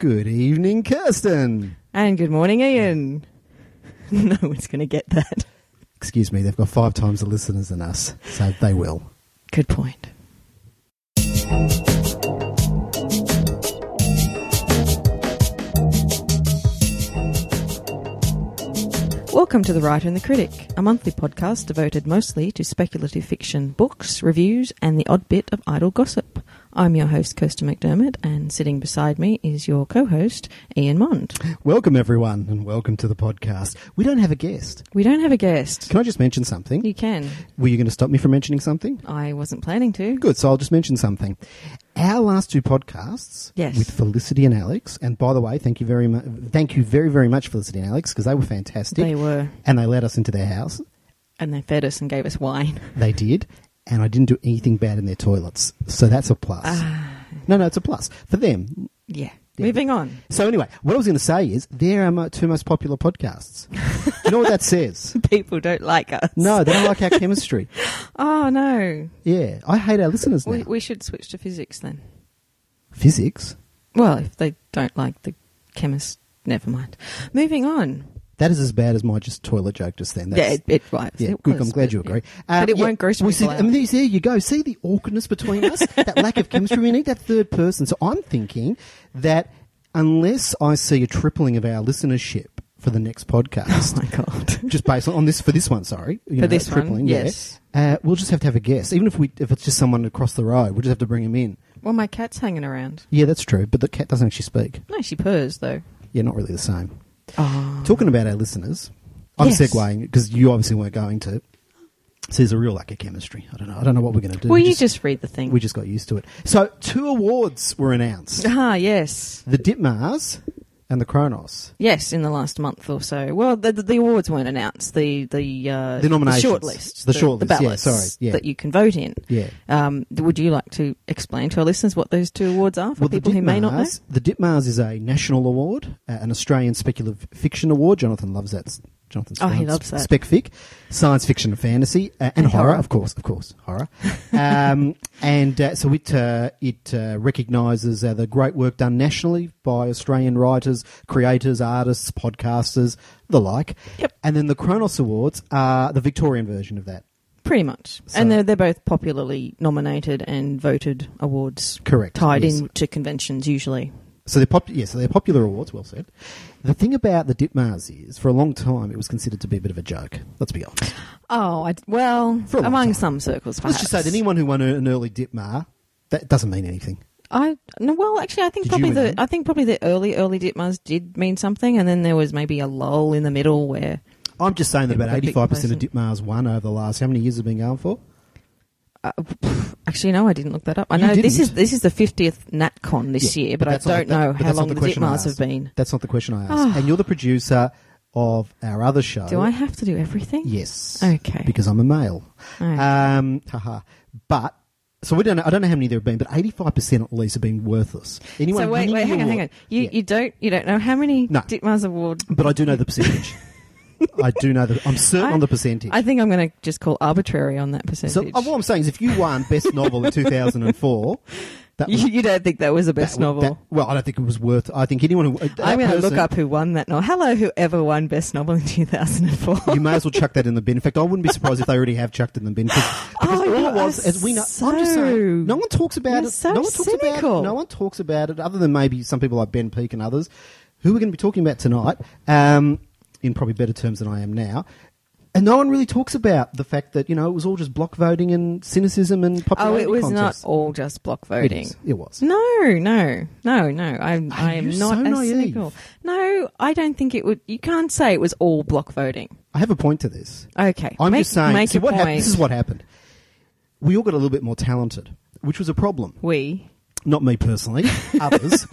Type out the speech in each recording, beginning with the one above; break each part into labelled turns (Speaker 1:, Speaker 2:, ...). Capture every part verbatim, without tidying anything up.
Speaker 1: Good evening, Kirsten.
Speaker 2: And good morning, Ian. No one's going to get that.
Speaker 1: Excuse me, they've got five times the listeners than us, so they will.
Speaker 2: Good point. Welcome to The Writer and the Critic, a monthly podcast devoted mostly to speculative fiction, books, reviews, and the odd bit of idle gossip. I'm your host, Kirsten McDermott, and sitting beside me is your co-host, Ian Mond.
Speaker 1: Welcome, everyone, and welcome to the podcast. We don't have a guest.
Speaker 2: We don't have a guest.
Speaker 1: Can I just mention something?
Speaker 2: You can.
Speaker 1: Were you going to stop me from mentioning something?
Speaker 2: I wasn't planning to.
Speaker 1: Good, so I'll just mention something. Our last two podcasts
Speaker 2: Yes.
Speaker 1: with Felicity and Alex, and by the way, thank you very much, thank you very, very much, Felicity and Alex, because they were fantastic.
Speaker 2: They were.
Speaker 1: And they let us into their house.
Speaker 2: And they fed us and gave us wine.
Speaker 1: They did. And I didn't do anything bad in their toilets. So that's a plus.
Speaker 2: Ah.
Speaker 1: No, no, it's a plus. For them.
Speaker 2: Yeah.
Speaker 1: Yeah.
Speaker 2: Moving on.
Speaker 1: So anyway, what I was going to say is they're our mo- two most popular podcasts. You know what that says?
Speaker 2: People don't like us.
Speaker 1: No, they don't like our chemistry.
Speaker 2: Oh, no.
Speaker 1: Yeah, I hate our listeners now.
Speaker 2: We, we should switch to physics then.
Speaker 1: Physics?
Speaker 2: Well, if they don't like the chemist, never mind. Moving on.
Speaker 1: That is as bad as my just toilet joke just then.
Speaker 2: Yeah, it, it right.
Speaker 1: Yeah,
Speaker 2: it
Speaker 1: good.
Speaker 2: was,
Speaker 1: I'm glad
Speaker 2: but,
Speaker 1: you agree.
Speaker 2: yeah.
Speaker 1: Um,
Speaker 2: but it
Speaker 1: yeah,
Speaker 2: won't gross
Speaker 1: we
Speaker 2: people
Speaker 1: see,
Speaker 2: out.
Speaker 1: I mean, there there you go. See the awkwardness between us? That lack of chemistry. We need that third person. So I'm thinking that unless I see a tripling of our listenership for the next podcast,
Speaker 2: Oh my god!
Speaker 1: just based on, on this for this one, sorry, you
Speaker 2: For
Speaker 1: know,
Speaker 2: this
Speaker 1: tripling,
Speaker 2: one,
Speaker 1: yeah,
Speaker 2: yes.
Speaker 1: uh, we'll just have to have a guest, even if we if it's just someone across the road. We'll just have to bring him in.
Speaker 2: Well, my cat's hanging around.
Speaker 1: Yeah, that's true, but the cat doesn't actually speak.
Speaker 2: No, she purrs though.
Speaker 1: Yeah, not really the same.
Speaker 2: Oh.
Speaker 1: Talking about our listeners, I'm
Speaker 2: Yes.
Speaker 1: segueing because you obviously weren't going to. So there's a real lack of chemistry. I don't know. I don't know what we're going to do.
Speaker 2: Well,
Speaker 1: we
Speaker 2: you
Speaker 1: just,
Speaker 2: just read the thing.
Speaker 1: we just got used to it. So two awards were announced:
Speaker 2: Ah, yes,
Speaker 1: the Ditmars and the Kronos.
Speaker 2: yes. In the last month or so. Well, the, the, the awards weren't announced. The the uh,
Speaker 1: The nominations.
Speaker 2: the short list,
Speaker 1: The short
Speaker 2: the
Speaker 1: list, yeah,
Speaker 2: ballots
Speaker 1: sorry, yeah.
Speaker 2: that you can vote in.
Speaker 1: Yeah.
Speaker 2: Um, would you like to explain to our listeners what those two awards are for
Speaker 1: Well,
Speaker 2: people
Speaker 1: the
Speaker 2: who may not know?
Speaker 1: Ditmars- The Ditmars is a national award, uh, an Australian speculative fiction award. Jonathan loves that. Jonathan's
Speaker 2: Oh, he
Speaker 1: science-
Speaker 2: loves that.
Speaker 1: Spec fic, science fiction and fantasy, uh, and,
Speaker 2: And
Speaker 1: horror,
Speaker 2: horror.
Speaker 1: of course, of course, horror. um, and uh, so it uh, it uh, recognises uh, the great work done nationally by Australian writers, creators, artists, podcasters, the like.
Speaker 2: Yep.
Speaker 1: And then the Kronos Awards are the Victorian version of that.
Speaker 2: Pretty much.
Speaker 1: So-
Speaker 2: And they're, they're both popularly nominated and voted awards.
Speaker 1: Correct.
Speaker 2: Tied
Speaker 1: yes.
Speaker 2: into conventions usually.
Speaker 1: So they're pop- yeah, so they're popular awards, well said. The thing about the Ditmars is, for a long time, it was considered to be a bit of a joke. Let's be honest.
Speaker 2: Oh, I, well,
Speaker 1: For a long
Speaker 2: among
Speaker 1: time.
Speaker 2: some circles, perhaps.
Speaker 1: Let's just say that anyone who won an early Ditmar, that doesn't mean anything.
Speaker 2: I no, well, actually, I think
Speaker 1: Did
Speaker 2: probably
Speaker 1: you win
Speaker 2: the
Speaker 1: them?
Speaker 2: I think probably the early early Ditmars did mean something, and then there was maybe a lull in the middle where.
Speaker 1: I'm just saying that
Speaker 2: People
Speaker 1: about
Speaker 2: got big
Speaker 1: eighty-five percent of
Speaker 2: complacent.
Speaker 1: Ditmars won over the last, how many years have been going for?
Speaker 2: Uh, pff, actually, no, I didn't look that up. I
Speaker 1: You
Speaker 2: know this
Speaker 1: didn't?
Speaker 2: is this is the fiftieth NatCon this
Speaker 1: Yeah,
Speaker 2: year, but,
Speaker 1: that's
Speaker 2: I
Speaker 1: not
Speaker 2: don't
Speaker 1: the-
Speaker 2: know
Speaker 1: but
Speaker 2: how
Speaker 1: that's not
Speaker 2: long
Speaker 1: the
Speaker 2: the
Speaker 1: question I
Speaker 2: Ditmars
Speaker 1: asked.
Speaker 2: have been.
Speaker 1: That's not the question I asked.
Speaker 2: Oh.
Speaker 1: And you're the producer of our other show.
Speaker 2: Do I have to do everything?
Speaker 1: Yes.
Speaker 2: Okay.
Speaker 1: Because I'm a male.
Speaker 2: Okay.
Speaker 1: Um, haha. But, so we don't know, I don't know how many there have been, but eighty-five percent at least have been worthless. Anyone
Speaker 2: so wait,
Speaker 1: winning
Speaker 2: wait,
Speaker 1: the
Speaker 2: hang on, hang
Speaker 1: award-
Speaker 2: on. You
Speaker 1: Yeah.
Speaker 2: you don't you don't know how many
Speaker 1: No.
Speaker 2: Ditmars award?
Speaker 1: But I do know the percentage. I do know that. I'm certain
Speaker 2: I-
Speaker 1: on the percentage.
Speaker 2: I think I'm going to just call arbitrary on that
Speaker 1: so
Speaker 2: percentage.
Speaker 1: uh, what I'm saying is if you won Best Novel in two thousand four, that was
Speaker 2: you, you don't think that was the best
Speaker 1: that-
Speaker 2: novel?
Speaker 1: that- well, I don't think it was worth. I think anyone who uh, that
Speaker 2: I'm going to look
Speaker 1: person-
Speaker 2: up who won that novel. Hello, whoever won best novel in two thousand four.
Speaker 1: You may as well chuck that in the bin. In fact, I wouldn't be surprised if they already have chucked it in the bin because, because
Speaker 2: Oh,
Speaker 1: all
Speaker 2: you
Speaker 1: it was,
Speaker 2: are
Speaker 1: as we know,
Speaker 2: so-
Speaker 1: I'm just saying, no one talks about
Speaker 2: You're
Speaker 1: it.
Speaker 2: so
Speaker 1: no one talks about
Speaker 2: cynical.
Speaker 1: it. No one talks about it, other than maybe some people like Ben Peake and others, who we're going to be talking about tonight, um, in probably better terms than I am now. And no one really talks about the fact that, you know, it was all just block voting and cynicism and
Speaker 2: Oh,
Speaker 1: popularity
Speaker 2: it was
Speaker 1: contests.
Speaker 2: not all just block
Speaker 1: It
Speaker 2: voting.
Speaker 1: is. It was.
Speaker 2: No, no, no, no. I'm, I am
Speaker 1: you're
Speaker 2: not
Speaker 1: so
Speaker 2: as
Speaker 1: naive.
Speaker 2: cynical. No, I don't think it would. You can't say it was all block voting.
Speaker 1: I have a point to this.
Speaker 2: Okay,
Speaker 1: I'm
Speaker 2: make,
Speaker 1: just saying,
Speaker 2: Make
Speaker 1: see,
Speaker 2: your
Speaker 1: what hap-
Speaker 2: point.
Speaker 1: this is what happened. We all got a little bit more talented, which was a problem.
Speaker 2: we.
Speaker 1: Not me personally, others.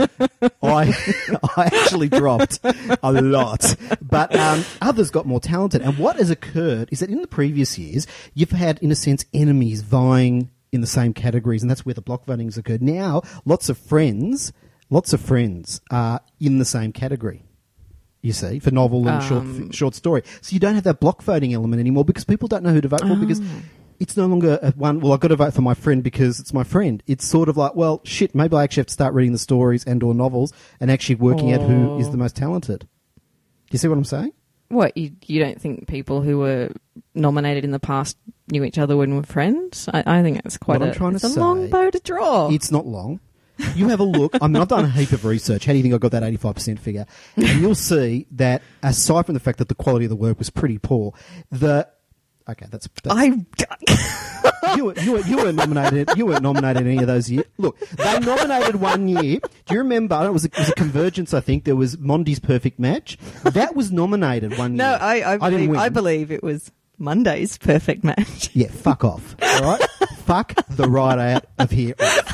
Speaker 1: I I actually dropped a lot. But um, others got more talented. And what has occurred is that in the previous years, you've had, in a sense, enemies vying in the same categories, and that's where the block voting has occurred. Now, lots of friends, lots of friends are in the same category. You see, for novel and
Speaker 2: Um,
Speaker 1: short short story. So you don't have that block voting element anymore because people don't know who to vote for
Speaker 2: Oh.
Speaker 1: because it's no longer a one, well, I've got to vote for my friend because it's my friend. It's sort of like, well, shit, maybe I actually have to start reading the stories and or novels and actually working out who is the most talented. Do you see what I'm saying?
Speaker 2: What, you you don't think people who were nominated in the past knew each other when were friends? I, I think that's quite
Speaker 1: What
Speaker 2: a,
Speaker 1: I'm trying
Speaker 2: it's
Speaker 1: to
Speaker 2: a
Speaker 1: say,
Speaker 2: long bow to draw.
Speaker 1: It's not long. You have a look. I mean, I've done a heap of research. How do you think I got that eighty-five percent figure? And you'll see that aside from the fact that the quality of the work was pretty poor, the... Okay, that's... that's
Speaker 2: I...
Speaker 1: you, were, you, were, you were nominated. You weren't nominated any of those years. Look, they nominated one year. Do you remember? I don't know, it was a, it was a Convergence, I think. There was Mondi's Perfect Match. That was nominated one
Speaker 2: No,
Speaker 1: year.
Speaker 2: I, I,
Speaker 1: I, didn't
Speaker 2: believe,
Speaker 1: win.
Speaker 2: I believe it was Monday's Perfect Match.
Speaker 1: Yeah, fuck off. All right? Fuck the right out of here.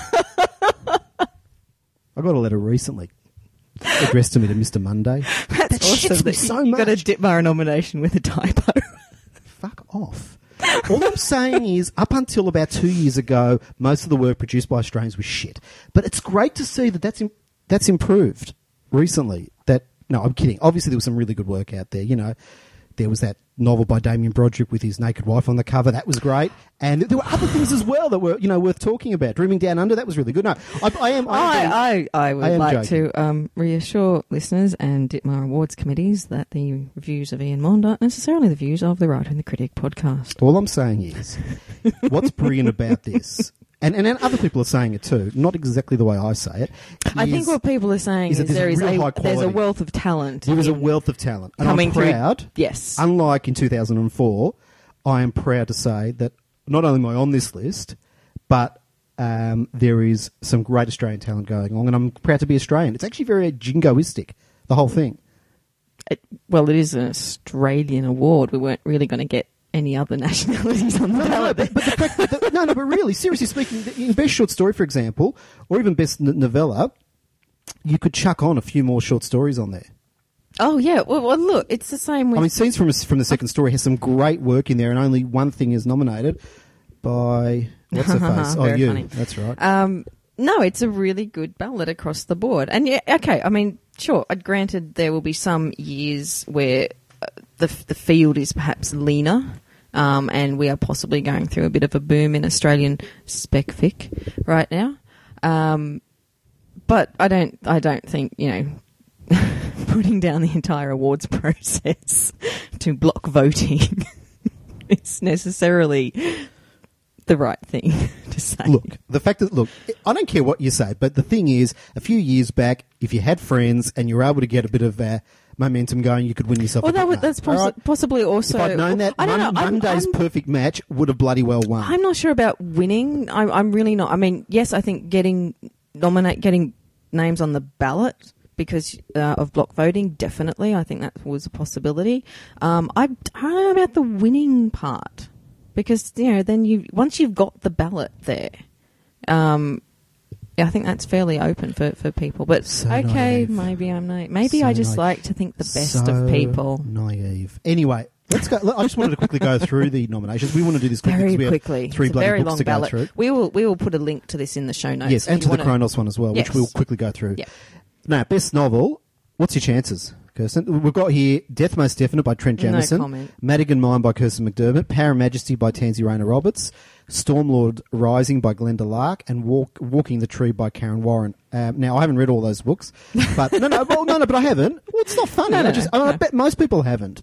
Speaker 1: I got a letter recently addressed to me to Mister Monday.
Speaker 2: That's
Speaker 1: That
Speaker 2: awesome.
Speaker 1: shits me
Speaker 2: that
Speaker 1: so
Speaker 2: you
Speaker 1: much.
Speaker 2: got a Ditmar nomination with a typo.
Speaker 1: Fuck off. All I'm saying is, up until about two years ago, most of the work produced by Australians was shit. But it's great to see that that's im- that's improved recently. That no, I'm kidding. Obviously, there was some really good work out there. You know, there was that novel by Damien Broderick with his naked wife on the cover. That was great. And there were other things as well that were, you know, worth talking about. Dreaming Down Under, that was really good. No, I, I am... I, am
Speaker 2: I, I, I would
Speaker 1: I am
Speaker 2: like
Speaker 1: joking.
Speaker 2: to um, reassure listeners and Ditmar Awards committees that the reviews of Ian Mond aren't necessarily the views of the Writer and the Critic podcast.
Speaker 1: All I'm saying is, what's brilliant about this, and, and, and other people are saying it too, not exactly the way I say it.
Speaker 2: I think
Speaker 1: is-
Speaker 2: what people are saying
Speaker 1: is
Speaker 2: is,
Speaker 1: that there's
Speaker 2: there is
Speaker 1: real high
Speaker 2: a there's a
Speaker 1: quality.
Speaker 2: wealth of talent.
Speaker 1: There is a
Speaker 2: in
Speaker 1: wealth of talent. And
Speaker 2: coming
Speaker 1: I'm
Speaker 2: through.
Speaker 1: proud.
Speaker 2: Yes.
Speaker 1: Unlike in two thousand four, I am proud to say that not only am I on this list, but um, there is some great Australian talent going on, and I'm proud to be Australian. It's actually very jingoistic, the whole thing.
Speaker 2: It, well, it is an Australian award. We weren't really going to get any other nationalities on the
Speaker 1: No, no,
Speaker 2: ballot.
Speaker 1: but, but the fact that, that- no, no, but really, seriously speaking, in Best Short Story, for example, or even Best n- Novella, you could chuck on a few more short stories on there.
Speaker 2: Oh, yeah. Well, well, look, it's the same with...
Speaker 1: I mean, Scenes from from the Second Story has some great work in there, and only one thing is nominated by what's her face? Oh,
Speaker 2: Very
Speaker 1: you.
Speaker 2: funny.
Speaker 1: That's right.
Speaker 2: Um, no, it's a really good ballot across the board. And yeah, okay, I mean, sure, uh, granted there will be some years where uh, the the field is perhaps leaner, um, and we are possibly going through a bit of a boom in Australian spec fic right now. Um, but I don't, I don't think, you know, putting down the entire awards process to block voting is necessarily the right thing to say.
Speaker 1: Look, the fact that, look, I don't care what you say, but the thing is, a few years back, if you had friends and you were able to get a bit of uh, momentum going, you could win yourself
Speaker 2: Well,
Speaker 1: a
Speaker 2: that would,
Speaker 1: Ditmar,
Speaker 2: that's
Speaker 1: all
Speaker 2: possi-
Speaker 1: right?
Speaker 2: possibly also...
Speaker 1: If I'd known that,
Speaker 2: I don't
Speaker 1: Mon-
Speaker 2: know. I'm-
Speaker 1: Monday's
Speaker 2: I'm-
Speaker 1: perfect match would have bloody well won.
Speaker 2: I'm not sure about winning. I'm, I'm really not. I mean, yes, I think getting nominate, getting names on the ballot because uh, of block voting, definitely. I think that was a possibility. Um, I, I don't know about the winning part because, you know, then you once you've got the ballot there, um, yeah, I think that's fairly open for, for people. But
Speaker 1: So
Speaker 2: okay,
Speaker 1: naive.
Speaker 2: maybe I'm naive. Maybe
Speaker 1: So
Speaker 2: I just
Speaker 1: naive.
Speaker 2: like to think the best
Speaker 1: So
Speaker 2: of people.
Speaker 1: naive. Anyway, let's go. I just wanted to quickly go through the nominations. We want to do this quickly
Speaker 2: Very
Speaker 1: because we have
Speaker 2: quickly.
Speaker 1: three
Speaker 2: It's a
Speaker 1: bloody
Speaker 2: very
Speaker 1: books
Speaker 2: long
Speaker 1: to go
Speaker 2: ballot.
Speaker 1: through.
Speaker 2: We will we will put a link to this in the show notes.
Speaker 1: Yes,
Speaker 2: if
Speaker 1: and
Speaker 2: you
Speaker 1: to the
Speaker 2: wanna-
Speaker 1: Kronos one as well, which
Speaker 2: Yes.
Speaker 1: we'll quickly go through.
Speaker 2: Yeah.
Speaker 1: Now, best novel. What's your chances, Kirsten? We've got here Death Most Definite by Trent
Speaker 2: No
Speaker 1: Jamieson,
Speaker 2: comment.
Speaker 1: Madigan Mine by Kirsten McDermott, Power and Majesty by Tansy Rayner Roberts, Stormlord Rising by Glenda Lark, and Walk, Walking the Tree by Karen Warren. Um, now, I haven't read all those books, but no, no, well, no, no, but I haven't. Well, it's not funny.
Speaker 2: No, no,
Speaker 1: I, just,
Speaker 2: no,
Speaker 1: I, mean, I
Speaker 2: no.
Speaker 1: bet most people haven't.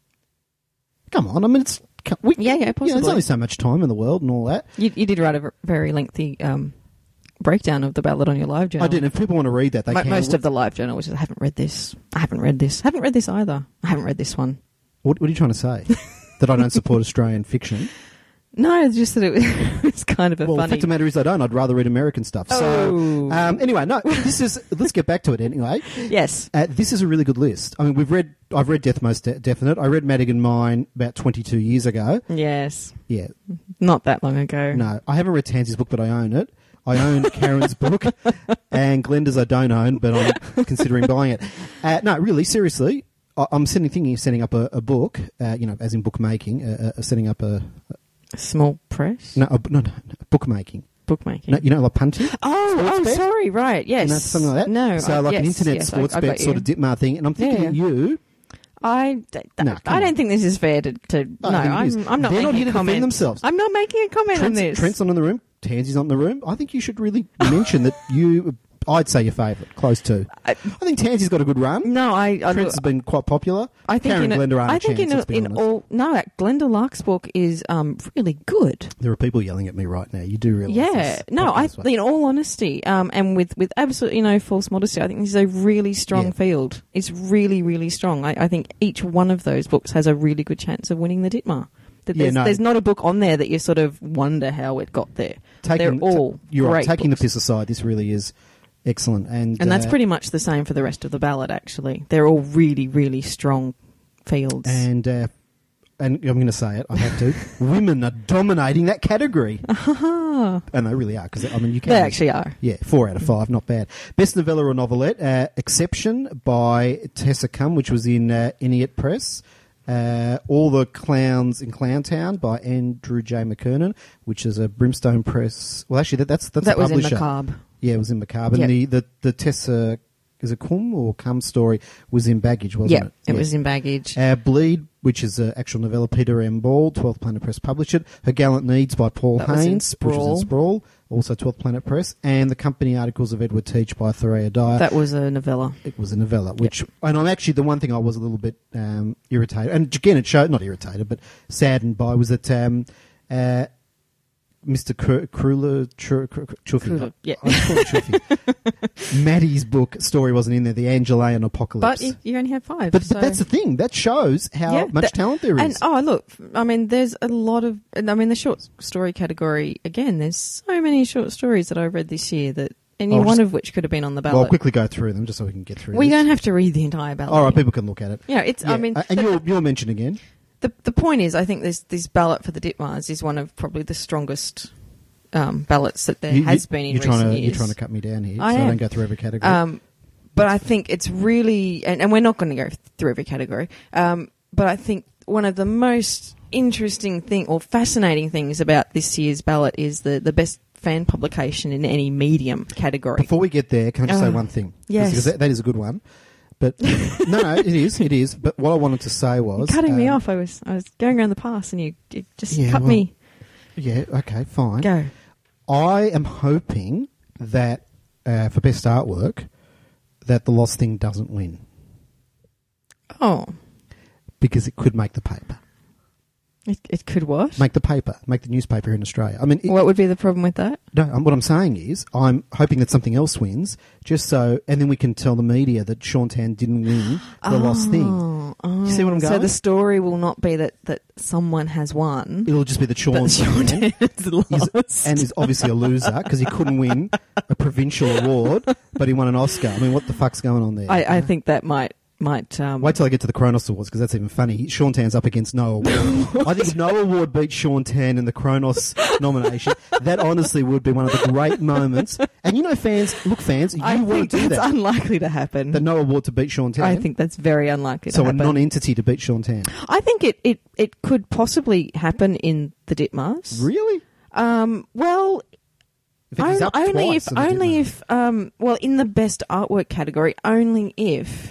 Speaker 1: Come on, I mean, it's we,
Speaker 2: Yeah, yeah,
Speaker 1: you know,
Speaker 2: possibly.
Speaker 1: there's only so much time in the world and all that.
Speaker 2: You, you did write a v- very lengthy um, breakdown of the ballot on your live journal.
Speaker 1: I did. If people want to read that, they
Speaker 2: Mo-
Speaker 1: can.
Speaker 2: Most of the live journal, which is I haven't read this. I haven't read this. I haven't read this either. I haven't read this one.
Speaker 1: What, what are you trying to say? That I don't support Australian fiction?
Speaker 2: No, it's just that it was, it was kind of a
Speaker 1: Well, the
Speaker 2: funny.
Speaker 1: fact of the matter is I don't. I'd rather read American stuff. So,
Speaker 2: Oh.
Speaker 1: um, anyway, no, this is, let's get back to it anyway.
Speaker 2: Yes.
Speaker 1: Uh, this is a really good list. I mean, we've read, I've read Death Most De- Definite. I read Madigan Mine about twenty-two years ago.
Speaker 2: Yes.
Speaker 1: Yeah.
Speaker 2: Not that long ago.
Speaker 1: No, I haven't read Tansy's book, but I own it. I own Karen's book, and Glenda's I don't own, but I'm considering buying it. Uh, no, really, seriously, I- I'm sitting, thinking of setting up a, a book, uh, you know, as in bookmaking, uh, uh, setting up a,
Speaker 2: Small press.
Speaker 1: no, a, no, no, no, bookmaking.
Speaker 2: Bookmaking.
Speaker 1: No, you know, like punting?
Speaker 2: oh,
Speaker 1: sports
Speaker 2: oh,
Speaker 1: bet?
Speaker 2: sorry. Right. Yes.
Speaker 1: You know, something like that.
Speaker 2: No.
Speaker 1: So
Speaker 2: I-
Speaker 1: like an
Speaker 2: yes,
Speaker 1: internet
Speaker 2: yes,
Speaker 1: sports
Speaker 2: I, I
Speaker 1: bet
Speaker 2: got
Speaker 1: sort
Speaker 2: you.
Speaker 1: of Ditmar thing. And I'm thinking
Speaker 2: Yeah,
Speaker 1: that
Speaker 2: yeah.
Speaker 1: you
Speaker 2: I, d-
Speaker 1: No,
Speaker 2: I
Speaker 1: come
Speaker 2: don't
Speaker 1: on.
Speaker 2: think this is fair to. to
Speaker 1: I
Speaker 2: no,
Speaker 1: think it is.
Speaker 2: I'm, I'm not
Speaker 1: They're not
Speaker 2: making
Speaker 1: here to
Speaker 2: a
Speaker 1: defend
Speaker 2: comment.
Speaker 1: themselves.
Speaker 2: I'm not making a comment on
Speaker 1: Trent's,
Speaker 2: this.
Speaker 1: Trent's not in the room. Tansy's not in the room. I think you should really mention that you. I'd say your favourite, close to.
Speaker 2: I,
Speaker 1: I think Tansy's got a good run.
Speaker 2: no, I. I
Speaker 1: Trent's has been quite popular.
Speaker 2: I think
Speaker 1: Karen
Speaker 2: in,
Speaker 1: Glenda aren't
Speaker 2: I
Speaker 1: a
Speaker 2: think
Speaker 1: chance,
Speaker 2: in,
Speaker 1: let's be
Speaker 2: in
Speaker 1: honest.
Speaker 2: all no, Glenda Lark's book is um really good.
Speaker 1: There are people yelling at me right now. You do realise
Speaker 2: Yeah,
Speaker 1: this
Speaker 2: no, I
Speaker 1: podcast, right?
Speaker 2: in all honesty, um, and with with absolutely no false modesty, I think this is a really strong
Speaker 1: Yeah.
Speaker 2: field. It's really, really strong. I, I think each one of those books has a really good chance of winning the Ditmar. That
Speaker 1: Yeah,
Speaker 2: there's,
Speaker 1: no.
Speaker 2: there's not a book on there that you sort of wonder how it got there.
Speaker 1: Taking,
Speaker 2: They're all
Speaker 1: you're right.
Speaker 2: great
Speaker 1: Taking
Speaker 2: books.
Speaker 1: the piss aside, this really is excellent, and
Speaker 2: And that's
Speaker 1: uh,
Speaker 2: pretty much the same for the rest of the ballad, actually. They're all really, really strong fields.
Speaker 1: And uh, and I'm going to say it. I have to. Women are dominating that category, and they really are. Because I mean, you can.
Speaker 2: They actually are.
Speaker 1: Yeah, four out of five, not bad. Best novella or novelette, uh, Exception by Tessa Cum, which was in uh, Ineot Press. Uh, All the Clowns in Clowntown by Andrew J. McKernan, which is a Brimstone Press. Well, actually, that, that's that's
Speaker 2: That
Speaker 1: the
Speaker 2: was in
Speaker 1: publisher.
Speaker 2: Macabre.
Speaker 1: Yeah, it was in Macabre.
Speaker 2: Yep.
Speaker 1: And the, the, the Tessa, is it Cum or Cum story, was in Baggage, wasn't
Speaker 2: Yeah,
Speaker 1: it?
Speaker 2: it was in Baggage.
Speaker 1: Uh, Bleed, which is an actual novella, Peter M. Ball, twelfth Planet Press published it. Her Gallant Needs by Paul
Speaker 2: That was in
Speaker 1: Haynes, which was in
Speaker 2: Sprawl.
Speaker 1: Sprawl, also twelfth Planet Press. And The Company Articles of Edward Teach by Thoraya Dyer.
Speaker 2: That was a novella.
Speaker 1: It was a novella, which, and I'm actually, the one thing I was a little bit um, irritated, and again, it showed, not irritated, but saddened by, was that um, uh, Mister Kr- Kruller, Chur- Chur- Chuffy,
Speaker 2: Kruller, yeah.
Speaker 1: I call it Chuffy. Maddie's book story wasn't in there, The Angelaean Apocalypse.
Speaker 2: But you, you only had five.
Speaker 1: But,
Speaker 2: so.
Speaker 1: but that's the thing. That shows how
Speaker 2: Yeah,
Speaker 1: much
Speaker 2: that-
Speaker 1: talent there is.
Speaker 2: And oh, look, I mean, there's a lot of. I mean, the short story category again. There's so many short stories that I read this year that any
Speaker 1: I'll
Speaker 2: one
Speaker 1: just-
Speaker 2: of which could have been on the
Speaker 1: well, I'll
Speaker 2: ballot.
Speaker 1: quickly go through them just so we can get through
Speaker 2: we
Speaker 1: this.
Speaker 2: don't have to read the entire ballot.
Speaker 1: All right, people can look at it.
Speaker 2: Yeah, it's. I
Speaker 1: Yeah,
Speaker 2: mean,
Speaker 1: uh, and
Speaker 2: the,
Speaker 1: you'll, you'll mention again.
Speaker 2: the the point is, I think this this ballot for the Ditmars is one of probably the strongest um, ballots that there
Speaker 1: You-
Speaker 2: has
Speaker 1: you-
Speaker 2: been in
Speaker 1: you're
Speaker 2: recent
Speaker 1: trying to,
Speaker 2: years.
Speaker 1: You're trying to cut me down here,
Speaker 2: I
Speaker 1: so I
Speaker 2: am.
Speaker 1: don't go through every category.
Speaker 2: Um, but I think it's really, and, and we're not going to go through every category. Um, but I think one of the most interesting thing or fascinating things about this year's ballot is the the best fan publication in any medium category.
Speaker 1: Before we get there, can I just say
Speaker 2: Oh,
Speaker 1: one thing?
Speaker 2: yes.
Speaker 1: Because that, that is a good one. But no, no, it is, it is. But what I wanted to say was
Speaker 2: Cutting me
Speaker 1: um,
Speaker 2: off, I was I was going around the pass, and you, you just
Speaker 1: Yeah,
Speaker 2: cut
Speaker 1: well,
Speaker 2: me.
Speaker 1: Yeah, okay, fine.
Speaker 2: Go.
Speaker 1: I am hoping that uh, for best artwork, that The Lost Thing doesn't win
Speaker 2: Oh,
Speaker 1: because it could make the paper,
Speaker 2: it it could what?
Speaker 1: make the paper, make the newspaper in Australia. I mean, it,
Speaker 2: What would be the problem with that?
Speaker 1: no, um, what I'm saying is, I'm hoping that something else wins, just so, and then we can tell the media that Sean Tan didn't win The Lost Thing.
Speaker 2: Oh, oh.
Speaker 1: You see what I'm
Speaker 2: So
Speaker 1: going?
Speaker 2: the story will not be that, that someone has won,
Speaker 1: It'll just be that Sean,
Speaker 2: but Sean
Speaker 1: Tan
Speaker 2: has
Speaker 1: is,
Speaker 2: lost.
Speaker 1: and is obviously a loser because he couldn't win a provincial award, but he won an Oscar. I mean, what the fuck's going on there?
Speaker 2: I, I think that might might. Um,
Speaker 1: Wait till I get to the Kronos Awards because that's even funny. Sean Tan's up against Noah Award. I think if Noah Award beat Sean Tan in the Kronos nomination, that honestly would be one of the great moments. And you know, fans, look, fans, you
Speaker 2: I
Speaker 1: want
Speaker 2: think
Speaker 1: to do
Speaker 2: that's
Speaker 1: that.
Speaker 2: unlikely to happen.
Speaker 1: The Noah Award to beat Sean Tan.
Speaker 2: I think that's very unlikely
Speaker 1: so.
Speaker 2: to
Speaker 1: A
Speaker 2: happen.
Speaker 1: non-entity to beat Sean Tan.
Speaker 2: I think it, it, it could possibly happen in the Ditmars.
Speaker 1: Really?
Speaker 2: Um, well,
Speaker 1: If he's
Speaker 2: on-
Speaker 1: up
Speaker 2: only
Speaker 1: twice
Speaker 2: if
Speaker 1: in the
Speaker 2: only
Speaker 1: Ditmars.
Speaker 2: if um, well, in the best artwork category, only if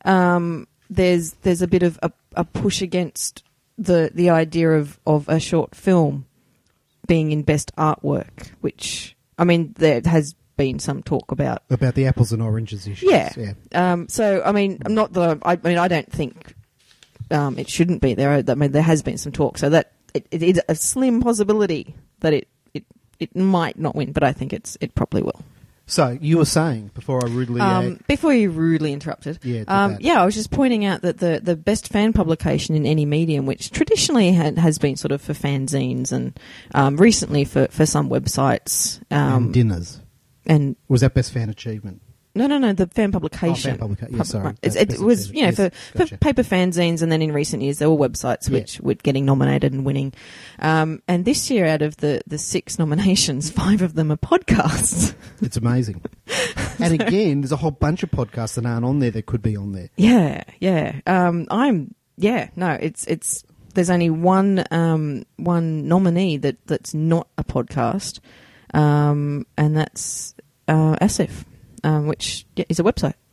Speaker 2: um, there's there's a bit of a, a push against the the idea of, of a short film being in best artwork, which I mean there has been some talk about.
Speaker 1: about the apples and oranges issues.
Speaker 2: Yeah.
Speaker 1: yeah.
Speaker 2: Um, so I mean, I'm not the. I, I mean, I don't think um, it shouldn't be there. I mean, there has been some talk, so that it, it is a slim possibility that it, it it might not win, but I think it's it probably will.
Speaker 1: So you were saying before I rudely.
Speaker 2: Um,
Speaker 1: uh,
Speaker 2: before you rudely interrupted,
Speaker 1: Yeah, do
Speaker 2: um,
Speaker 1: that.
Speaker 2: yeah, I was just pointing out that the, the best fan publication in any medium, which traditionally had, has been sort of for fanzines and um, recently for, for some websites, um,
Speaker 1: and dinners.
Speaker 2: and
Speaker 1: Was that best fan achievement?
Speaker 2: no, no, no, the fan publication.
Speaker 1: Oh, fan publica- yeah,
Speaker 2: Pub-
Speaker 1: sorry.
Speaker 2: right. It's-
Speaker 1: That's
Speaker 2: it
Speaker 1: best
Speaker 2: was, you know,
Speaker 1: achievement.
Speaker 2: for,
Speaker 1: Yes, gotcha.
Speaker 2: for paper fanzines, and then in recent years there were websites
Speaker 1: Yeah.
Speaker 2: which were getting nominated and winning. Um, and this year, out of the, the six nominations, five of them are podcasts.
Speaker 1: It's amazing. And again, there's a whole bunch of podcasts that aren't on there that could be on there.
Speaker 2: Yeah, yeah. Um, I'm yeah. No, it's it's. There's only one um, one nominee that, that's not a podcast, um, and that's uh, Asif, um, which yeah, is a website.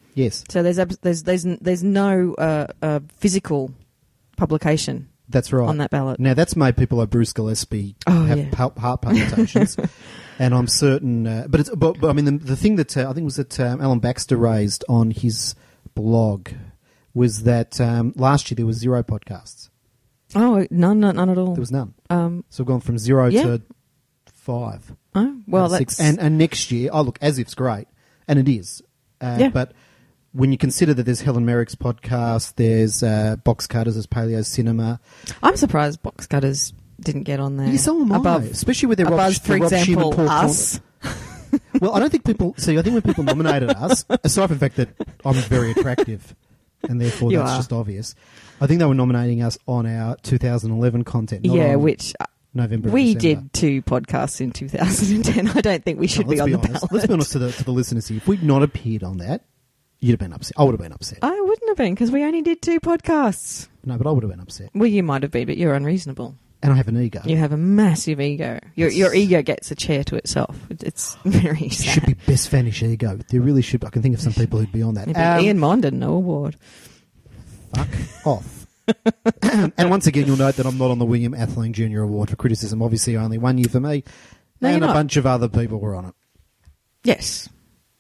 Speaker 1: Yes,
Speaker 2: So there's abs- there's there's n- there's no uh, uh, physical publication
Speaker 1: that's right.
Speaker 2: on that ballot.
Speaker 1: Now, that's made people like Bruce Gillespie
Speaker 2: Oh,
Speaker 1: have
Speaker 2: yeah.
Speaker 1: pal- heart palpitations. And I'm certain... Uh, but, it's, but, but, I mean, the, the thing that uh, I think was that um, Alan Baxter raised on his blog was that um, last year there was zero podcasts.
Speaker 2: Oh, none, none, none at all.
Speaker 1: There was none.
Speaker 2: Um,
Speaker 1: So we've gone from zero
Speaker 2: Yeah.
Speaker 1: to five.
Speaker 2: oh, well,
Speaker 1: out of
Speaker 2: that's
Speaker 1: six. And, and next year... Oh, look, As If's great. And it is. Uh,
Speaker 2: Yeah.
Speaker 1: But... When you consider that there's Helen Merrick's podcast, there's uh, Box Cutters, there's Paleo Cinema.
Speaker 2: I'm surprised Box Cutters didn't get on there.
Speaker 1: Yeah, so am I.
Speaker 2: above,
Speaker 1: Especially with their Rob,
Speaker 2: above, for
Speaker 1: the Rob
Speaker 2: example,
Speaker 1: Sheehan, Paul
Speaker 2: us.
Speaker 1: Corn- Well, I don't think people... See, I think when people nominated us, aside from the fact that I'm very attractive, and therefore
Speaker 2: You
Speaker 1: that's
Speaker 2: are.
Speaker 1: just obvious, I think they were nominating us on our two thousand eleven content, not
Speaker 2: Yeah,
Speaker 1: on
Speaker 2: which uh,
Speaker 1: November and
Speaker 2: we
Speaker 1: December.
Speaker 2: did two podcasts in two thousand ten. I don't think we should
Speaker 1: No,
Speaker 2: be
Speaker 1: let's
Speaker 2: on the
Speaker 1: honest.
Speaker 2: ballot.
Speaker 1: Let's be honest to the, to the listeners here. If we'd not appeared on that, you'd have been upset. I would have been upset.
Speaker 2: I wouldn't have been because we only did two podcasts.
Speaker 1: No, but I would have been upset.
Speaker 2: Well, you might have been, but you're unreasonable.
Speaker 1: And I have an ego.
Speaker 2: You have a massive ego. Your
Speaker 1: It's-
Speaker 2: your ego gets a chair to itself. It- It's very
Speaker 1: It
Speaker 2: sad.
Speaker 1: should be best Spanish ego. There really should be. I can think of some people who'd be on that.
Speaker 2: Yeah, but
Speaker 1: Um,
Speaker 2: Ian Mondon, no award.
Speaker 1: Fuck off. And once again, you'll note that I'm not on the William Atheling Junior Award for criticism. Obviously, only one year for me.
Speaker 2: No,
Speaker 1: and
Speaker 2: you're
Speaker 1: a
Speaker 2: not.
Speaker 1: bunch of other people were on it.
Speaker 2: Yes.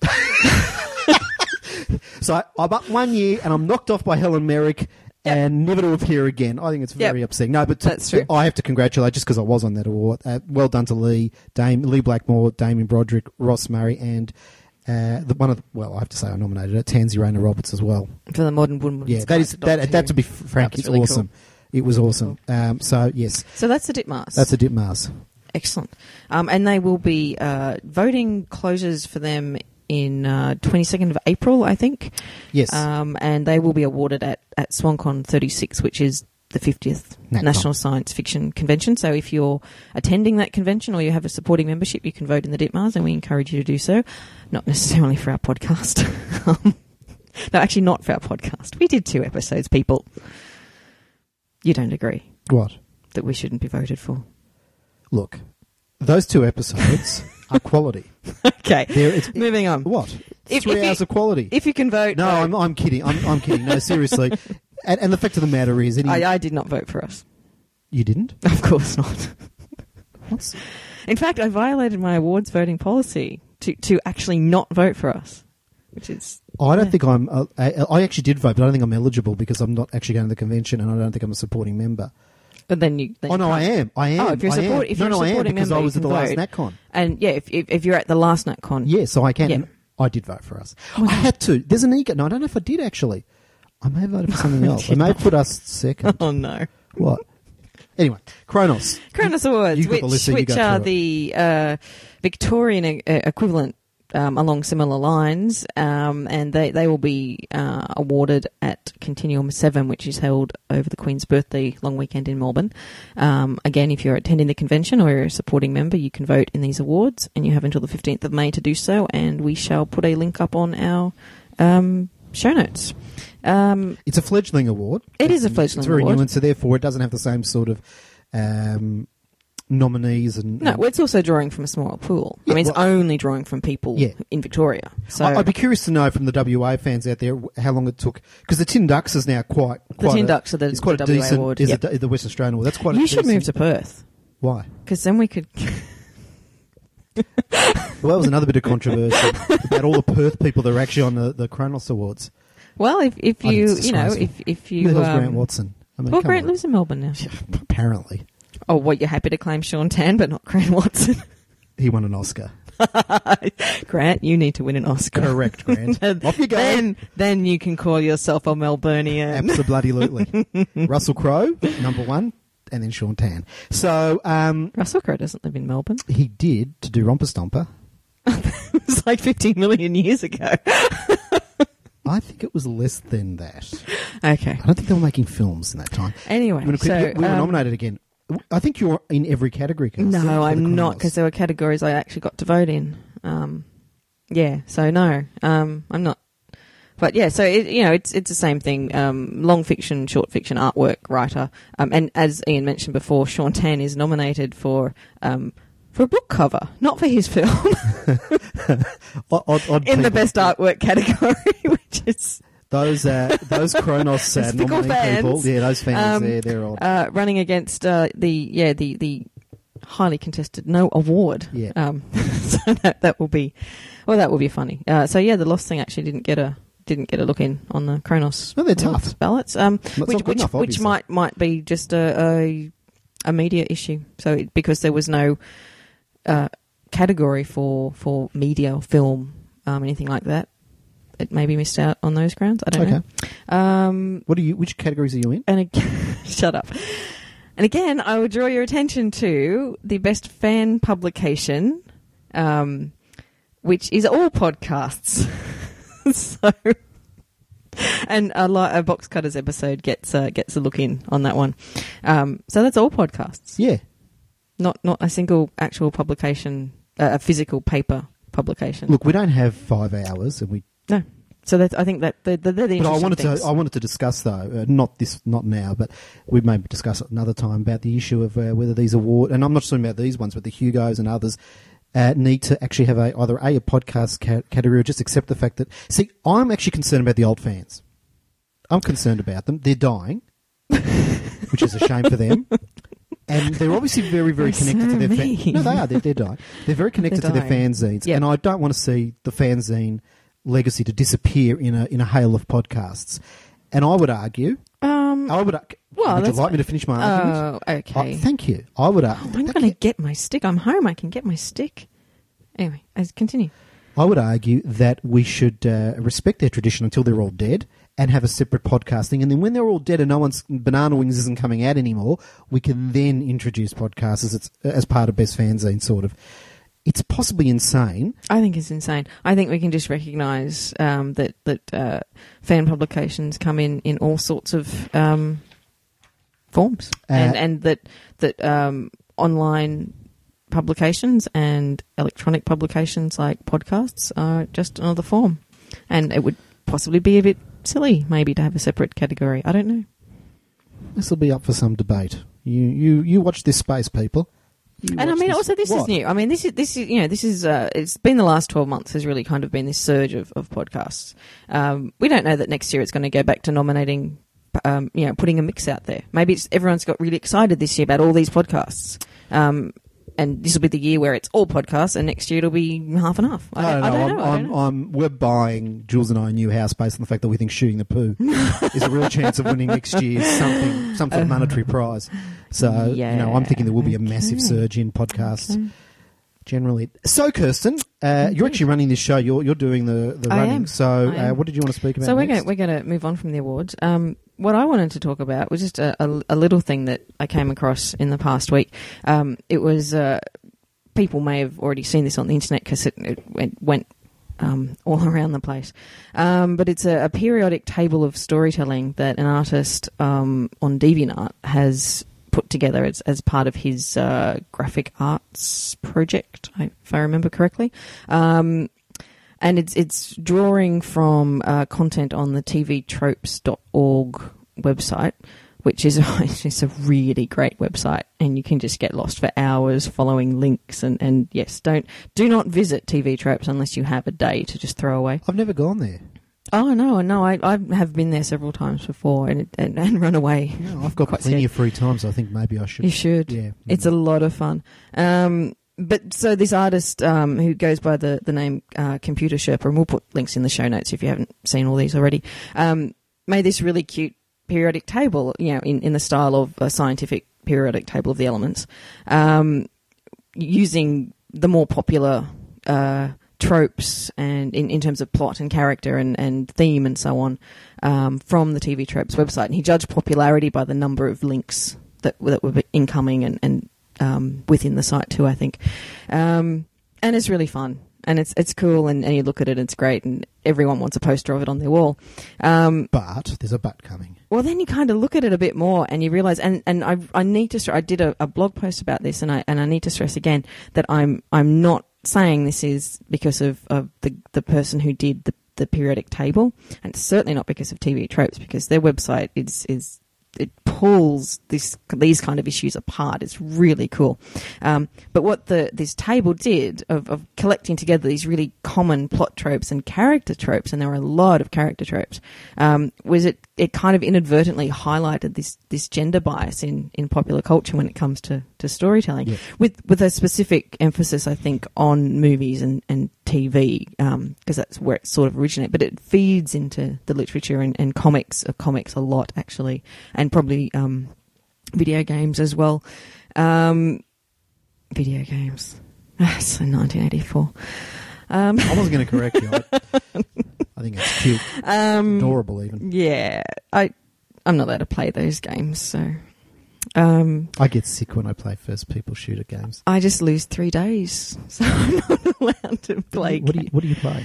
Speaker 1: So I, I'm up one year, and I'm knocked off by Helen Merrick, and never to appear again. I think it's very
Speaker 2: Yep.
Speaker 1: upsetting. No, but to,
Speaker 2: That's true.
Speaker 1: I have to congratulate, just because I was on that award. Uh, well done to Lee, Dame, Lee Blackmore, Damien Broderick, Ross Murray, and uh, the one of the, well, I have to say I nominated it, Tansy Rayner Roberts as well.
Speaker 2: For the Modern Woodman.
Speaker 1: Yeah, that is that. That to be frank,
Speaker 2: That's
Speaker 1: it's
Speaker 2: really
Speaker 1: awesome. It was awesome. Um, so yes,
Speaker 2: So that's the Ditmars.
Speaker 1: that's a dip Mars.
Speaker 2: Excellent. Um, and they will be uh, voting closes for them in uh, twenty-second of April, I think.
Speaker 1: Yes.
Speaker 2: Um, and they will be awarded at, at SwanCon thirty-six, which is the fiftieth
Speaker 1: NatCon.
Speaker 2: National Science Fiction Convention. So if you're attending that convention or you have a supporting membership, you can vote in the Ditmars, and we encourage you to do so. Not necessarily for our podcast. Um, no, actually not for our podcast. We did two episodes, people. You don't agree
Speaker 1: What?
Speaker 2: that we shouldn't be voted for?
Speaker 1: Look, those two episodes are quality.
Speaker 2: Okay,
Speaker 1: There, it's,
Speaker 2: moving on.
Speaker 1: what?
Speaker 2: If-
Speaker 1: Three
Speaker 2: if you-
Speaker 1: hours of quality.
Speaker 2: If you can vote,
Speaker 1: no,
Speaker 2: vote.
Speaker 1: I'm, I'm kidding. I'm, I'm kidding. No, seriously. And, and the fact of the matter is, any,
Speaker 2: I, I did not vote for us.
Speaker 1: you didn't.
Speaker 2: Of course not.
Speaker 1: What's,
Speaker 2: In fact, I violated my awards voting policy to, to actually not vote for us, which is...
Speaker 1: I don't
Speaker 2: Yeah.
Speaker 1: think I'm. Uh, I, I actually did vote, but I don't think I'm eligible because I'm not actually going to the convention, and I don't think I'm a supporting member.
Speaker 2: But then you... Then
Speaker 1: Oh
Speaker 2: you
Speaker 1: no, I
Speaker 2: can't.
Speaker 1: am. I am.
Speaker 2: Oh, if you're
Speaker 1: I am.
Speaker 2: support- if
Speaker 1: no,
Speaker 2: you're a
Speaker 1: no, I am
Speaker 2: supporting
Speaker 1: because
Speaker 2: member,
Speaker 1: I
Speaker 2: you
Speaker 1: was at
Speaker 2: can
Speaker 1: the last
Speaker 2: vote.
Speaker 1: NatCon.
Speaker 2: And yeah, if, if if you're at the last NatCon...
Speaker 1: Yeah, so I can.
Speaker 2: Yeah.
Speaker 1: And I did vote for us. I had to. There's an ego. No, I don't know if I did actually. I may have voted for something else. I may have put us second.
Speaker 2: Oh, no.
Speaker 1: What? Anyway, Kronos.
Speaker 2: Kronos Awards,
Speaker 1: You got the
Speaker 2: which,
Speaker 1: list, so you
Speaker 2: which
Speaker 1: go
Speaker 2: are
Speaker 1: through
Speaker 2: the uh, Victorian uh, equivalent um, along similar lines, um, and they, they will be uh, awarded at Continuum seven, which is held over the Queen's birthday long weekend in Melbourne. Um, again, if you're attending the convention or you're a supporting member, you can vote in these awards, and you have until the fifteenth of May to do so, and we shall put a link up on our um, show notes. Um,
Speaker 1: It's a fledgling award.
Speaker 2: It is a fledgling
Speaker 1: It's very
Speaker 2: award.
Speaker 1: new, and so therefore it doesn't have the same sort of um, nominees and.
Speaker 2: No, well, it's also drawing from a smaller pool.
Speaker 1: Yeah,
Speaker 2: I mean, it's
Speaker 1: well-
Speaker 2: only drawing from people
Speaker 1: Yeah.
Speaker 2: in Victoria. So
Speaker 1: I- I'd be curious to know from the W A fans out there how long it took because the Tin Ducks is now quite. quite
Speaker 2: Tin
Speaker 1: a,
Speaker 2: Ducks are the-
Speaker 1: it's quite
Speaker 2: the
Speaker 1: a
Speaker 2: W A
Speaker 1: decent.
Speaker 2: award,
Speaker 1: Is
Speaker 2: yep.
Speaker 1: it the West Australian award? That's quite.
Speaker 2: you
Speaker 1: a
Speaker 2: should
Speaker 1: decent,
Speaker 2: move to Perth
Speaker 1: Why?
Speaker 2: because then we could.
Speaker 1: Well, that was another bit of controversy about all the Perth people that are actually on the, the Kronos Awards.
Speaker 2: Well, if if
Speaker 1: I think
Speaker 2: you
Speaker 1: it's
Speaker 2: you know if
Speaker 1: disgraceful.
Speaker 2: if
Speaker 1: Who
Speaker 2: you
Speaker 1: the hell's
Speaker 2: um,
Speaker 1: Grant Watson? I mean,
Speaker 2: well,
Speaker 1: come
Speaker 2: Grant
Speaker 1: on.
Speaker 2: lives in Melbourne now.
Speaker 1: Apparently,
Speaker 2: Oh, what, you're happy to claim Sean Tan, but not Grant Watson?
Speaker 1: he won an Oscar.
Speaker 2: Grant, you need to win an Oscar.
Speaker 1: Correct, Grant. Off you go.
Speaker 2: Then, then you can call yourself a Melburnian.
Speaker 1: Absolutely. Russell Crowe, number one, and then Sean Tan. So um,
Speaker 2: Russell Crowe doesn't live in Melbourne.
Speaker 1: he did to do Romper Stomper.
Speaker 2: It was like fifteen million years ago.
Speaker 1: I think it was less than that.
Speaker 2: Okay.
Speaker 1: I don't think they were making films in that time.
Speaker 2: Anyway,
Speaker 1: I'm gonna
Speaker 2: so
Speaker 1: quick- we were
Speaker 2: um,
Speaker 1: nominated again. I think you're in every category. Cass, for
Speaker 2: No,
Speaker 1: the
Speaker 2: I'm not,
Speaker 1: Kronos.
Speaker 2: because there were categories I actually got to vote in. Um, yeah, so no, um, I'm not. But yeah, so it, you know, it's it's the same thing. Um, long fiction, short fiction, artwork, writer, um, and as Ian mentioned before, Sean Tan is nominated for um, for a book cover, not for his film.
Speaker 1: Odd, odd, odd
Speaker 2: In the
Speaker 1: people.
Speaker 2: best artwork category, which is
Speaker 1: Those uh, those Kronos uh,
Speaker 2: Fickle
Speaker 1: nominee
Speaker 2: fans.
Speaker 1: people, yeah, those fans,
Speaker 2: Um,
Speaker 1: they're they're odd.
Speaker 2: uh, running against uh, the yeah the the highly contested No Award.
Speaker 1: Yeah.
Speaker 2: Um, so that that will be well that will be funny. Uh, so yeah, the Lost thing actually didn't get a didn't get a look in on the Kronos.
Speaker 1: Well, they're tough.
Speaker 2: ballots. Um,
Speaker 1: That's
Speaker 2: which
Speaker 1: not good
Speaker 2: which,
Speaker 1: enough,
Speaker 2: which
Speaker 1: obviously.
Speaker 2: might might be just a a, a media issue. So it, because there was no uh, category for for media or film, um, anything like that. It maybe missed out on those grounds. I don't
Speaker 1: Okay.
Speaker 2: know. Um,
Speaker 1: What are you? Which categories are you in?
Speaker 2: and again, shut up. And again, I would draw your attention to the best fan publication, um, which is all podcasts. so, and a, li- a Box Cutters episode gets uh, gets a look in on that one. Um, so that's all podcasts.
Speaker 1: Yeah.
Speaker 2: Not not a single actual publication, uh, a physical paper publication.
Speaker 1: Look, we don't have five hours, and we.
Speaker 2: No. So that's, I think that they're, they're the
Speaker 1: But I
Speaker 2: interesting
Speaker 1: wanted
Speaker 2: things.
Speaker 1: to. I wanted to discuss though, uh, not this, not now, but we may discuss it another time about the issue of uh, whether these award, and I'm not just talking about these ones, but the Hugos and others. Uh, need to actually have a either a, a podcast ca- category or just accept the fact that. See, I'm actually concerned about the old fans. I'm concerned about them. They're dying, which is a shame for them. And they're obviously very, very
Speaker 2: They're
Speaker 1: connected
Speaker 2: so
Speaker 1: to their
Speaker 2: mean.
Speaker 1: fans. No, they are. They're, they're dying. They're very connected
Speaker 2: They're
Speaker 1: to their
Speaker 2: dying.
Speaker 1: fanzines,
Speaker 2: Yep.
Speaker 1: and I don't want to see the fanzine legacy to disappear in a in a hail of podcasts. And I would argue.
Speaker 2: um,
Speaker 1: I would. ar-
Speaker 2: Well,
Speaker 1: would you
Speaker 2: that's
Speaker 1: like me to finish my argument?
Speaker 2: Oh, okay.
Speaker 1: I- thank you. I would. Ar-
Speaker 2: Oh, I'm going to get my stick. I'm home. I can get my stick. Anyway, as continue.
Speaker 1: I would argue that we should uh, respect their tradition until they're all dead and have a separate podcasting. And then when they're all dead and no one's Banana Wings isn't coming out anymore, we can then introduce podcasts as, it's, as part of Best Fanzine, sort of. It's possibly insane.
Speaker 2: I think it's insane. I think we can just recognise um, that that uh, fan publications come in, in all sorts of um, forms,
Speaker 1: Uh,
Speaker 2: and and that that um, online publications and electronic publications like podcasts are just another form, and it would possibly be a bit silly maybe to have a separate category. I don't know.
Speaker 1: This will be up for some debate. You you, you watch this space, people. You
Speaker 2: And I
Speaker 1: watch
Speaker 2: mean,
Speaker 1: this-
Speaker 2: also this
Speaker 1: What?
Speaker 2: is new. I mean, this is this is you know this is uh, it's been the last twelve months has really kind of been this surge of of podcasts. Um, we don't know that next year it's going to go back to nominating, um, you know, putting a mix out there. Maybe it's, everyone's got really excited this year about all these podcasts. Um, and this will be the year where it's all podcasts, and next year it'll be half and half. I,
Speaker 1: I don't know.
Speaker 2: I don't
Speaker 1: I'm,
Speaker 2: know. I don't
Speaker 1: I'm,
Speaker 2: know.
Speaker 1: I'm, we're buying Jules and I a new house based on the fact that we think Shooting the Poo is a real chance of winning next year something, some sort of monetary prize. So, you know, I'm thinking there will be a massive
Speaker 2: Okay.
Speaker 1: surge in podcasts
Speaker 2: Okay.
Speaker 1: generally. So, Kirsten, uh, you're actually running this show. You're you're doing the, the
Speaker 2: I
Speaker 1: running.
Speaker 2: am.
Speaker 1: So,
Speaker 2: I
Speaker 1: uh,
Speaker 2: am.
Speaker 1: what did you want to speak about
Speaker 2: So we're
Speaker 1: next?
Speaker 2: going we're going to move on from the awards. Um, what I wanted to talk about was just a, a, a little thing that I came across in the past week. Um, it was uh, people may have already seen this on the internet because it, it went, went um, all around the place. Um, but it's a, a periodic table of storytelling that an artist um, on DeviantArt has put together as, as part of his uh, graphic arts project, if I remember correctly. Um, and it's it's drawing from uh, content on the T V tropes dot org website, which is it's just a really great website, and you can just get lost for hours following links. And, and yes, don't do not visit T V Tropes unless you have a day to just throw away.
Speaker 1: I've never gone there.
Speaker 2: Oh no, no, I I have been there several times before and and, and run away.
Speaker 1: No, I've got
Speaker 2: Quite
Speaker 1: plenty
Speaker 2: scared.
Speaker 1: of free time, so I think maybe I should.
Speaker 2: You should.
Speaker 1: Yeah.
Speaker 2: It's a lot of fun. Um, but so this artist um, who goes by the, the name uh, Computer Sherpa, and we'll put links in the show notes if you haven't seen all these already, um, made this really cute periodic table, you know, in, in the style of a scientific periodic table of the elements, um, using the more popular uh, tropes and in, in terms of plot and character and, and theme and so on um, from the T V Tropes website. And he judged popularity by the number of links that, that were incoming and, and um, within the site too, I think. Um, and it's really fun. And it's it's cool, and, and you look at it, it's great, and everyone wants a poster of it on their wall. Um,
Speaker 1: But there's a but coming.
Speaker 2: well, then you kind of look at it a bit more, and you realise, and, and I I need to str- I did a, a blog post about this, and I and I need to stress again that I'm I'm not saying this is because of, of the the person who did the, the periodic table, and it's certainly not because of T V Tropes, because their website is is it pulls this these kind of issues apart. It's really cool. Um, but what the this table did of, of collecting together these really common plot tropes and character tropes, and there were a lot of character tropes, um, was it it kind of inadvertently highlighted this this gender bias in, in popular culture when it comes to, to storytelling,
Speaker 1: yeah.
Speaker 2: with with a specific emphasis, I think, on movies and, and T V, because um, that's where it sort of originated. But it feeds into the literature and, and comics, uh, comics a lot, actually, and probably um, video games as well. Um, video games. So nineteen eighty-four. Um,
Speaker 1: I wasn't going to correct you. I, I think it's cute.
Speaker 2: Um,
Speaker 1: Adorable, even.
Speaker 2: Yeah. I, I'm not allowed to play those games, so... Um,
Speaker 1: I get sick when I play first-people shooter games.
Speaker 2: I just lose three days, so I'm not allowed to play
Speaker 1: What do you,
Speaker 2: games.
Speaker 1: what do you play?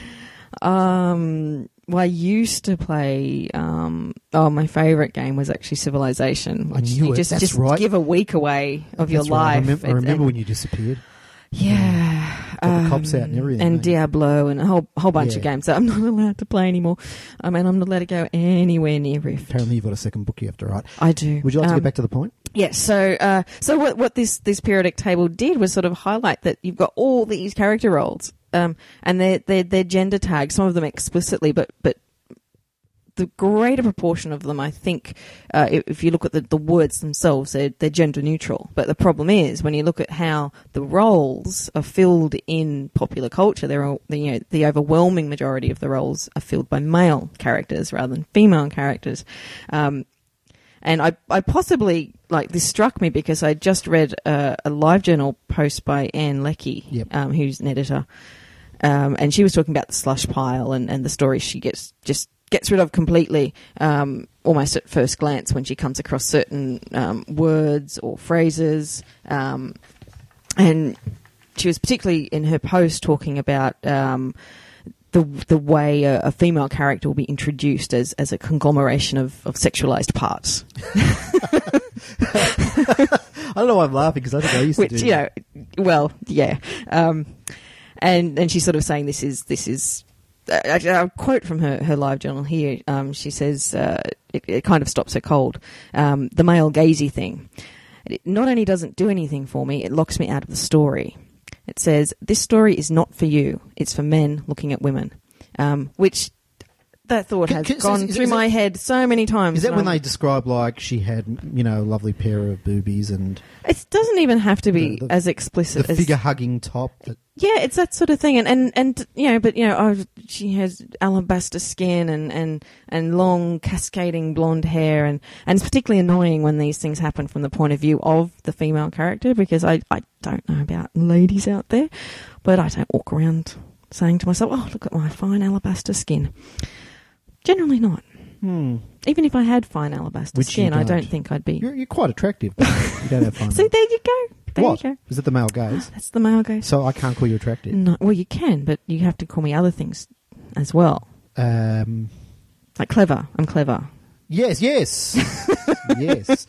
Speaker 2: Um, well, I used to play. Um, oh, my favourite game was actually Civilization.
Speaker 1: I
Speaker 2: Which
Speaker 1: knew
Speaker 2: you
Speaker 1: it.
Speaker 2: Just,
Speaker 1: That's
Speaker 2: just
Speaker 1: right.
Speaker 2: give a week away of your
Speaker 1: That's right. I
Speaker 2: life.
Speaker 1: remember, I
Speaker 2: It-
Speaker 1: remember
Speaker 2: and-
Speaker 1: when you disappeared.
Speaker 2: Yeah,
Speaker 1: Got the cops out and everything,
Speaker 2: and
Speaker 1: eh?
Speaker 2: Diablo, and a whole whole bunch
Speaker 1: Yeah.
Speaker 2: of games that I'm not allowed to play anymore. I mean, I'm not allowed to go anywhere near Rift.
Speaker 1: Apparently, you've got a second book you have to write.
Speaker 2: I do.
Speaker 1: Would you like to
Speaker 2: Um,
Speaker 1: get back to the point?
Speaker 2: Yes. So, uh, so what, what this, this periodic table did was sort of highlight that you've got all these character roles, um, and they're, they're, they're gender tagged, some of them explicitly, but, but the greater proportion of them, I think, uh, if, if you look at the, the words themselves, they're, they're gender neutral. But the problem is when you look at how the roles are filled in popular culture, they're all, you know, the overwhelming majority of the roles are filled by male characters rather than female characters. Um, And I, I possibly, like, this struck me because I just read a, a LiveJournal post by Anne Leckie,
Speaker 1: Yep.
Speaker 2: um, who's an editor. Um, and she was talking about the slush pile and, and the stories she gets just gets rid of completely, um, almost at first glance when she comes across certain um, words or phrases. Um, and she was particularly in her post talking about... Um, The, the way a, a female character will be introduced as, as a conglomeration of, of sexualized parts.
Speaker 1: I don't know why I'm laughing because I think I used
Speaker 2: Which,
Speaker 1: to do
Speaker 2: you
Speaker 1: that.
Speaker 2: know, well, yeah. Um, and, and she's sort of saying this is, this is, uh, I'll quote from her, her live journal here. Um, she says, uh, it, it kind of stops her cold. Um, the male gazy thing. It not only doesn't do anything for me, it locks me out of the story. It says, this story is not for you. It's for men looking at women. Um, which, that thought
Speaker 1: Can-
Speaker 2: has
Speaker 1: can-
Speaker 2: gone
Speaker 1: is- is
Speaker 2: through
Speaker 1: that-
Speaker 2: my head so many times.
Speaker 1: Is that
Speaker 2: and
Speaker 1: when
Speaker 2: I'm-
Speaker 1: they describe, like, she had, you know, a lovely pair of boobies and
Speaker 2: It doesn't even have to be
Speaker 1: The- the-
Speaker 2: as
Speaker 1: the
Speaker 2: explicit as...
Speaker 1: figure-hugging top? That,
Speaker 2: Yeah, it's that sort of thing, and and, and you know, but you know, oh, she has alabaster skin and, and, and long cascading blonde hair, and, and it's particularly annoying when these things happen from the point of view of the female character, because I, I don't know about ladies out there, but I don't walk around saying to myself, oh, look at my fine alabaster skin. Generally not.
Speaker 1: hmm.
Speaker 2: Even if I had fine alabaster
Speaker 1: Which you
Speaker 2: skin, I
Speaker 1: don't.
Speaker 2: don't think I'd be.
Speaker 1: You're, you're quite attractive, but you don't have fun.
Speaker 2: See, there you go. There
Speaker 1: what?
Speaker 2: you go.
Speaker 1: Is it the male gaze?
Speaker 2: That's the male gaze.
Speaker 1: So I can't call you attractive.
Speaker 2: No, well, you can, but you have to call me other things as well.
Speaker 1: Um,
Speaker 2: Like clever. I'm clever.
Speaker 1: yes, yes. yes.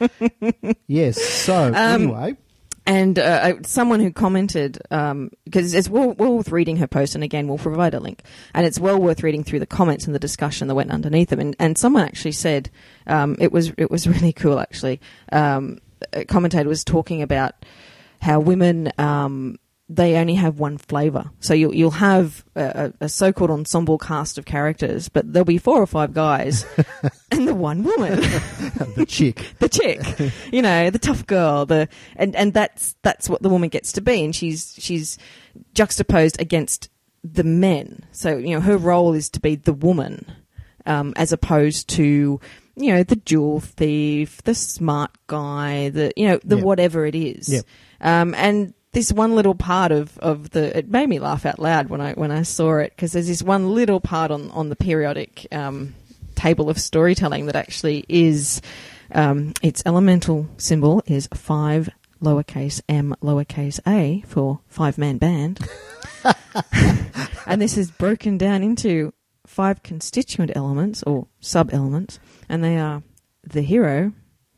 Speaker 1: Yes. So,
Speaker 2: Um,
Speaker 1: anyway.
Speaker 2: And uh, someone who commented, um, because it's well, well worth reading her post, and again, we'll provide a link, and it's well worth reading through the comments and the discussion that went underneath them. And, and someone actually said, um, it was it was really cool, actually. Um, a commentator was talking about how women, um, they only have one flavour. So you'll, you'll have a, a so-called ensemble cast of characters, but there'll be four or five guys and the one woman.
Speaker 1: The chick.
Speaker 2: The chick, you know, the tough girl, the and, and that's that's what the woman gets to be, and she's she's juxtaposed against the men. So you know, her role is to be the woman, um, as opposed to you know the jewel thief, the smart guy, the you know the
Speaker 1: Yep.
Speaker 2: whatever it is.
Speaker 1: Yep.
Speaker 2: Um, and this one little part of, of the it made me laugh out loud when I when I saw it, because there's this one little part on on the periodic um, table of storytelling that actually is um, its elemental symbol is five lowercase m lowercase a for five man band, and this is broken down into five constituent elements or sub elements, and they are the hero,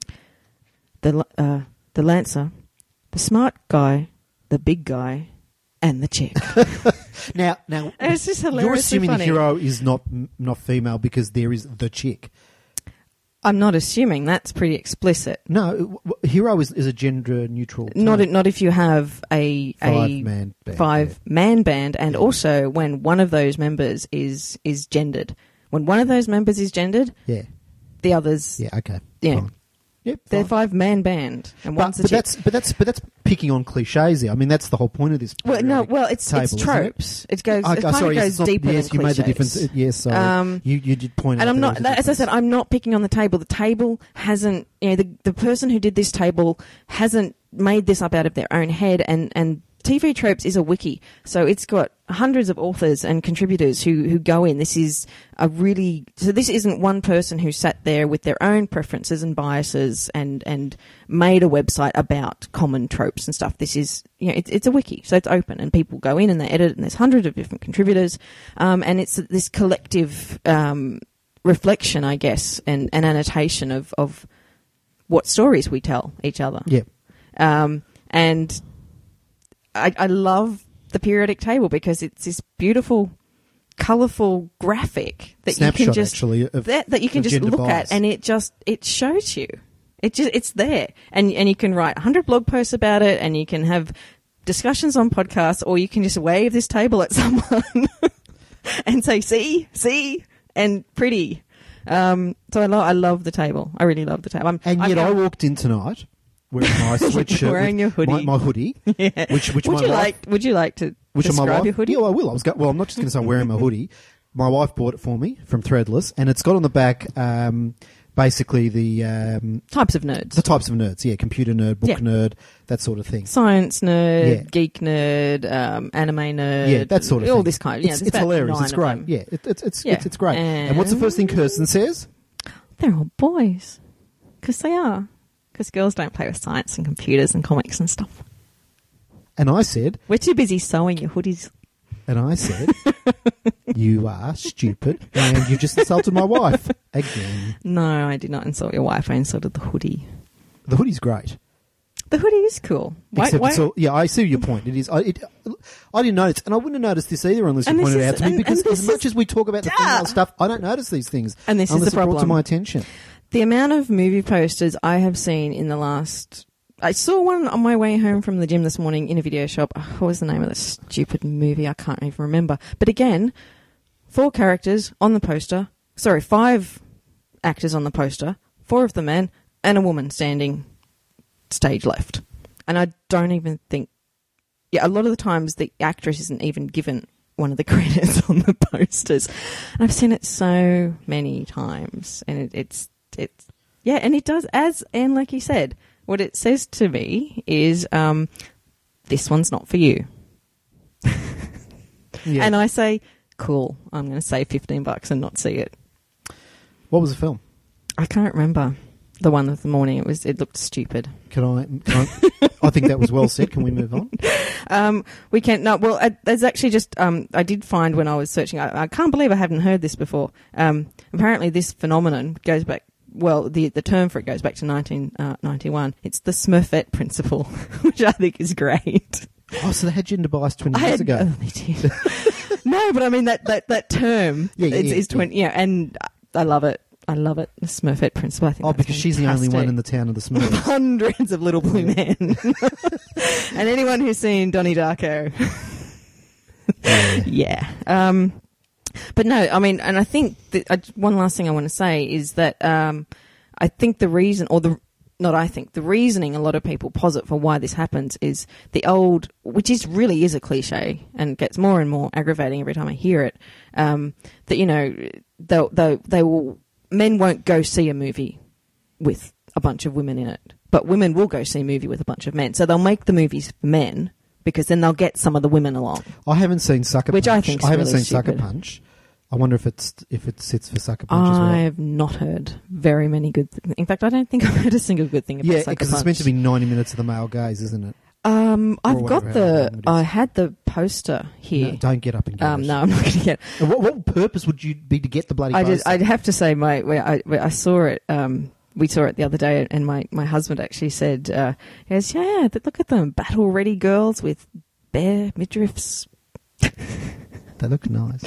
Speaker 2: the uh, the lancer, the smart guy, the big guy, and the chick.
Speaker 1: Now, now,
Speaker 2: And it's just
Speaker 1: you're
Speaker 2: hilariously
Speaker 1: assuming
Speaker 2: funny.
Speaker 1: the hero is not not female because there is the chick.
Speaker 2: I'm not assuming that's pretty explicit.
Speaker 1: No, w- w- hero is, is a gender neutral.
Speaker 2: Not not if you have a
Speaker 1: five
Speaker 2: a
Speaker 1: man band,
Speaker 2: five
Speaker 1: yeah.
Speaker 2: man band, and
Speaker 1: Yeah.
Speaker 2: also when one of those members is is gendered. When one of those members is gendered,
Speaker 1: Yeah,
Speaker 2: the others,
Speaker 1: yeah, okay,
Speaker 2: Yeah.
Speaker 1: fine. Yep,
Speaker 2: they're
Speaker 1: fine.
Speaker 2: five man band, and
Speaker 1: But,
Speaker 2: one's a
Speaker 1: but
Speaker 2: chick.
Speaker 1: that's but that's but that's picking on cliches here. I mean, that's the whole point of this.
Speaker 2: Well, no,
Speaker 1: periodic
Speaker 2: well, it's
Speaker 1: table,
Speaker 2: it's
Speaker 1: isn't
Speaker 2: tropes. It, goes.
Speaker 1: Oh,
Speaker 2: it kind
Speaker 1: sorry,
Speaker 2: of
Speaker 1: yes,
Speaker 2: goes
Speaker 1: it's not-
Speaker 2: deeper
Speaker 1: yes,
Speaker 2: than
Speaker 1: you made the
Speaker 2: cliches.
Speaker 1: difference. Uh, Yes, sorry.
Speaker 2: Um,
Speaker 1: you you did point
Speaker 2: And
Speaker 1: out.
Speaker 2: I'm
Speaker 1: there
Speaker 2: not,
Speaker 1: was a
Speaker 2: as I said,
Speaker 1: difference.
Speaker 2: I'm not picking on the table. The table hasn't, you know, the the person who did this table hasn't made this up out of their own head. And and T V Tropes is a wiki, so it's got hundreds of authors and contributors who who go in. This is a really so this isn't one person who sat there with their own preferences and biases and and made a website about common tropes and stuff. This is, you know, it's it's a wiki, so it's open and people go in and they edit, and there's hundreds of different contributors, um, and it's this collective um, reflection, I guess, and, and annotation of of what stories we tell each other.
Speaker 1: Yeah.
Speaker 2: Um, and I, I love the periodic table because it's this beautiful, colourful graphic that
Speaker 1: Snapshot,
Speaker 2: you can just
Speaker 1: actually, of-
Speaker 2: that, that you can
Speaker 1: of
Speaker 2: just
Speaker 1: gender
Speaker 2: look
Speaker 1: bias.
Speaker 2: at, and it just it shows you. It just it's there, and and you can write one hundred blog posts about it, and you can have discussions on podcasts, or you can just wave this table at someone and say, "See, see," and pretty. Um, so I love I love the table. I really love the table. I'm,
Speaker 1: And
Speaker 2: I'm,
Speaker 1: yet, I
Speaker 2: I'm-
Speaker 1: walked in tonight wearing my sweatshirt,
Speaker 2: Wearing
Speaker 1: with
Speaker 2: your hoodie.
Speaker 1: my, my hoodie,
Speaker 2: Yeah.
Speaker 1: which which
Speaker 2: would
Speaker 1: my
Speaker 2: you
Speaker 1: wife,
Speaker 2: like? Would you like to
Speaker 1: which my
Speaker 2: describe
Speaker 1: wife,
Speaker 2: your hoodie?
Speaker 1: Yeah, I will. I was go, well. I'm not just going to say I'm wearing my hoodie. My wife bought it for me from Threadless, and it's got on the back um, basically the um,
Speaker 2: Types of nerds.
Speaker 1: the types of nerds. Yeah, computer nerd, book
Speaker 2: Yeah.
Speaker 1: nerd, that sort of thing.
Speaker 2: Science nerd,
Speaker 1: Yeah.
Speaker 2: geek nerd, um, anime nerd.
Speaker 1: Yeah, that sort of
Speaker 2: all
Speaker 1: thing.
Speaker 2: this kind of. Yeah,
Speaker 1: it's
Speaker 2: there's
Speaker 1: it's
Speaker 2: about
Speaker 1: hilarious.
Speaker 2: nine
Speaker 1: It's
Speaker 2: of
Speaker 1: great.
Speaker 2: them.
Speaker 1: Yeah, it, it's it's,
Speaker 2: Yeah.
Speaker 1: it's it's great. And, what's the first thing Kirsten says?
Speaker 2: They're all boys. Because they are. Because girls don't play with science and computers and comics and stuff.
Speaker 1: And I said,
Speaker 2: We're too busy sewing your hoodies.
Speaker 1: and I said, you are stupid, and you've just insulted my wife again.
Speaker 2: No, I did not insult your wife. I insulted the hoodie.
Speaker 1: The hoodie's great.
Speaker 2: The hoodie is cool. Why,
Speaker 1: Except
Speaker 2: why,
Speaker 1: it's all, yeah, I see your point. It is. I, it, I didn't notice, and I wouldn't have noticed this either unless you
Speaker 2: And this
Speaker 1: pointed it
Speaker 2: is-
Speaker 1: out to me.
Speaker 2: and-
Speaker 1: Because
Speaker 2: and
Speaker 1: as
Speaker 2: this
Speaker 1: much
Speaker 2: is-
Speaker 1: as we talk about the
Speaker 2: Ah!
Speaker 1: female stuff, I don't notice these things
Speaker 2: And this is
Speaker 1: unless
Speaker 2: the
Speaker 1: it's brought to
Speaker 2: problem.
Speaker 1: my attention.
Speaker 2: The amount of movie posters I have seen in the last... I saw one on my way home from the gym this morning in a video shop. Oh, what was the name of the stupid movie? I can't even remember. But again, four characters on the poster. Sorry, five actors on the poster. Four of the men and a woman standing stage left. And I don't even think... Yeah, a lot of the times the actress isn't even given one of the credits on the posters. And I've seen it so many times. And it, it's... it's yeah, and it does, as and like you said, what it says to me is, um, this one's not for you.
Speaker 1: Yeah.
Speaker 2: And I say, cool, I'm going to save fifteen bucks and not see it.
Speaker 1: What was the film?
Speaker 2: I can't remember the one of the morning. It was. It looked stupid.
Speaker 1: Can I? Can I, I think that was well said. Can we move on?
Speaker 2: Um, we can't. No, well, I, there's actually just. Um, I did find when I was searching. I, I can't believe I haven't heard this before. Um, apparently, this phenomenon goes back. Well, the the term for it goes back to nineteen ninety-one. It's the Smurfette principle, which I think is great.
Speaker 1: Oh, so they had gender bias twenty
Speaker 2: I
Speaker 1: years
Speaker 2: had,
Speaker 1: ago.
Speaker 2: oh, they did. No, but I mean that that that term
Speaker 1: Yeah, yeah,
Speaker 2: is,
Speaker 1: yeah,
Speaker 2: is twenty. Yeah, and I love it. I love it. The Smurfette principle. I think.
Speaker 1: Oh,
Speaker 2: that's
Speaker 1: because she's the only one in
Speaker 2: fantastic.
Speaker 1: the town of the Smurfs.
Speaker 2: Hundreds of little blue men, and anyone who's seen Donnie Darko.
Speaker 1: Yeah.
Speaker 2: Yeah. Um, but no, I mean, and I think that, uh, one last thing I want to say is that um, I think the reason, or the not I think, the reasoning a lot of people posit for why this happens is the old, which is really is a cliche and gets more and more aggravating every time I hear it, um, that, you know, they'll, they'll, they will, men won't go see a movie with a bunch of women in it, but women will go see a movie with a bunch of men. So they'll make the movies for men because then they'll get some of the women along.
Speaker 1: I haven't seen Sucker
Speaker 2: Which
Speaker 1: Punch.
Speaker 2: I think's
Speaker 1: I haven't
Speaker 2: really
Speaker 1: seen Sucker
Speaker 2: stupid.
Speaker 1: Punch. I wonder if it's if it sits for Sucker Punch as well.
Speaker 2: I have not heard very many good th- In fact, I don't think I've heard a single good thing about
Speaker 1: Yeah,
Speaker 2: Sucker
Speaker 1: because
Speaker 2: Punch.
Speaker 1: it's meant to be ninety minutes of the male gaze, isn't it?
Speaker 2: Um,
Speaker 1: Or
Speaker 2: I've got
Speaker 1: whatever,
Speaker 2: the...
Speaker 1: however long it is.
Speaker 2: I had the poster here.
Speaker 1: No, don't get up and get
Speaker 2: um,
Speaker 1: it.
Speaker 2: no, I'm not going to get...
Speaker 1: And what, what purpose would you be to get the bloody
Speaker 2: I
Speaker 1: poster?
Speaker 2: just, I'd have to say, my, where I, where I saw it... Um, we saw it the other day, and my, my husband actually said, uh, he goes, yeah, th- look at them, battle-ready girls with bare midriffs.
Speaker 1: They look nice.
Speaker 2: Because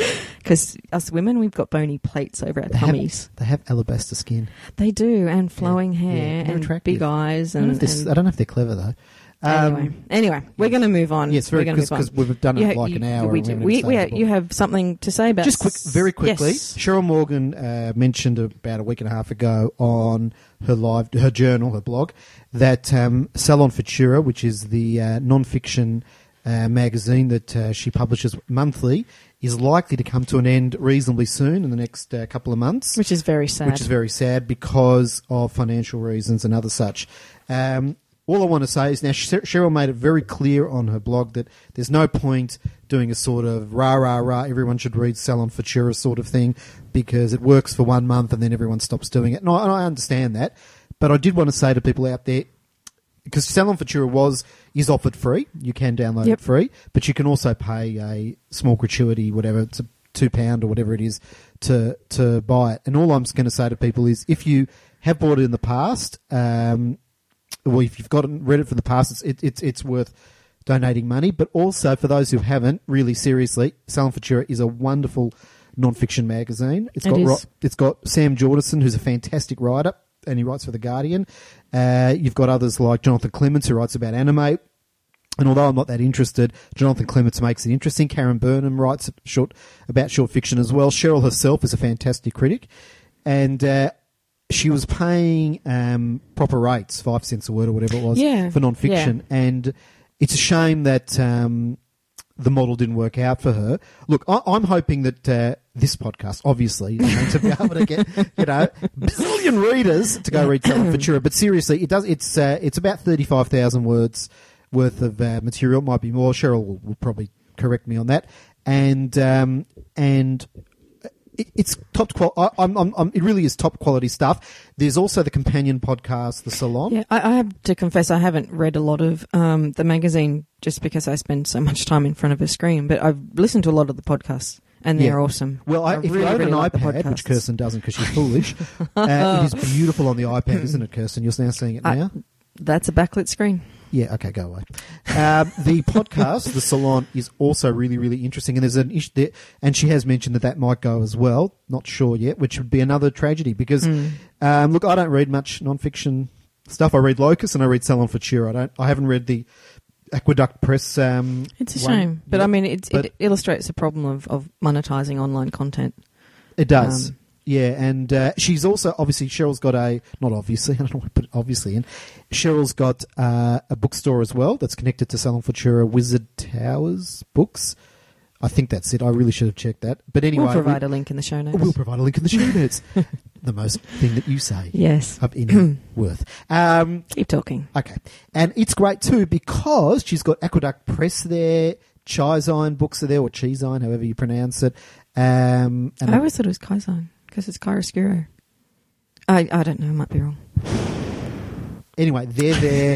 Speaker 2: Because us women, we've got bony plates over our
Speaker 1: They
Speaker 2: tummies.
Speaker 1: have, they have alabaster skin.
Speaker 2: They do, and flowing
Speaker 1: Yeah,
Speaker 2: hair,
Speaker 1: yeah, they're
Speaker 2: and
Speaker 1: attractive.
Speaker 2: big eyes.
Speaker 1: I don't, know
Speaker 2: And,
Speaker 1: if they're-
Speaker 2: and
Speaker 1: I don't know if they're clever, though. Um,
Speaker 2: anyway, anyway, we're going to move on.
Speaker 1: Yes, very
Speaker 2: We're gonna
Speaker 1: because
Speaker 2: move on.
Speaker 1: we've done it
Speaker 2: You ha-
Speaker 1: like
Speaker 2: you-
Speaker 1: an hour.
Speaker 2: We,
Speaker 1: and
Speaker 2: do-
Speaker 1: haven't
Speaker 2: we,
Speaker 1: even
Speaker 2: we,
Speaker 1: started the
Speaker 2: you
Speaker 1: book.
Speaker 2: have something to say about
Speaker 1: Just quick,
Speaker 2: s-
Speaker 1: very quickly.
Speaker 2: Yes.
Speaker 1: Cheryl Morgan uh, mentioned about a week and a half ago on her live, her journal, her blog, that um, Salon Futura, which is the uh, non-fiction uh, magazine that uh, she publishes monthly, is likely to come to an end reasonably soon in the next uh, couple of months.
Speaker 2: Which is very sad.
Speaker 1: Which is very sad because of financial reasons and other such. Um, all I want to say is now Cher- Cheryl made it very clear on her blog that there's no point doing a sort of rah, rah, rah, everyone should read Salon Futura sort of thing because it works for one month and then everyone stops doing it. And I, and I understand that. But I did want to say to people out there, because Salon Futura was is offered free, you can download
Speaker 2: Yep.
Speaker 1: it free, but you can also pay a small gratuity, whatever, it's a two pound or whatever it is, to to buy it. And all I'm going to say to people is, if you have bought it in the past, um, or if you've gotten read it from the past, it's it, it's it's worth donating money. But also for those who haven't, really seriously, Salon Futura is a wonderful non-fiction magazine. It's
Speaker 2: It
Speaker 1: got
Speaker 2: is.
Speaker 1: ri- it's got Sam Jordison, who's a fantastic writer, and he writes for The Guardian. Uh, you've got others like Jonathan Clements, who writes about anime. And although I'm not that interested, Jonathan Clements makes it interesting. Karen Burnham writes short about short fiction as well. Cheryl herself is a fantastic critic. And uh, she was paying um, proper rates, five cents a word or whatever it was,
Speaker 2: Yeah,
Speaker 1: for non-fiction.
Speaker 2: yeah.
Speaker 1: And it's a shame that um, the model didn't work out for her. Look, I, I'm hoping that uh, this podcast, obviously, is going to be able to get, you know, bazillion readers to go read Salon Futura. But seriously, it does. It's uh, it's about thirty-five thousand words worth of uh, material. It might be more. Cheryl will, will probably correct me on that. And um, and it, it's top quality. I'm, I'm, I'm, it really is top quality stuff. There's also the companion podcast, The Salon.
Speaker 2: Yeah, I, I have to confess I haven't read a lot of um, the magazine just because I spend so much time in front of a screen, but I've listened to a lot of the podcasts, and they're
Speaker 1: Yeah.
Speaker 2: awesome.
Speaker 1: Well, I,
Speaker 2: I
Speaker 1: if you
Speaker 2: really,
Speaker 1: own
Speaker 2: really
Speaker 1: an
Speaker 2: like the
Speaker 1: iPad, which
Speaker 2: podcasts.
Speaker 1: Kirsten doesn't because she's foolish, uh, it is beautiful on the iPad, isn't it, Kirsten? You're now seeing it
Speaker 2: I-
Speaker 1: now?
Speaker 2: That's a backlit screen.
Speaker 1: Yeah, okay, go away. Um, the podcast, The Salon, is also really, really interesting, and there's an issue there, and she has mentioned that that might go as well. Not sure yet, which would be another tragedy because,
Speaker 2: Mm.
Speaker 1: um, look, I don't read much non-fiction stuff. I read Locus and I read Salon Futura. I don't. I haven't read the Aqueduct Press. Um,
Speaker 2: It's a
Speaker 1: one
Speaker 2: shame, but
Speaker 1: yet,
Speaker 2: I mean, it,
Speaker 1: but
Speaker 2: it illustrates the problem of, of monetizing online content.
Speaker 1: it does.
Speaker 2: um,
Speaker 1: Yeah, and uh, she's also, obviously, Cheryl's got a, not obviously, I don't know what to put obviously in, Cheryl's got uh, a bookstore as well that's connected to Salon Futura, Wizard Towers Books. I think that's it. I really should have checked that. But anyway.
Speaker 2: we'll provide
Speaker 1: we,
Speaker 2: a link in the show notes.
Speaker 1: We'll provide a link in the show notes. The most thing that you say
Speaker 2: Yes.
Speaker 1: of any worth. Um,
Speaker 2: Keep talking.
Speaker 1: okay. And it's great too because she's got Aqueduct Press there, Chizine Books are there, or Chizine, however you pronounce it. Um, and
Speaker 2: I always thought it was Kaizan because it's chiaroscuro. I I don't know. I might be wrong.
Speaker 1: Anyway, they're there.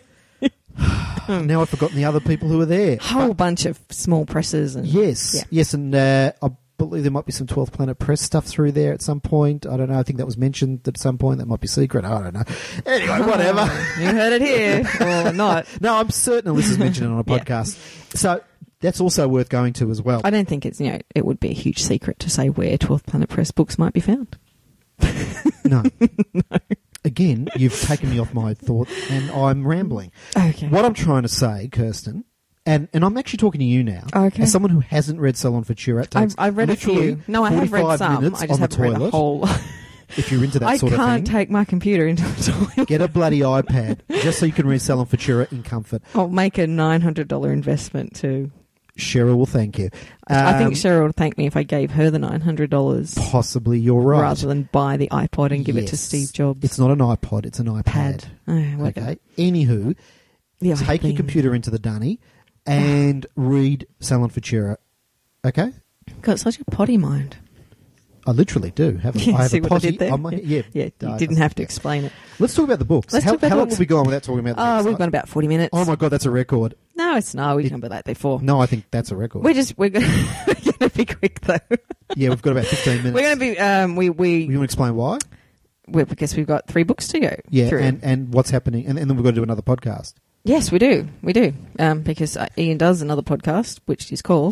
Speaker 1: Now I've forgotten the other people who are there.
Speaker 2: Whole bunch of small presses and
Speaker 1: Yes,
Speaker 2: Yeah.
Speaker 1: yes, and uh, I believe there might be some twelfth Planet Press stuff through there at some point. I don't know. I think that was mentioned at some point. That might be secret. I don't know. Anyway, whatever.
Speaker 2: You heard it here or not?
Speaker 1: No, I'm certain this is mentioned on a
Speaker 2: Yeah.
Speaker 1: podcast. So that's also worth going to as well.
Speaker 2: I don't think it's you know it would be a huge secret to say where twelfth Planet Press books might be found.
Speaker 1: No. Again, you've taken me off my thought and I'm rambling.
Speaker 2: Okay.
Speaker 1: What I'm trying to say, Kirsten, and, and I'm actually talking to you now,
Speaker 2: Okay.
Speaker 1: as someone who hasn't read Salon Futura. It takes
Speaker 2: I've, I've read a
Speaker 1: literally
Speaker 2: few. No, I have read
Speaker 1: forty-five
Speaker 2: some.
Speaker 1: minutes
Speaker 2: I just
Speaker 1: on the
Speaker 2: haven't read a
Speaker 1: toilet.
Speaker 2: whole.
Speaker 1: If you're into that
Speaker 2: I
Speaker 1: sort of thing.
Speaker 2: can't take my computer into the toilet.
Speaker 1: Get a bloody iPad just so you can read Salon Futura in comfort.
Speaker 2: I'll make a nine hundred dollar investment too.
Speaker 1: Cheryl will thank you.
Speaker 2: I think
Speaker 1: Um,
Speaker 2: Cheryl would thank me if I gave her the nine hundred dollars
Speaker 1: Possibly, you're right.
Speaker 2: rather than buy the iPod and give it to
Speaker 1: Yes.
Speaker 2: Steve Jobs.
Speaker 1: It's not an iPod, it's an iPad.
Speaker 2: Pad. Oh, whatever.
Speaker 1: Okay. Anywho,
Speaker 2: The
Speaker 1: take your
Speaker 2: iPad.
Speaker 1: computer into the dunny and read Salon Futura. Okay?
Speaker 2: Got such a potty mind.
Speaker 1: I literally do. Have a,
Speaker 2: Yeah,
Speaker 1: I have
Speaker 2: see
Speaker 1: a
Speaker 2: what I
Speaker 1: potty
Speaker 2: did there?
Speaker 1: on my yeah.
Speaker 2: Yeah, you
Speaker 1: I-
Speaker 2: didn't have to
Speaker 1: yeah.
Speaker 2: explain it.
Speaker 1: Let's talk about the books.
Speaker 2: Let's
Speaker 1: how
Speaker 2: talk about
Speaker 1: how
Speaker 2: the
Speaker 1: long
Speaker 2: books.
Speaker 1: have we gone without talking about the
Speaker 2: Oh,
Speaker 1: books?
Speaker 2: we've gone about forty minutes.
Speaker 1: Oh my god, that's a record.
Speaker 2: No, it's not. We've
Speaker 1: It-
Speaker 2: done about that before.
Speaker 1: No, I think that's a record.
Speaker 2: We're just we're going to be quick though.
Speaker 1: Yeah, we've got about fifteen minutes.
Speaker 2: We're going to be um we
Speaker 1: You
Speaker 2: we
Speaker 1: want to explain why?
Speaker 2: we're, because we've got three books to go.
Speaker 1: Yeah,
Speaker 2: through.
Speaker 1: and, and what's happening, and, and then we've got to do another podcast.
Speaker 2: Yes, we do. We do. Um, because uh, Ian does another podcast, which is called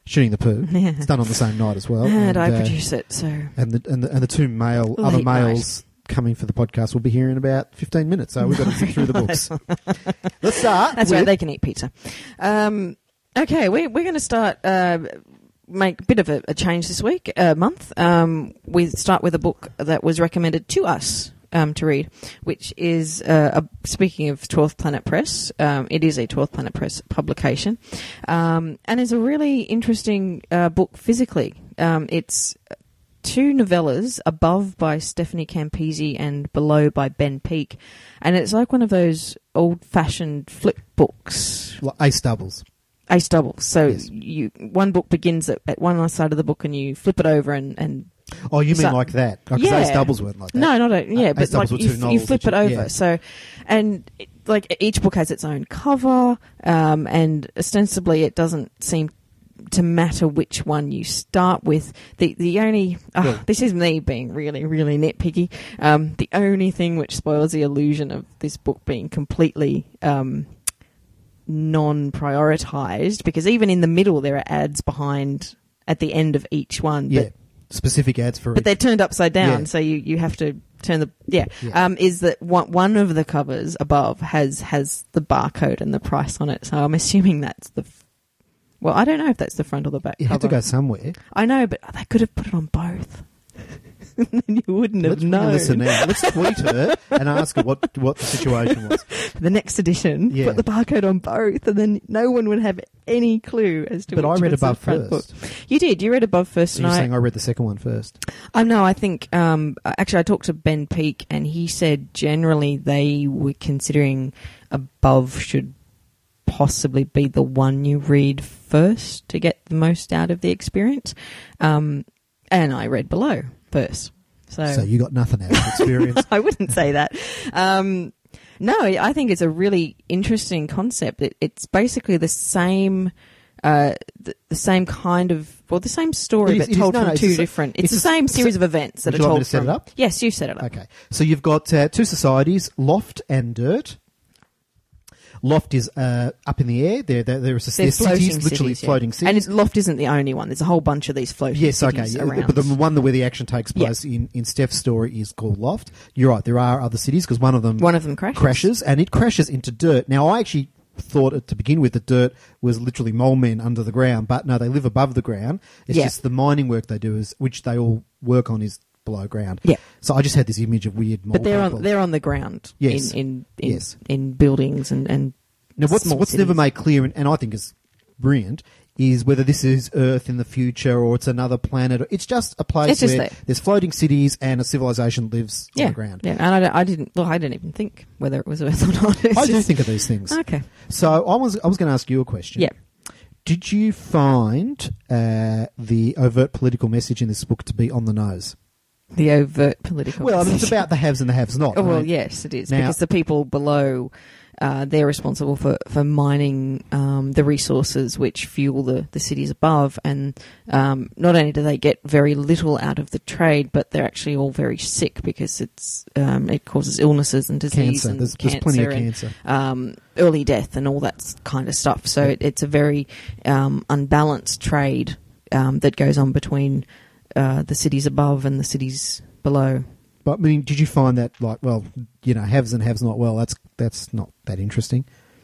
Speaker 1: Shooting the Poo.
Speaker 2: Yeah.
Speaker 1: It's done on the same night as well.
Speaker 2: And, I
Speaker 1: uh,
Speaker 2: produce it, so...
Speaker 1: And the, and the and the two male
Speaker 2: Late
Speaker 1: other
Speaker 2: night.
Speaker 1: males coming for the podcast will be here in about fifteen minutes, so we've got to sit through the books. Let's start.
Speaker 2: That's
Speaker 1: with,
Speaker 2: right, they can eat pizza. Um, okay, we, we're going to start... Uh, make a bit of a, a change this week, uh, month. Um, we start with a book that was recommended to us um, to read, which is, uh, a, speaking of twelfth Planet Press, um, it is a twelfth Planet Press publication, um, and is a really interesting uh, book physically. Um, it's two novellas, Above by Stephanie Campisi and Below by Ben Peake, and it's like one of those old-fashioned flip books.
Speaker 1: Like ace doubles.
Speaker 2: Ace doubles. So
Speaker 1: Yes.
Speaker 2: you one book begins at, at one side of the book and you flip it over and... and
Speaker 1: Oh, you mean
Speaker 2: so-
Speaker 1: like that? Because
Speaker 2: Yeah.
Speaker 1: ace doubles weren't like that.
Speaker 2: no, not a... Yeah,
Speaker 1: Uh,
Speaker 2: but
Speaker 1: Ace
Speaker 2: like
Speaker 1: doubles were
Speaker 2: you,
Speaker 1: two
Speaker 2: f- you
Speaker 1: novels
Speaker 2: flip
Speaker 1: that
Speaker 2: it
Speaker 1: you-
Speaker 2: over.
Speaker 1: yeah.
Speaker 2: So, and it, like each book has its own cover, um, and ostensibly it doesn't seem to matter which one you start with. The the only... Uh,
Speaker 1: Well-
Speaker 2: this is me being really, really nitpicky. Um, the only thing which spoils the illusion of this book being completely... Um, non-prioritized, because even in the middle there are ads behind at the end of each one,
Speaker 1: Yeah.
Speaker 2: but,
Speaker 1: Specific ads for
Speaker 2: but
Speaker 1: each.
Speaker 2: they're turned upside down,
Speaker 1: Yeah.
Speaker 2: so you, you have to turn the yeah,
Speaker 1: Yeah.
Speaker 2: Um, is that one, one of the covers above has has the barcode and the price on it, so I'm assuming that's the f- well I don't know if that's the front or the back
Speaker 1: You had to
Speaker 2: cover.
Speaker 1: go somewhere.
Speaker 2: I know, but they could have put it on both. Then you wouldn't have
Speaker 1: Let's ring
Speaker 2: known.
Speaker 1: Alyssa now. Let's tweet her and ask her what, what the situation was.
Speaker 2: The next edition,
Speaker 1: Yeah.
Speaker 2: put the barcode on both, and then no one would have any clue as to
Speaker 1: But I
Speaker 2: which
Speaker 1: read
Speaker 2: was the
Speaker 1: Above
Speaker 2: front
Speaker 1: first.
Speaker 2: book. You did. You read Above first,
Speaker 1: So
Speaker 2: and
Speaker 1: you're
Speaker 2: I,
Speaker 1: saying I read the second one first.
Speaker 2: I know. I think um, actually I talked to Ben Peake, and he said generally they were considering Above should possibly be the one you read first to get the most out of the experience. Um, and I read Below first. So,
Speaker 1: So you got nothing out of the experience.
Speaker 2: I wouldn't say that. Um, no, I think it's a really interesting concept. It, it's basically the same, uh, the, the same kind of, well, the same story,
Speaker 1: It is-
Speaker 2: but
Speaker 1: it is-
Speaker 2: told
Speaker 1: no,
Speaker 2: from
Speaker 1: no, it's
Speaker 2: two
Speaker 1: the sa-
Speaker 2: different. It's,
Speaker 1: it's
Speaker 2: the
Speaker 1: the
Speaker 2: same
Speaker 1: s-
Speaker 2: series of events that
Speaker 1: Would
Speaker 2: are
Speaker 1: you like
Speaker 2: told
Speaker 1: me to set
Speaker 2: from.
Speaker 1: it up?
Speaker 2: Yes, you set it up.
Speaker 1: Okay. So you've got uh, two societies, Loft and Dirt. Loft is uh, up in the air. There, there, there are
Speaker 2: They're
Speaker 1: there's
Speaker 2: floating
Speaker 1: cities, literally
Speaker 2: cities, yeah.
Speaker 1: floating cities.
Speaker 2: And it's, Loft isn't the only one. There's a whole bunch of these floating
Speaker 1: Yes, okay.
Speaker 2: cities
Speaker 1: Yeah,
Speaker 2: around.
Speaker 1: but the one that where the action takes
Speaker 2: Yeah.
Speaker 1: place in, in Steph's story is called Loft. You're right. There are other cities because one of them
Speaker 2: One of them crashes.
Speaker 1: crashes and it crashes into dirt. Now, I actually thought it, to begin with that dirt was literally mole men under the ground, but no, they live above the ground. It's
Speaker 2: Yeah.
Speaker 1: just the mining work they do is which they all work on is below ground.
Speaker 2: Yeah.
Speaker 1: So I just had this image of weird mole
Speaker 2: But they're
Speaker 1: people.
Speaker 2: on they're on the ground.
Speaker 1: Yes.
Speaker 2: In in in,
Speaker 1: Yes.
Speaker 2: in buildings and and.
Speaker 1: Now, what's
Speaker 2: small
Speaker 1: what's
Speaker 2: cities.
Speaker 1: never made clear, and, and I think is brilliant, is whether this is Earth in the future or it's another planet. It's just a place
Speaker 2: It's just
Speaker 1: where
Speaker 2: there.
Speaker 1: there's floating cities and a civilization lives
Speaker 2: Yeah,
Speaker 1: on the ground.
Speaker 2: yeah, and I, don't- I didn't. Well, I didn't even think whether it was Earth or not. It's
Speaker 1: I do
Speaker 2: just-
Speaker 1: think of these things.
Speaker 2: Okay.
Speaker 1: So I was I was going to ask you a question.
Speaker 2: Yeah.
Speaker 1: Did you find uh, the overt political message in this book to be on the nose?
Speaker 2: The overt political.
Speaker 1: Well, I mean, it's
Speaker 2: message.
Speaker 1: about the haves and the haves not.
Speaker 2: Oh, well,
Speaker 1: right?
Speaker 2: yes, it is
Speaker 1: Now-
Speaker 2: because the people below, uh, they're responsible for for mining um, the resources which fuel the the cities above, and um, not only do they get very little out of the trade, but they're actually all very sick because it's um, it causes illnesses and disease
Speaker 1: Cancer.
Speaker 2: and
Speaker 1: There's,
Speaker 2: cancer
Speaker 1: there's plenty of
Speaker 2: and,
Speaker 1: cancer.
Speaker 2: um, early death and all that s- kind of stuff. So
Speaker 1: Yeah.
Speaker 2: it, it's a very um, unbalanced trade um, that goes on between uh, the cities above and the cities below.
Speaker 1: But I mean, did you find that like, well, you know, haves and haves not? Well, that's that's not that interesting.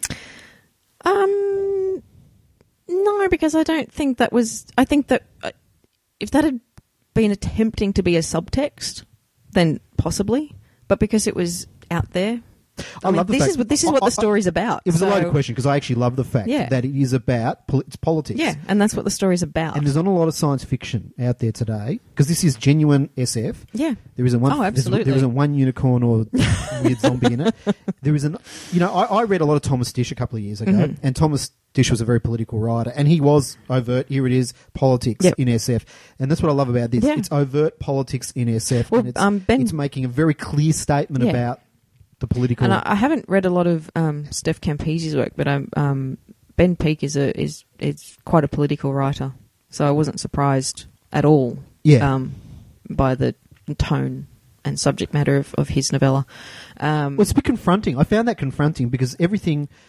Speaker 2: Um, no, because I don't think that was. I think that uh, if that had been attempting to be a subtext, then possibly. But because it was out there, I,
Speaker 1: I
Speaker 2: mean,
Speaker 1: love the
Speaker 2: this
Speaker 1: fact-
Speaker 2: is what this is what
Speaker 1: I-
Speaker 2: the story's about.
Speaker 1: It was
Speaker 2: so,
Speaker 1: a loaded question because I actually love the fact
Speaker 2: Yeah.
Speaker 1: that it is about pol- it's politics.
Speaker 2: Yeah, and that's what the story's about.
Speaker 1: And there's not a lot of science fiction out there today because this is genuine S F.
Speaker 2: yeah,
Speaker 1: There isn't one.
Speaker 2: Oh,
Speaker 1: there's-
Speaker 2: absolutely.
Speaker 1: There isn't one unicorn or weird zombie in it. There isn't. You know, I, I read a lot of Thomas Dish a couple of years ago,
Speaker 2: Mhm.
Speaker 1: and Thomas Dish was a very political writer, and he was overt. Here it is, politics
Speaker 2: Yep.
Speaker 1: in S F, and that's what I love about this.
Speaker 2: Yeah.
Speaker 1: It's overt politics in S F,
Speaker 2: Well,
Speaker 1: and it's,
Speaker 2: um, Ben-
Speaker 1: it's making a very clear statement
Speaker 2: Yeah.
Speaker 1: about the political.
Speaker 2: and I, I haven't read a lot of um, Steph Campisi's work, but um, um, Ben Peake is a is is quite a political writer, so I wasn't surprised at all.
Speaker 1: Yeah.
Speaker 2: Um, by the tone and subject matter of, of his novella. Um,
Speaker 1: Well, it's a bit confronting. I found that confronting because everything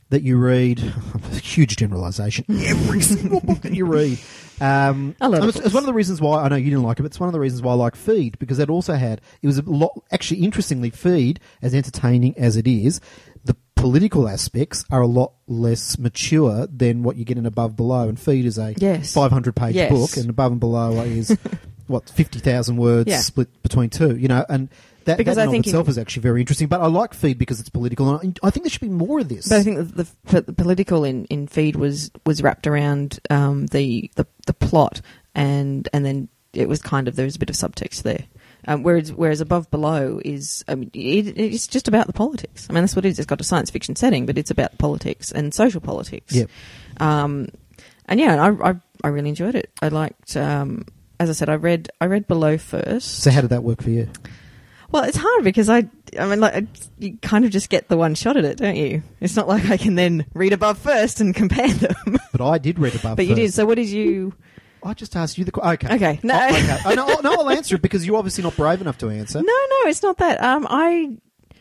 Speaker 1: that you read, huge generalisation, every single book that you read. Um,
Speaker 2: A lot of
Speaker 1: it's, it's
Speaker 2: books.
Speaker 1: one of the reasons why, I know you didn't like it, but it's one of the reasons why I like Feed, because it also had, it was a lot, actually interestingly, Feed, as entertaining as it is, the political aspects are a lot less mature than what you get in Above Below, and Feed is a
Speaker 2: Yes.
Speaker 1: five hundred page
Speaker 2: Yes.
Speaker 1: book, and Above and Below is, what, fifty thousand words
Speaker 2: Yeah.
Speaker 1: split between two, you know, and that,
Speaker 2: Because
Speaker 1: that
Speaker 2: I
Speaker 1: in
Speaker 2: think
Speaker 1: of itself
Speaker 2: in-
Speaker 1: is actually very interesting, but I like Feed because it's political, and I, I think there should be more of this.
Speaker 2: But I think that the, the political in, in Feed was, was wrapped around um, the, the the plot, and and then it was kind of, there was a bit of subtext there. Um, whereas whereas Above Below is, I mean, it, it's just about the politics. I mean, that's what it is. It's got a science fiction setting, but it's about politics and social politics.
Speaker 1: Yep.
Speaker 2: Um, and yeah, I, I I really enjoyed it. I liked, um, as I said, I read I read Below first.
Speaker 1: So how did that work for you?
Speaker 2: Well, it's hard because I, I mean, like, you kind of just get the one shot at it, don't you? It's not like I can then read Above first and compare them.
Speaker 1: But I did read Above
Speaker 2: But you
Speaker 1: first.
Speaker 2: did. So what did you?
Speaker 1: I just asked you the question. Okay.
Speaker 2: Okay, no.
Speaker 1: Oh, okay. Oh, no, no, I'll answer it because you're obviously not brave enough to answer.
Speaker 2: No, no, it's not that. Um, I,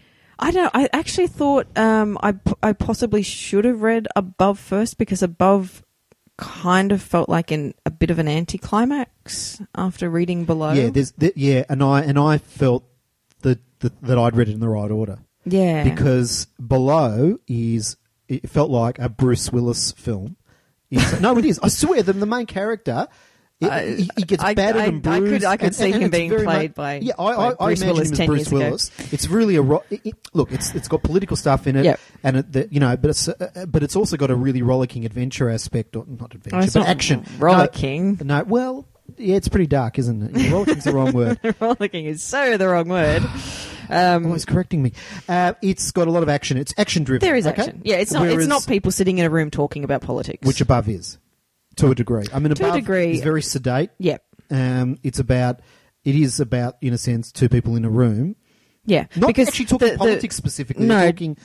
Speaker 2: I don't. I actually thought um, I, p- I possibly should have read Above first because Above kind of felt like an, a bit of an anticlimax after reading Below.
Speaker 1: Yeah, there's, th- yeah, and I and I felt that that, that I'd read it in the right order
Speaker 2: yeah,
Speaker 1: because Below is it felt like a Bruce Willis film. It's, no, it is. I swear that the main character. It,
Speaker 2: I-
Speaker 1: he, he gets
Speaker 2: I-
Speaker 1: battered
Speaker 2: I-
Speaker 1: and
Speaker 2: I
Speaker 1: bruised.
Speaker 2: could- I could
Speaker 1: and-
Speaker 2: see
Speaker 1: and- and
Speaker 2: him
Speaker 1: it's
Speaker 2: being
Speaker 1: very
Speaker 2: played
Speaker 1: much-
Speaker 2: by-
Speaker 1: yeah. I,
Speaker 2: by
Speaker 1: I, I
Speaker 2: Bruce
Speaker 1: imagine
Speaker 2: Willis
Speaker 1: him as
Speaker 2: ten
Speaker 1: Bruce
Speaker 2: years ago.
Speaker 1: Willis. It's really a ro- it, it, look. It's it's got political stuff in it,
Speaker 2: Yep.
Speaker 1: and it, the, you know, but it's uh, but it's also got a really rollicking adventure aspect, or not adventure,
Speaker 2: Oh, it's
Speaker 1: but
Speaker 2: not
Speaker 1: action.
Speaker 2: rollicking.
Speaker 1: No, no, well, yeah, it's pretty dark, isn't it? Yeah, rollicking's the wrong word.
Speaker 2: Rollicking is so the wrong word. Um,
Speaker 1: Always correcting me. Uh, it's got a lot of action. It's action driven.
Speaker 2: there is
Speaker 1: okay?
Speaker 2: action. Yeah, it's not.
Speaker 1: Whereas-
Speaker 2: it's not people sitting in a room talking about politics.
Speaker 1: which Above is, to a degree. I mean,
Speaker 2: To a
Speaker 1: Above
Speaker 2: degree.
Speaker 1: is very sedate.
Speaker 2: Yep.
Speaker 1: Um, it's about. It is about, in a sense, two people in a room.
Speaker 2: Yeah.
Speaker 1: Not
Speaker 2: because
Speaker 1: actually talking
Speaker 2: the- the-
Speaker 1: politics specifically.
Speaker 2: no.
Speaker 1: They're talking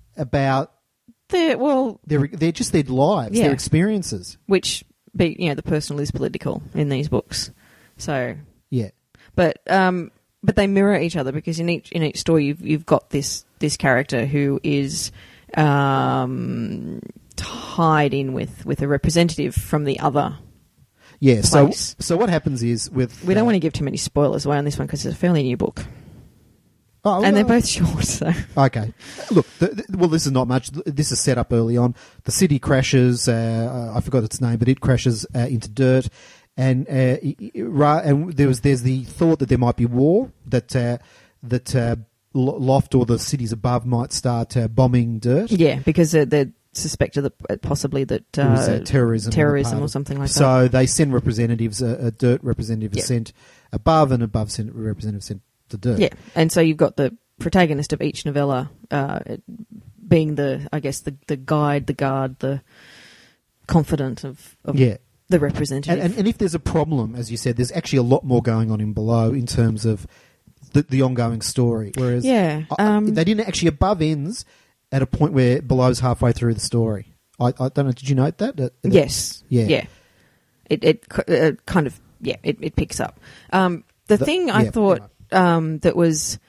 Speaker 1: about
Speaker 2: the- well,
Speaker 1: their they're just their lives,
Speaker 2: Yeah.
Speaker 1: their experiences.
Speaker 2: which be you know the personal is political in these books. So,
Speaker 1: Yeah.
Speaker 2: but um, but they mirror each other because in each in each story you've you've got this this character who is um tied in with with a representative from the other.
Speaker 1: Yeah. So
Speaker 2: Place.
Speaker 1: so what happens is with
Speaker 2: We don't
Speaker 1: uh,
Speaker 2: want to give too many spoilers away on this one because it's a fairly new book,
Speaker 1: oh,
Speaker 2: and they're
Speaker 1: well,
Speaker 2: both short. So
Speaker 1: Okay. Look, the, the, well, this is not much. This is set up early on. The city crashes. Uh, I forgot its name, but it crashes uh, into dirt, and uh, i- i- ra- and there was there's the thought that there might be war, that uh, that uh, Lo- Loft or the cities above might start uh, bombing dirt.
Speaker 2: yeah, because they're, they're suspected that possibly that uh,
Speaker 1: It was uh, terrorism, on the
Speaker 2: terrorism
Speaker 1: part
Speaker 2: or
Speaker 1: of-
Speaker 2: something like that.
Speaker 1: So they send representatives. A, a dirt representative
Speaker 2: Yeah.
Speaker 1: is sent above, and above sent representative sent to dirt.
Speaker 2: Yeah, and so you've got the protagonist of each novella uh, being the, I guess, the, the guide, the guard, the confidant of, of
Speaker 1: Yeah.
Speaker 2: the representative.
Speaker 1: And, and, and if there's a problem, as you said, there's actually a lot more going on in Below in terms of the, the ongoing story. Whereas
Speaker 2: Yeah,
Speaker 1: I-
Speaker 2: um,
Speaker 1: they didn't actually Above ends at a point where Below's halfway through the story. I, I don't know. Did you note that? That- that-
Speaker 2: yes,
Speaker 1: Yeah.
Speaker 2: yeah, it it uh, kind of yeah it, it picks up. Um, the,
Speaker 1: The-
Speaker 2: thing I
Speaker 1: yeah,
Speaker 2: thought um, that was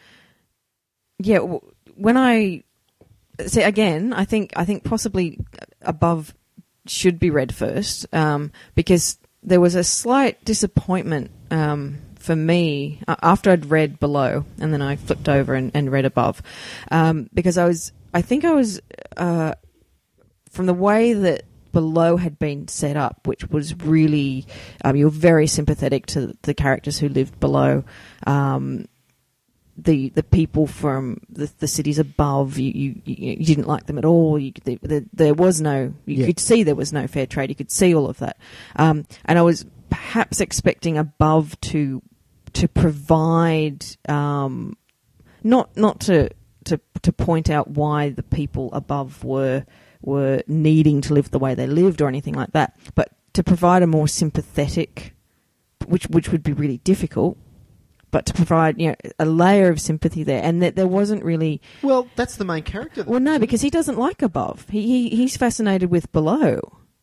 Speaker 2: yeah w- when I see again, I think I think possibly Above should be read first um, because there was a slight disappointment um, for me uh, after I'd read Below and then I flipped over and, and read Above um, because I was I think I was uh, from the way that Below had been set up, which was really um, you're very sympathetic to the characters who lived below. Um, the the people from the, the cities above, you, you you didn't like them at all. You, the, the, there was no, you
Speaker 1: Yeah.
Speaker 2: could see there was no fair trade. You could see all of that, um, and I was perhaps expecting Above to to provide um, not not to to to point out why the people above were were needing to live the way they lived or anything like that, but to provide a more sympathetic, which which would be really difficult. But to provide, you know, a layer of sympathy there, and that there wasn't really.
Speaker 1: Well, that's the main character.
Speaker 2: Well, no, because he doesn't like Above. He, he he's fascinated with Below.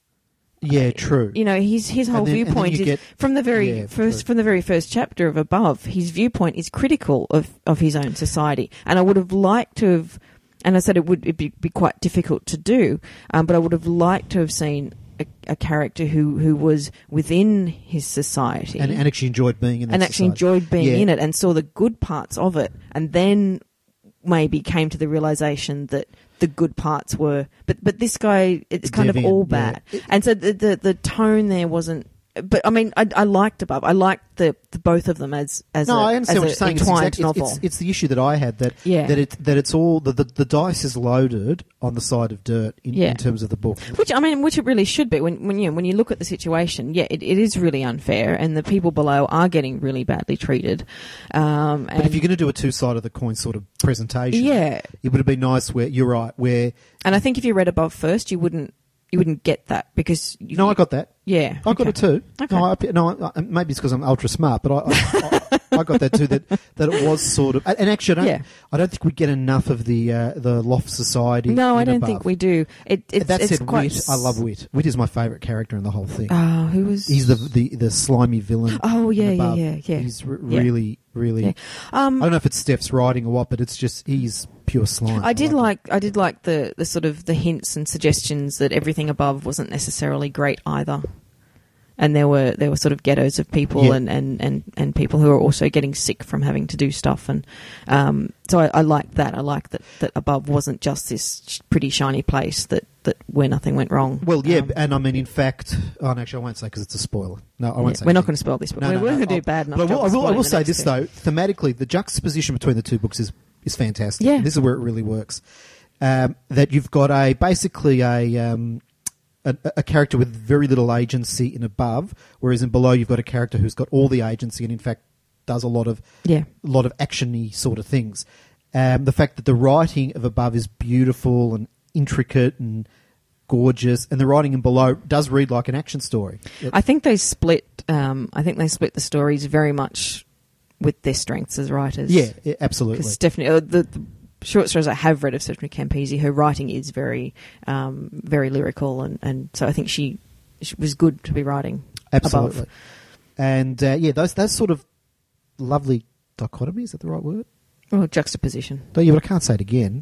Speaker 1: Yeah, true.
Speaker 2: You know, his his whole
Speaker 1: And then- and then
Speaker 2: viewpoint
Speaker 1: you
Speaker 2: is
Speaker 1: get-
Speaker 2: from the very
Speaker 1: Yeah,
Speaker 2: first
Speaker 1: true.
Speaker 2: from the very first chapter of Above. His viewpoint is critical of of his own society, and I would have liked to have and I said it would it'd be, be quite difficult to do, um, but I would have liked to have seen a, a character who, who was within his society
Speaker 1: and, and actually enjoyed being in that
Speaker 2: and actually
Speaker 1: society.
Speaker 2: enjoyed being
Speaker 1: Yeah.
Speaker 2: in it and saw the good parts of it, and then maybe came to the realization that the good parts were, but but this guy, it's kind
Speaker 1: Deviant,
Speaker 2: of all
Speaker 1: yeah.
Speaker 2: bad, and so the, the the tone there wasn't. But I mean, I, I liked Above. I liked the, the both of them as as
Speaker 1: No,
Speaker 2: a,
Speaker 1: I understand
Speaker 2: as
Speaker 1: what
Speaker 2: a
Speaker 1: you're saying. It's,
Speaker 2: entwined
Speaker 1: exactly,
Speaker 2: novel.
Speaker 1: it's, it's, it's the issue that I had that
Speaker 2: Yeah.
Speaker 1: that it that it's all the, the, the dice is loaded on the side of dirt in,
Speaker 2: Yeah.
Speaker 1: in terms of the book.
Speaker 2: Which I mean, which it really should be. When when you when you look at the situation, yeah, it, it is really unfair, and the people below are getting really badly treated. Um,
Speaker 1: But if you're going to do a two side of the coin sort of presentation,
Speaker 2: yeah,
Speaker 1: it would have been nice where you're right where
Speaker 2: and I think if you read Above first, you wouldn't you wouldn't get that because you,
Speaker 1: no, I got that.
Speaker 2: yeah,
Speaker 1: I got
Speaker 2: okay.
Speaker 1: it too.
Speaker 2: Okay.
Speaker 1: No, I, no, I, maybe it's because I'm ultra smart, but I, I, I, I got that too. That that it was sort of, and actually, I don't,
Speaker 2: Yeah.
Speaker 1: I don't think we get enough of the uh, the Loft Society.
Speaker 2: No, I
Speaker 1: in
Speaker 2: don't
Speaker 1: Above.
Speaker 2: think we do. It, it's,
Speaker 1: That
Speaker 2: it's
Speaker 1: said,
Speaker 2: quite
Speaker 1: Wit. I love Wit. Wit is my favourite character in the whole thing.
Speaker 2: Oh, who was?
Speaker 1: He's the the, the slimy villain.
Speaker 2: Oh yeah,
Speaker 1: in
Speaker 2: yeah,
Speaker 1: Above.
Speaker 2: yeah, yeah.
Speaker 1: He's r-
Speaker 2: Yeah.
Speaker 1: really, really.
Speaker 2: Yeah. Um,
Speaker 1: I don't know if it's Steph's writing or what, but it's just he's pure slime.
Speaker 2: I did
Speaker 1: like
Speaker 2: like I did like the, the sort of the hints and suggestions that everything above wasn't necessarily great either, and there were there were sort of ghettos of people
Speaker 1: Yeah.
Speaker 2: and, and, and, and people who are also getting sick from having to do stuff, and um, so I, I liked that. I liked that, that above wasn't just this sh- pretty shiny place that, that where nothing went wrong.
Speaker 1: Well, yeah,
Speaker 2: Um,
Speaker 1: and I mean, in fact, oh, no, actually, I won't say because it's a spoiler. No, I
Speaker 2: yeah,
Speaker 1: won't say.
Speaker 2: we're not
Speaker 1: anything.
Speaker 2: going to spoil this, but
Speaker 1: No,
Speaker 2: we're,
Speaker 1: no,
Speaker 2: we're
Speaker 1: no,
Speaker 2: going to do
Speaker 1: I'll-
Speaker 2: a bad enough
Speaker 1: But I will,
Speaker 2: job
Speaker 1: I
Speaker 2: of
Speaker 1: will, I
Speaker 2: spoiling
Speaker 1: will
Speaker 2: the
Speaker 1: say
Speaker 2: next
Speaker 1: this
Speaker 2: two.
Speaker 1: though: thematically, the juxtaposition between the two books is is fantastic.
Speaker 2: Yeah.
Speaker 1: This is where it really works. Um, that you've got a basically a, um, a a character with very little agency in Above, whereas in Below you've got a character who's got all the agency and in fact does a lot of
Speaker 2: Yeah.
Speaker 1: a lot of actiony sort of things. Um, the fact that the writing of Above is beautiful and intricate and gorgeous, and the writing in Below does read like an action story.
Speaker 2: I think they split. Um, I think they split the stories very much with their strengths as writers.
Speaker 1: Yeah, yeah, absolutely.
Speaker 2: Because Stephanie, uh, the, the short stories I have read of Stephanie Campese, her writing is very, um, very lyrical, and, and so I think she, she was good to be writing.
Speaker 1: Absolutely.
Speaker 2: Above.
Speaker 1: And uh, yeah, those those sort of lovely dichotomy, is that the right word?
Speaker 2: Well, juxtaposition.
Speaker 1: No, yeah, but I can't say it again.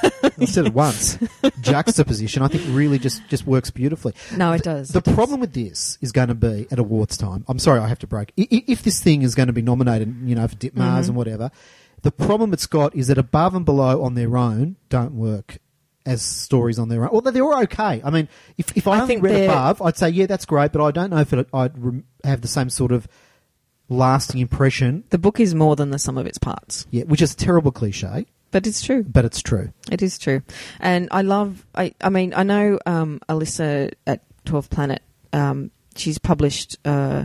Speaker 1: I said it once. Juxtaposition, I think, really just, just works beautifully.
Speaker 2: No, it does.
Speaker 1: The
Speaker 2: it does.
Speaker 1: problem with this is going to be at awards time. I'm sorry, I have to break. I- If this thing is going to be nominated, you know, for Dip Mars
Speaker 2: Mhm.
Speaker 1: and whatever, the problem it's got is that Above and Below on their own don't work as stories on their own. Although they're okay. I mean, if if I,
Speaker 2: I
Speaker 1: only
Speaker 2: think
Speaker 1: read
Speaker 2: they're-
Speaker 1: Above, I'd say yeah, that's great, but I don't know if it, I'd rem- have the same sort of lasting impression.
Speaker 2: The book is more than the sum of its parts,
Speaker 1: Yeah, which is a terrible cliche,
Speaker 2: but it's true.
Speaker 1: but it's true.
Speaker 2: It is true, and I love. I, I mean, I know um, Alyssa at twelfth Planet. Um, she's published uh,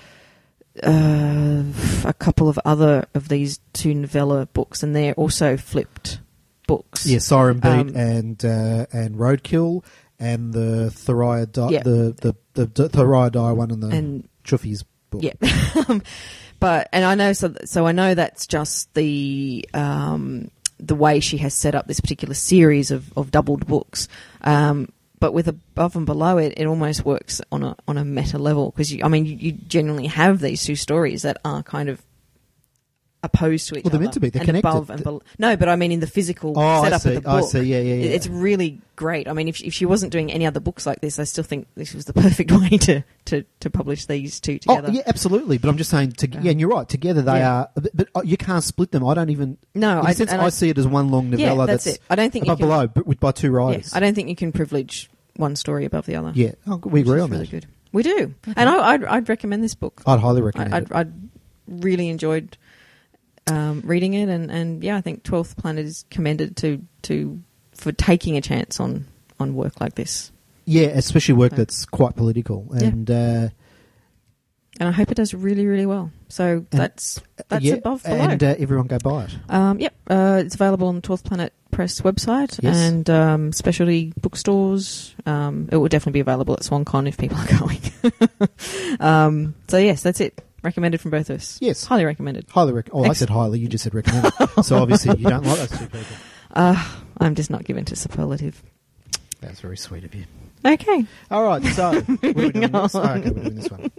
Speaker 2: uh, a couple of other of these two novella books, and they're also flipped books.
Speaker 1: Yeah, Siren Beat
Speaker 2: Um,
Speaker 1: and uh, and Roadkill and the Thoriah Di-
Speaker 2: Yeah.
Speaker 1: the the the, the Thoriah Die one and the
Speaker 2: and
Speaker 1: Chuffy's book.
Speaker 2: yeah, but and I know so. So I know that's just the. Um, the way she has set up this particular series of, of doubled books. Um, but with Above and Below, it, it almost works on a on a meta level because, I mean, you, you genuinely have these two stories that are kind of opposed to each
Speaker 1: Well,
Speaker 2: other.
Speaker 1: they're meant to be. They're
Speaker 2: and
Speaker 1: connected.
Speaker 2: Above and below. No, but I mean in the physical
Speaker 1: Oh, I
Speaker 2: setup
Speaker 1: see.
Speaker 2: of the
Speaker 1: I
Speaker 2: book.
Speaker 1: see. Yeah, yeah,
Speaker 2: it-
Speaker 1: yeah.
Speaker 2: It's really great. I mean, if if she wasn't doing any other books like this, I still think this was the perfect way to, to, to publish these two together.
Speaker 1: Oh, yeah, absolutely. But I'm just saying, to, yeah, and you're right. Together they
Speaker 2: Yeah.
Speaker 1: are, but, but uh, you can't split them. I don't even.
Speaker 2: No,
Speaker 1: in a
Speaker 2: I,
Speaker 1: sense,
Speaker 2: and
Speaker 1: I,
Speaker 2: I
Speaker 1: see it as one long novella.
Speaker 2: Yeah, that's, it. I don't think
Speaker 1: Above
Speaker 2: you can,
Speaker 1: Below, but with by two
Speaker 2: yeah,
Speaker 1: writers.
Speaker 2: I don't think you can privilege one story above the other.
Speaker 1: Yeah, oh, we
Speaker 2: which
Speaker 1: agree
Speaker 2: is
Speaker 1: on
Speaker 2: really
Speaker 1: that.
Speaker 2: good. We do, and I, I'd, I'd recommend this book.
Speaker 1: I'd highly recommend
Speaker 2: I,
Speaker 1: it.
Speaker 2: I'd, I'd really enjoyed um, reading it, and, and yeah, I think twelfth Planet is commended to to for taking a chance on, on work like this,
Speaker 1: Yeah, especially work
Speaker 2: So-
Speaker 1: that's quite political,
Speaker 2: Yeah.
Speaker 1: and uh,
Speaker 2: and I hope it does really really well. So that's that's
Speaker 1: yeah,
Speaker 2: Above Below.
Speaker 1: and uh, everyone go buy it.
Speaker 2: Um, yep, uh, it's available on twelfth Planet Press website
Speaker 1: Yes.
Speaker 2: and um, specialty bookstores. Um, it will definitely be available at SwanCon if people are going. um, so yes, that's it. Recommended from both of us.
Speaker 1: Yes.
Speaker 2: Highly recommended.
Speaker 1: Highly rec- Oh, I
Speaker 2: Ex-
Speaker 1: said highly. You just said recommend. So obviously you don't like those two people.
Speaker 2: Uh, I'm just not given to superlative.
Speaker 1: That's very sweet of you.
Speaker 2: Okay.
Speaker 1: All right, so what are we doing this? Oh,
Speaker 2: on.
Speaker 1: okay, we're doing this one.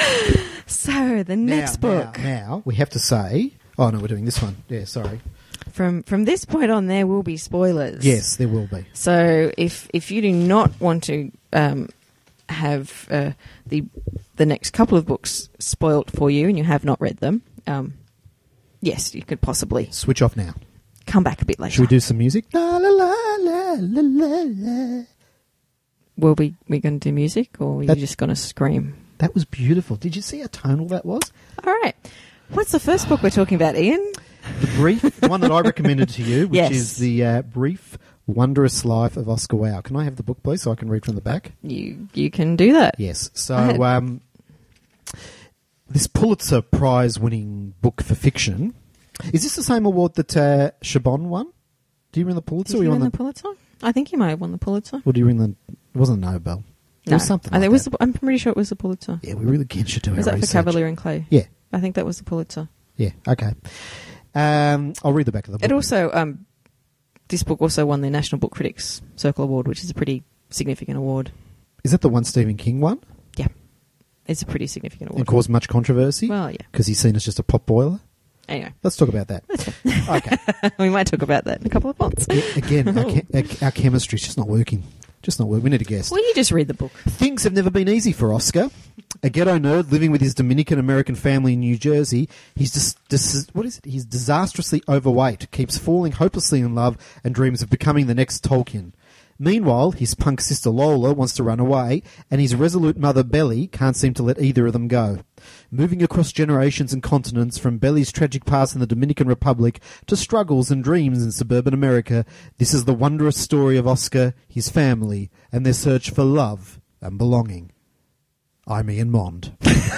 Speaker 2: So the next
Speaker 1: now,
Speaker 2: book.
Speaker 1: Now, now we have to say. Oh no, we're doing this one. Yeah, sorry.
Speaker 2: from from this point on, there will be spoilers.
Speaker 1: Yes, there will be.
Speaker 2: So if if you do not want to um, have uh, the the next couple of books spoilt for you, and you have not read them, um, yes, you could possibly
Speaker 1: Switch off now.
Speaker 2: come back a bit later.
Speaker 1: Should we do some music? La la la la la la la.
Speaker 2: Will we we going to do music, or are you
Speaker 1: That-
Speaker 2: just going to scream?
Speaker 1: That was beautiful. Did you see how tonal that was?
Speaker 2: All right. What's the first book we're talking about, Ian?
Speaker 1: The brief, the one that I recommended to you, which
Speaker 2: Yes.
Speaker 1: is the uh, Brief, Wondrous Life of Oscar Wilde. Can I have the book, please, so I can read from the back?
Speaker 2: You you can do that.
Speaker 1: Yes. So,
Speaker 2: I had-
Speaker 1: um, this Pulitzer Prize-winning book for fiction. Is this the same award that uh, Chabon won? Do you win the Pulitzer?
Speaker 2: Did
Speaker 1: or
Speaker 2: you
Speaker 1: you
Speaker 2: win
Speaker 1: won
Speaker 2: the Pulitzer? I think you might have won the Pulitzer.
Speaker 1: Or do you win the? It wasn't a Nobel. It
Speaker 2: No,
Speaker 1: was something.
Speaker 2: I
Speaker 1: Like
Speaker 2: think it was
Speaker 1: that.
Speaker 2: the, I'm pretty sure it was the Pulitzer.
Speaker 1: Yeah, we really again should do
Speaker 2: Was
Speaker 1: our
Speaker 2: that
Speaker 1: research.
Speaker 2: for Cavalier and Clay?
Speaker 1: Yeah,
Speaker 2: I think that was the Pulitzer.
Speaker 1: yeah. Okay. Um, I'll read the back of the book.
Speaker 2: It also, um, this book also won the National Book Critics Circle Award, which is a pretty significant award.
Speaker 1: Is that the one Stephen King won?
Speaker 2: Yeah, it's a pretty significant award.
Speaker 1: And caused much controversy?
Speaker 2: Well, yeah.
Speaker 1: Because he's seen as just a pot boiler?
Speaker 2: Anyway,
Speaker 1: Let's talk about that. Okay.
Speaker 2: we might talk about that in a couple of months.
Speaker 1: Yeah, again, our, che- our, our chemistry's just not working. Just not working. We need a guest.
Speaker 2: Well, you just read the book.
Speaker 1: Things have never been easy for Oscar. A ghetto nerd living with his Dominican-American family in New Jersey, he's dis- dis- what is it? He's disastrously overweight, keeps falling hopelessly in love, and dreams of becoming the next Tolkien. Meanwhile, his punk sister Lola wants to run away, and his resolute mother Belly can't seem to let either of them go. Moving across generations and continents, from Belly's tragic past in the Dominican Republic to struggles and dreams in suburban America, this is the wondrous story of Oscar, his family, and their search for love and belonging. I'm Ian Mond.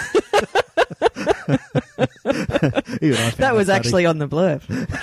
Speaker 1: Even I found
Speaker 2: That was
Speaker 1: funny.
Speaker 2: actually on the blurb.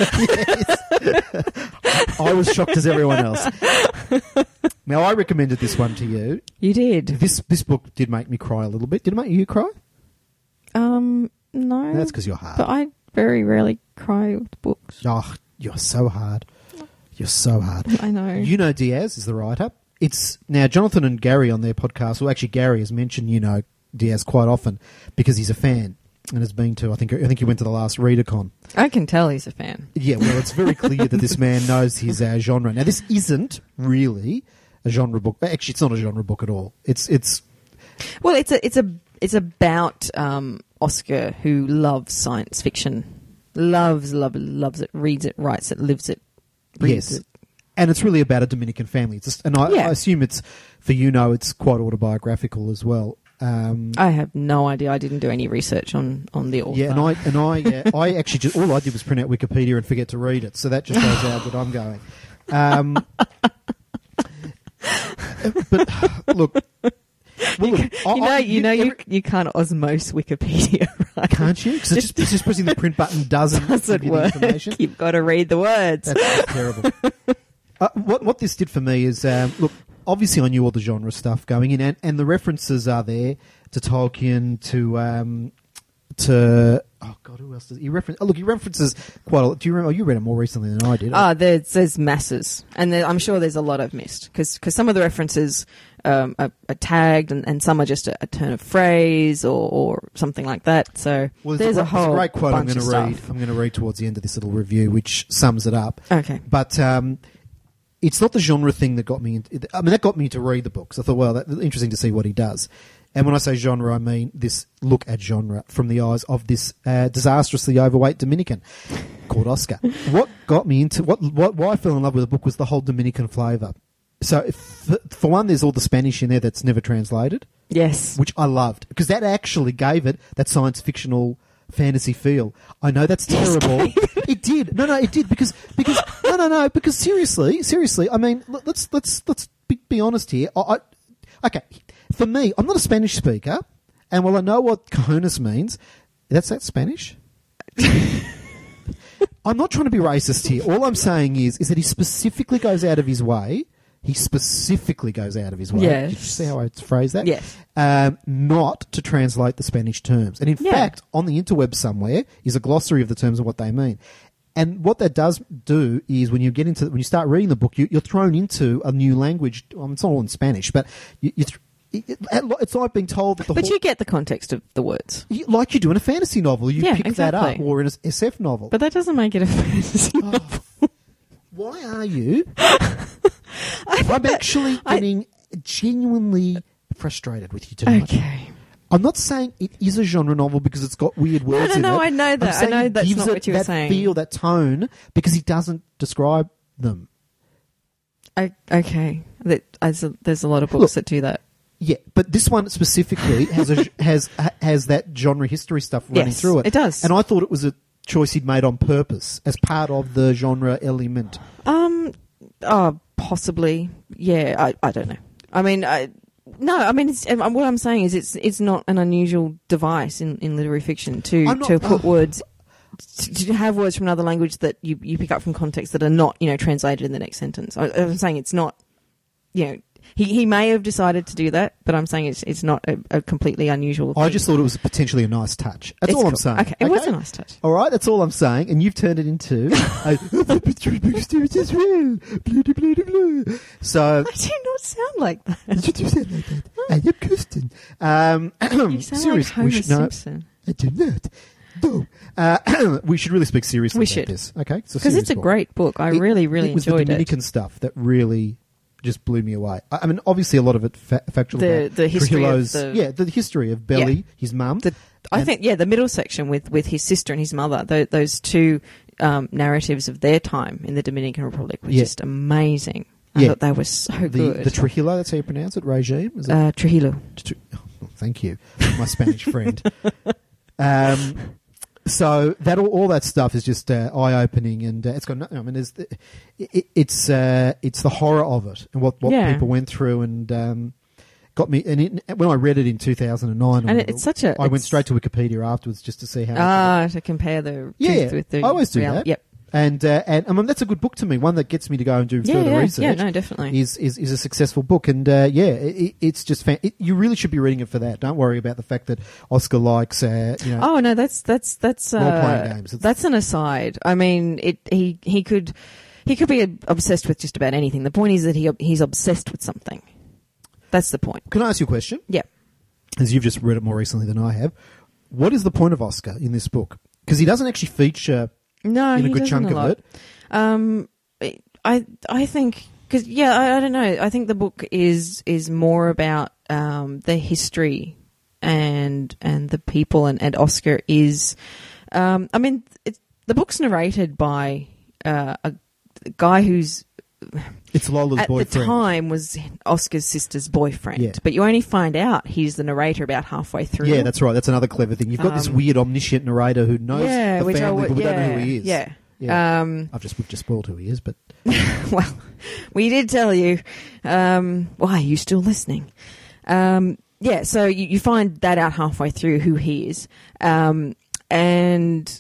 Speaker 1: Yes. I was shocked as everyone else. Now, I recommended this one to you.
Speaker 2: You did.
Speaker 1: This this book did make me cry a little bit. Did it make you cry?
Speaker 2: Um, no.
Speaker 1: That's because you're hard.
Speaker 2: But I very rarely cry with books.
Speaker 1: Oh, you're so hard. You're so hard.
Speaker 2: I know.
Speaker 1: You know Diaz is the writer. It's now Jonathan and Gary on their podcast. Well, actually, Gary has mentioned you know Diaz quite often because he's a fan and has been to. I think I think he went to the last ReaderCon.
Speaker 2: I can tell he's a fan.
Speaker 1: Yeah, well, it's very clear that this man knows his uh, genre. Now, this isn't really a genre book. Actually, it's not a genre book at all. It's it's
Speaker 2: Well, it's a it's a it's about um, Oscar, who loves science fiction, loves love loves it, reads it, writes it, lives it, breathes
Speaker 1: yes,
Speaker 2: it.
Speaker 1: and it's really about a Dominican family. It's just, and I,
Speaker 2: Yeah.
Speaker 1: I assume it's for you know it's quite autobiographical as well. Um,
Speaker 2: I have no idea. I didn't do any research on, on the author.
Speaker 1: yeah, and I and I uh, I actually just all I did was print out Wikipedia and forget to read it. So that just shows how good I'm going. Um, but look, well, look I-
Speaker 2: you know,
Speaker 1: I-
Speaker 2: you, know,
Speaker 1: every-
Speaker 2: you you can't osmose Wikipedia, right?
Speaker 1: can't you? Because it's just, it's just pressing the print button doesn't
Speaker 2: Doesn't
Speaker 1: give you the
Speaker 2: work.
Speaker 1: information.
Speaker 2: You've got to read the words.
Speaker 1: That's, that's terrible. Uh, what what this did for me is, um, look, obviously I knew all the genre stuff going in, and, and the references are there to Tolkien, to um, to oh god, who else does he reference? Oh, look, he references quite a lot. Do you remember? Oh, you read it more recently than I did.
Speaker 2: Ah, there's, there's masses, and there, I'm sure there's a lot I've missed because some of the references um, are, are tagged, and, and some are just a, a turn of phrase or, or something like that. So
Speaker 1: well,
Speaker 2: there's a,
Speaker 1: a,
Speaker 2: whole
Speaker 1: there's a great quote I'm
Speaker 2: bunch
Speaker 1: going
Speaker 2: of
Speaker 1: to read.
Speaker 2: stuff.
Speaker 1: I'm going to read towards the end of this little review, which sums it up.
Speaker 2: Okay.
Speaker 1: But um, it's not the genre thing that got me into, I mean, that got me to read the books. I thought, well, that's interesting to see what he does. And when I say genre, I mean this look at genre from the eyes of this uh, disastrously overweight Dominican called Oscar. What got me into, what, what, why I fell in love with the book was the whole Dominican flavour. So, if, for one, there's all the Spanish in there that's never translated,
Speaker 2: Yes.
Speaker 1: which I loved, because that actually gave it that science fictional fantasy feel. I know that's terrible. It did. No, no, it did because because no, no, no. Because seriously, seriously. I mean, let- let's let's let's be, be honest here. I, I, okay, for me, I'm not a Spanish speaker, and while I know what cojones means, that's that Spanish. I'm not trying to be racist here. All I'm saying is is that he specifically goes out of his way. He specifically goes out of his way.
Speaker 2: Yes.
Speaker 1: Did you see how I phrased that?
Speaker 2: Yes.
Speaker 1: Um, not to translate the Spanish terms. And in
Speaker 2: Yeah.
Speaker 1: fact, on the interweb somewhere is a glossary of the terms and what they mean. And what that does do is when you get into when you start reading the book, you, you're thrown into a new language. Well, it's not all in Spanish, but you, you th- it, it, it's like being told that the
Speaker 2: But
Speaker 1: whole,
Speaker 2: you get the context of the words.
Speaker 1: you- like you do in a fantasy novel, you
Speaker 2: Yeah,
Speaker 1: pick that up,
Speaker 2: exactly.
Speaker 1: or in an S F novel.
Speaker 2: But that doesn't make it a fantasy
Speaker 1: Oh,
Speaker 2: novel.
Speaker 1: why are you? I'm actually
Speaker 2: I-
Speaker 1: getting genuinely frustrated with you tonight.
Speaker 2: Okay.
Speaker 1: I'm not saying it is a genre novel because it's got weird words
Speaker 2: no,
Speaker 1: in
Speaker 2: no,
Speaker 1: it.
Speaker 2: I know
Speaker 1: I'm
Speaker 2: that. I
Speaker 1: saying
Speaker 2: know
Speaker 1: it
Speaker 2: that's
Speaker 1: gives
Speaker 2: not
Speaker 1: it
Speaker 2: what you were
Speaker 1: that
Speaker 2: saying.
Speaker 1: feel, that tone, because he doesn't describe them.
Speaker 2: I, okay. That, as a, there's a lot of books
Speaker 1: Look,
Speaker 2: that do that.
Speaker 1: Yeah, but this one specifically has a, has has that genre history stuff running
Speaker 2: Yes,
Speaker 1: through it.
Speaker 2: it does.
Speaker 1: And I thought it was a choice he'd made on purpose as part of the genre element.
Speaker 2: Um, oh, possibly. Yeah, I, I don't know. I mean, I, no, I mean, it's, um, what I'm saying is it's it's not an unusual device in, in literary fiction to,
Speaker 1: I'm not-
Speaker 2: to put
Speaker 1: oh.
Speaker 2: words, to, to have words from another language that you, you pick up from context that are not, you know, translated in the next sentence. I, I'm saying it's not, you know, he, he may have decided to do that, but I'm saying it's it's not a, a completely unusual thing.
Speaker 1: I just thought it was potentially a nice touch. That's
Speaker 2: It's
Speaker 1: all I'm
Speaker 2: cool.
Speaker 1: saying.
Speaker 2: Okay, it was a nice touch.
Speaker 1: All right, that's all I'm saying, and you've turned it into a so.
Speaker 2: I do not sound like that.
Speaker 1: Did you sound like that? I am Kirsten. Um,
Speaker 2: You sound
Speaker 1: serious-
Speaker 2: like Homer
Speaker 1: we should, no,
Speaker 2: Simpson.
Speaker 1: I do not. No. Uh, we should really speak seriously
Speaker 2: We
Speaker 1: about
Speaker 2: should.
Speaker 1: this. Okay,
Speaker 2: Because it's a great book. I
Speaker 1: It-
Speaker 2: really, really
Speaker 1: it was
Speaker 2: enjoyed
Speaker 1: the
Speaker 2: it.
Speaker 1: Dominican stuff that really just blew me away. I, I mean, obviously, a lot of it fa- factual.
Speaker 2: The-
Speaker 1: about
Speaker 2: the history of
Speaker 1: Trujillo's-
Speaker 2: the-
Speaker 1: yeah, the history of Belly,
Speaker 2: Yeah.
Speaker 1: his mum.
Speaker 2: The, I
Speaker 1: And-
Speaker 2: think, yeah, the middle section with, with his sister and his mother, tho- those two um, narratives of their time in the Dominican Republic were
Speaker 1: Yeah.
Speaker 2: just amazing. I
Speaker 1: Yeah.
Speaker 2: thought they were so
Speaker 1: the,
Speaker 2: good.
Speaker 1: the Trujillo, that's how you pronounce it. Regime. Is it?
Speaker 2: uh, Trujillo.
Speaker 1: Tr- oh, thank you, my Spanish friend. Um, so that all, all that stuff is just uh, eye opening, and uh, it's got. No, I mean, there's, it, it, it's uh, it's the horror of it and what, what
Speaker 2: Yeah.
Speaker 1: people went through, and um, got me. And it, when I read it in two thousand nine,
Speaker 2: And it- it's such a-
Speaker 1: I went
Speaker 2: it's-
Speaker 1: straight to Wikipedia afterwards just to see how.
Speaker 2: Ah, to compare the
Speaker 1: Yeah,
Speaker 2: truth with the
Speaker 1: I always do
Speaker 2: reality.
Speaker 1: that.
Speaker 2: Yep.
Speaker 1: And uh, and I mean that's a good book to me. One that gets me to go and do
Speaker 2: Yeah,
Speaker 1: further
Speaker 2: yeah,
Speaker 1: research.
Speaker 2: yeah, no, definitely.
Speaker 1: Is is is a successful book, and uh, yeah, it, it's just fan- it, you really should be reading it for that. Don't worry about the fact that Oscar likes uh, you know.
Speaker 2: Oh no, that's that's that's uh,
Speaker 1: Role-playing games. It's-
Speaker 2: that's an aside. I mean, it he he could he could be obsessed with just about anything. The point is that he he's obsessed with something. That's the point.
Speaker 1: Can I ask you a question?
Speaker 2: Yeah.
Speaker 1: As you've just read it more recently than I have, what is the point of Oscar in this book? Because he doesn't actually feature
Speaker 2: No,
Speaker 1: in a
Speaker 2: he
Speaker 1: good
Speaker 2: doesn't
Speaker 1: chunk
Speaker 2: a
Speaker 1: of
Speaker 2: lot.
Speaker 1: it.
Speaker 2: Um, I I think because yeah, I, I don't know. I think the book is is more about um, the history and and the people, and, and Oscar is. Um, I mean, it's, the book's narrated by uh, a guy who's
Speaker 1: It's Lola's
Speaker 2: at
Speaker 1: boyfriend.
Speaker 2: the time was Oscar's sister's boyfriend,
Speaker 1: Yeah.
Speaker 2: but you only find out he's the narrator about halfway through.
Speaker 1: Yeah, that's right. That's another clever thing. You've got this
Speaker 2: Um,
Speaker 1: weird omniscient narrator who knows
Speaker 2: yeah,
Speaker 1: the
Speaker 2: which
Speaker 1: family,
Speaker 2: I,
Speaker 1: but we
Speaker 2: yeah,
Speaker 1: don't know who he is.
Speaker 2: Yeah.
Speaker 1: Yeah.
Speaker 2: Um,
Speaker 1: I've just we've just spoiled who he is, but
Speaker 2: well, we did tell you. Um, why are you still listening? Um, yeah, so you, you find that out halfway through who he is, um, and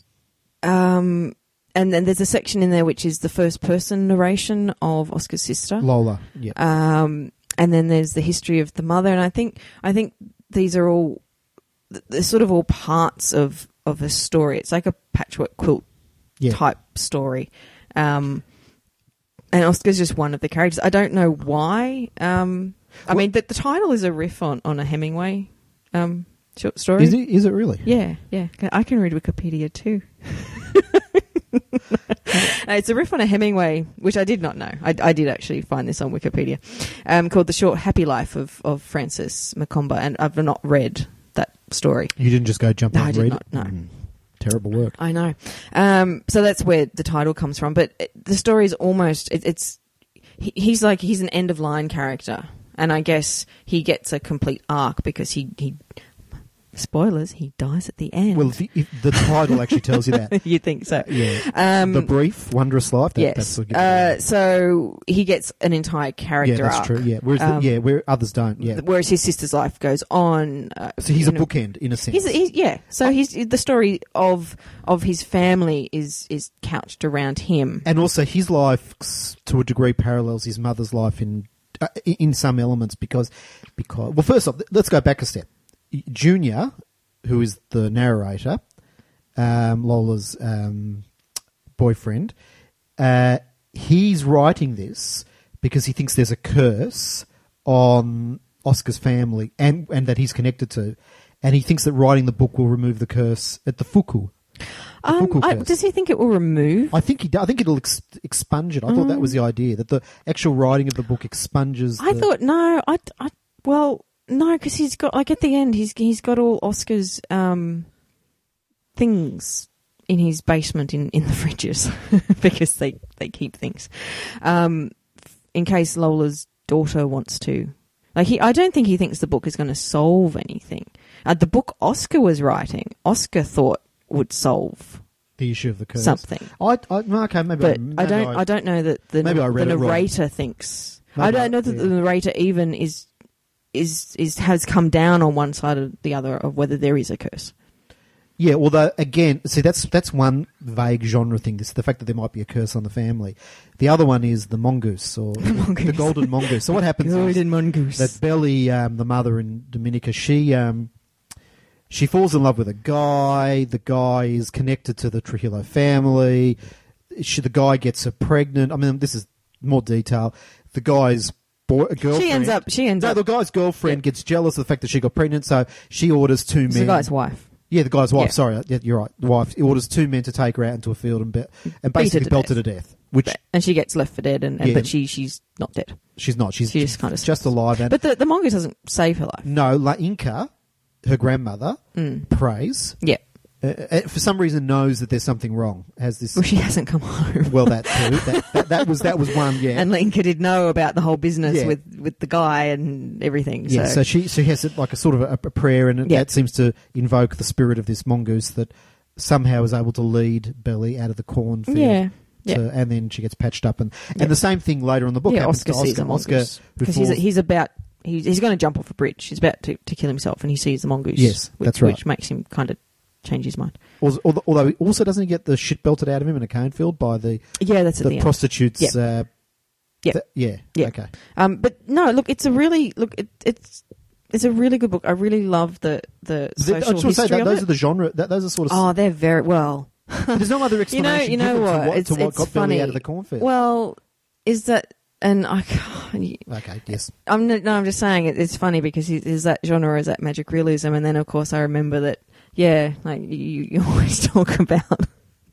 Speaker 2: um, and then there's a section in there which is the first person narration of Oscar's sister.
Speaker 1: Lola. Yeah.
Speaker 2: Um, and then there's the history of the mother, and I think I think these are all they're sort of all parts of of a story. It's like a patchwork quilt
Speaker 1: Yeah.
Speaker 2: type story. Um, and Oscar's just one of the characters. I don't know why. Um, I
Speaker 1: Well-
Speaker 2: mean, the, the title is a riff on, on a Hemingway um, short story.
Speaker 1: Is it? Is it really?
Speaker 2: Yeah, yeah. I can read Wikipedia too. Uh, it's a riff on a Hemingway, which I did not know. I, I did actually find this on Wikipedia, um, called The Short Happy Life of, of Francis Macomber, and I've not read that story.
Speaker 1: You didn't just go jump
Speaker 2: No,
Speaker 1: out
Speaker 2: I
Speaker 1: and
Speaker 2: did
Speaker 1: read
Speaker 2: not,
Speaker 1: it?
Speaker 2: no.
Speaker 1: Mm. Terrible work.
Speaker 2: I know. Um, so that's where the title comes from. But it, the story is almost, it, it's, he, he's like, he's an end of line character. And I guess he gets a complete arc because he, he spoilers, he dies at the end.
Speaker 1: Well, if, if the title actually tells you that.
Speaker 2: You think so?
Speaker 1: Yeah.
Speaker 2: Um,
Speaker 1: The Brief, Wondrous Life. That,
Speaker 2: yes.
Speaker 1: That's a good
Speaker 2: Uh, so he gets an entire character
Speaker 1: yeah, that's
Speaker 2: arc.
Speaker 1: true. Yeah. Whereas
Speaker 2: Um,
Speaker 1: the, yeah, where others don't. Yeah.
Speaker 2: Whereas his sister's life goes on. Uh,
Speaker 1: So he's
Speaker 2: you
Speaker 1: a
Speaker 2: know,
Speaker 1: bookend in a sense.
Speaker 2: He's, he's yeah. So he's the story of of his family is is couched around him.
Speaker 1: And also, his life, s- to a degree, parallels his mother's life in uh, in in some elements because because well, first off, let's go back a step. Junior, who is the narrator, um, Lola's um, boyfriend, uh, he's writing this because he thinks there's a curse on Oscar's family and and that he's connected to, and he thinks that writing the book will remove the curse at the Fuku. The
Speaker 2: Um,
Speaker 1: Fuku
Speaker 2: I,
Speaker 1: curse.
Speaker 2: does he think it will remove?
Speaker 1: I think he. do- I think it'll ex- expunge it. I thought that was the idea, that the actual writing of the book expunges.
Speaker 2: I
Speaker 1: the,
Speaker 2: thought no. I, I well no, because he's got like at the end he's he's got all Oscar's um, things in his basement in, in the fridges because they, they keep things um, in case Lola's daughter wants to. Like he, I don't think he thinks the book is going to solve anything. Uh, the book Oscar was writing, Oscar thought would solve
Speaker 1: the issue of the curse.
Speaker 2: something.
Speaker 1: I, I no, okay, maybe.
Speaker 2: But
Speaker 1: maybe
Speaker 2: I don't. I, don't know that the,
Speaker 1: maybe I
Speaker 2: the
Speaker 1: read it wrong.
Speaker 2: narrator thinks.
Speaker 1: Maybe
Speaker 2: I don't
Speaker 1: I-
Speaker 2: know that
Speaker 1: yeah.
Speaker 2: the narrator even is is is has come down on one side or the other of whether there is a curse.
Speaker 1: Yeah, although again, see that's that's one vague genre thing. This the fact that there might be a curse on the family. The other one is the mongoose or the,
Speaker 2: mongoose.
Speaker 1: the golden mongoose. So what happens is
Speaker 2: mongoose.
Speaker 1: that Belly, um, the mother in Dominica, she um, she falls in love with a guy. The guy is connected to the Trujillo family. She, the guy gets her pregnant. I mean, this is more detail. The guy's boy, girlfriend.
Speaker 2: She ends up. She ends
Speaker 1: No,
Speaker 2: up.
Speaker 1: the guy's girlfriend
Speaker 2: Yeah.
Speaker 1: gets jealous of the fact that she got pregnant, so she orders two
Speaker 2: It's
Speaker 1: men.
Speaker 2: the guy's wife.
Speaker 1: Yeah, the guy's wife.
Speaker 2: Yeah.
Speaker 1: Sorry, yeah, you're right. The wife he orders two men to take her out into a field and, be, and basically
Speaker 2: to
Speaker 1: belt her
Speaker 2: death.
Speaker 1: to death. Which
Speaker 2: And she gets left for dead, and, and
Speaker 1: Yeah.
Speaker 2: but she she's not dead.
Speaker 1: she's not. She's,
Speaker 2: She just kind of
Speaker 1: just alive. And
Speaker 2: But the the mongoose doesn't save her life.
Speaker 1: no, La Inca, her grandmother,
Speaker 2: Mm.
Speaker 1: prays.
Speaker 2: Yeah.
Speaker 1: Uh, uh, for some reason, knows that there's something wrong. Has this?
Speaker 2: Well, she hasn't come home.
Speaker 1: Well, that too. That, that, that was that was one. Yeah.
Speaker 2: And Linka did know about the whole business
Speaker 1: Yeah.
Speaker 2: with, with the guy and everything.
Speaker 1: Yeah,
Speaker 2: so,
Speaker 1: so she she has it like a sort of a, a prayer, and it,
Speaker 2: Yeah.
Speaker 1: that seems to invoke the spirit of this mongoose that somehow is able to lead Belly out of the cornfield.
Speaker 2: yeah, yeah.
Speaker 1: To, and then she gets patched up, and and
Speaker 2: Yeah.
Speaker 1: the same thing later in the book
Speaker 2: yeah,
Speaker 1: happens
Speaker 2: Oscar
Speaker 1: to
Speaker 2: sees
Speaker 1: Oscar.
Speaker 2: a
Speaker 1: Oscar,
Speaker 2: mongoose
Speaker 1: who
Speaker 2: because he's,
Speaker 1: falls-
Speaker 2: he's about he's, he's going to jump off a bridge. He's about to, to kill himself, and he sees the mongoose.
Speaker 1: Yes,
Speaker 2: which,
Speaker 1: that's right.
Speaker 2: Which makes him kind of change his mind.
Speaker 1: Although, although he also doesn't he get the shit belted out of him in a cane field by the
Speaker 2: Yeah, that's at
Speaker 1: the,
Speaker 2: the, end.
Speaker 1: prostitutes.
Speaker 2: Yeah.
Speaker 1: Uh,
Speaker 2: Yeah.
Speaker 1: th- yeah,
Speaker 2: Yeah.
Speaker 1: okay.
Speaker 2: Um, but no, look, it's a really look. It, it's it's a really good book. I really love the the
Speaker 1: Th- I
Speaker 2: social
Speaker 1: just want to say
Speaker 2: history
Speaker 1: that
Speaker 2: of
Speaker 1: those
Speaker 2: it.
Speaker 1: are the genre. That, those are sort of.
Speaker 2: Oh, they're very well.
Speaker 1: There's no other
Speaker 2: You know,
Speaker 1: explanation
Speaker 2: you know
Speaker 1: given
Speaker 2: what?
Speaker 1: to what,
Speaker 2: It's,
Speaker 1: to what
Speaker 2: it's
Speaker 1: got
Speaker 2: funny.
Speaker 1: Belly out of the cornfield.
Speaker 2: Well, is that and I can't.
Speaker 1: okay, yes.
Speaker 2: I'm no, no, I'm just saying it, it's funny because he, is that genre is that magic realism, and then of course I remember that yeah, like you, you always talk about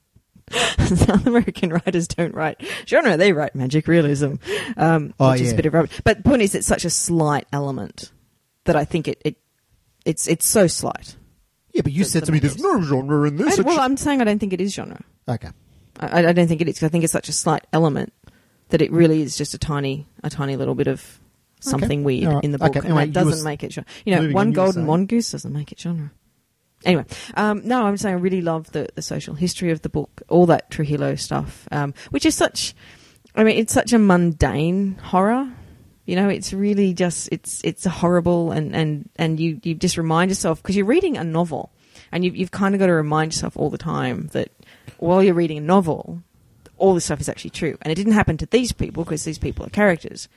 Speaker 2: South American writers don't write genre; they write magic realism, um,
Speaker 1: Oh,
Speaker 2: which is
Speaker 1: yeah.
Speaker 2: a bit of rubbish. But the point is, it's such a slight element that I think it, it it's it's so slight.
Speaker 1: Yeah, but you
Speaker 2: The-
Speaker 1: said
Speaker 2: the
Speaker 1: to me, "There's no genre in this."
Speaker 2: I,
Speaker 1: It
Speaker 2: well,
Speaker 1: should-
Speaker 2: I'm saying I don't think it is genre.
Speaker 1: okay.
Speaker 2: I, I don't think it is. 'Cause I think it's such a slight element that it really is just a tiny, a tiny little bit of something
Speaker 1: Okay.
Speaker 2: weird
Speaker 1: All right.
Speaker 2: in the book,
Speaker 1: Okay.
Speaker 2: and
Speaker 1: Anyway,
Speaker 2: that
Speaker 1: you
Speaker 2: doesn't
Speaker 1: was-
Speaker 2: make it genre. You know,
Speaker 1: moving
Speaker 2: one
Speaker 1: on, you were
Speaker 2: golden
Speaker 1: saying.
Speaker 2: mongoose doesn't make it genre. Anyway, um, no, I'm saying I really love the, the social history of the book, all that Trujillo stuff, um, which is such. I mean, it's such a mundane horror. You know, it's really just it's it's horrible, and and and you you just remind yourself because you're reading a novel, and you've you've kind of got to remind yourself all the time that while you're reading a novel, all this stuff is actually true, and it didn't happen to these people because these people are characters,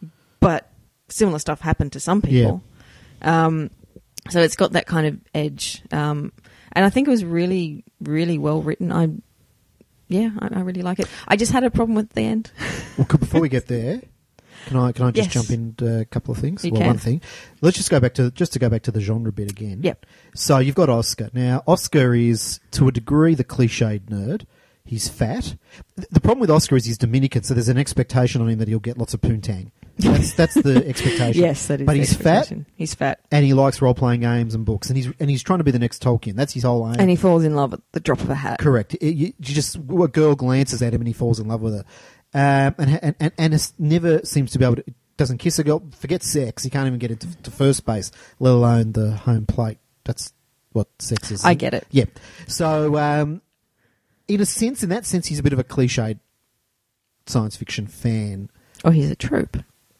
Speaker 2: but similar stuff happened to some people. Um, so it's got that kind of edge, um, and I think it was really, really well written. I, yeah, I, I really like it. I just had a problem with the end.
Speaker 1: Well, could- before we get there, can I can I just
Speaker 2: Yes.
Speaker 1: jump into a couple of things?
Speaker 2: You
Speaker 1: well,
Speaker 2: can.
Speaker 1: one thing. Let's just go back to just to go back to the genre bit again.
Speaker 2: Yep.
Speaker 1: So you've got Oscar. Now, Oscar is to a degree the cliched nerd. He's fat. Th- The problem with Oscar is he's Dominican, so there's an expectation on him that he'll get lots of poontang. That's that's the expectation.
Speaker 2: Yes, that is.
Speaker 1: But
Speaker 2: the
Speaker 1: he's fat,
Speaker 2: expectation. He's fat,
Speaker 1: and he likes role playing games and books, and he's and he's trying to be the next Tolkien. That's his whole aim.
Speaker 2: and he falls in love at the drop of a hat.
Speaker 1: Correct. It- you, you just a girl glances at him and he falls in love with her, um, and and and and it's never seems to be able to. Doesn't kiss a girl. Forget sex. He can't even get into to first base, let alone the home plate. That's what sex is.
Speaker 2: I get it.
Speaker 1: Yeah. So, um, in a sense, in that sense, he's a bit of a cliched science fiction fan.
Speaker 2: Oh, he's a trope.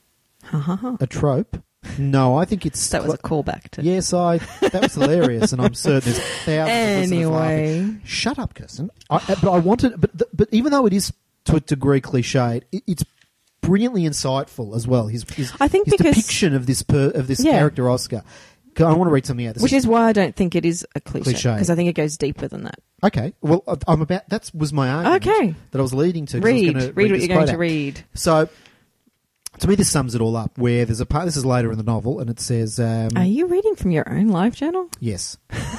Speaker 2: Ha ha ha.
Speaker 1: A trope. No, I think it's
Speaker 2: That was a callback to.
Speaker 1: Yes, I. That was hilarious, and I'm certain there's thousands of listeners laughing.
Speaker 2: Anyway,
Speaker 1: Shut up, Kirsten. I, uh, but I wanted, but th- but even though it is to a degree cliched, it, it's brilliantly insightful as well. His his,
Speaker 2: I think
Speaker 1: his
Speaker 2: because-
Speaker 1: depiction of this per, of this
Speaker 2: Yeah.
Speaker 1: character Oscar. I want to read something out. This
Speaker 2: which is why I don't think it is a cliche
Speaker 1: Cliche.
Speaker 2: because I think it goes deeper than that.
Speaker 1: okay. Well, I- I'm about. That was my argument.
Speaker 2: Okay.
Speaker 1: That I was leading to. 'cause I was
Speaker 2: Read,
Speaker 1: gonna
Speaker 2: read what
Speaker 1: this
Speaker 2: you're going
Speaker 1: quote
Speaker 2: to
Speaker 1: out.
Speaker 2: read.
Speaker 1: So, To me, this sums it all up. Where there's a part. This is later in the novel, and it says, um,
Speaker 2: Are you reading from your own live journal?
Speaker 1: Yes.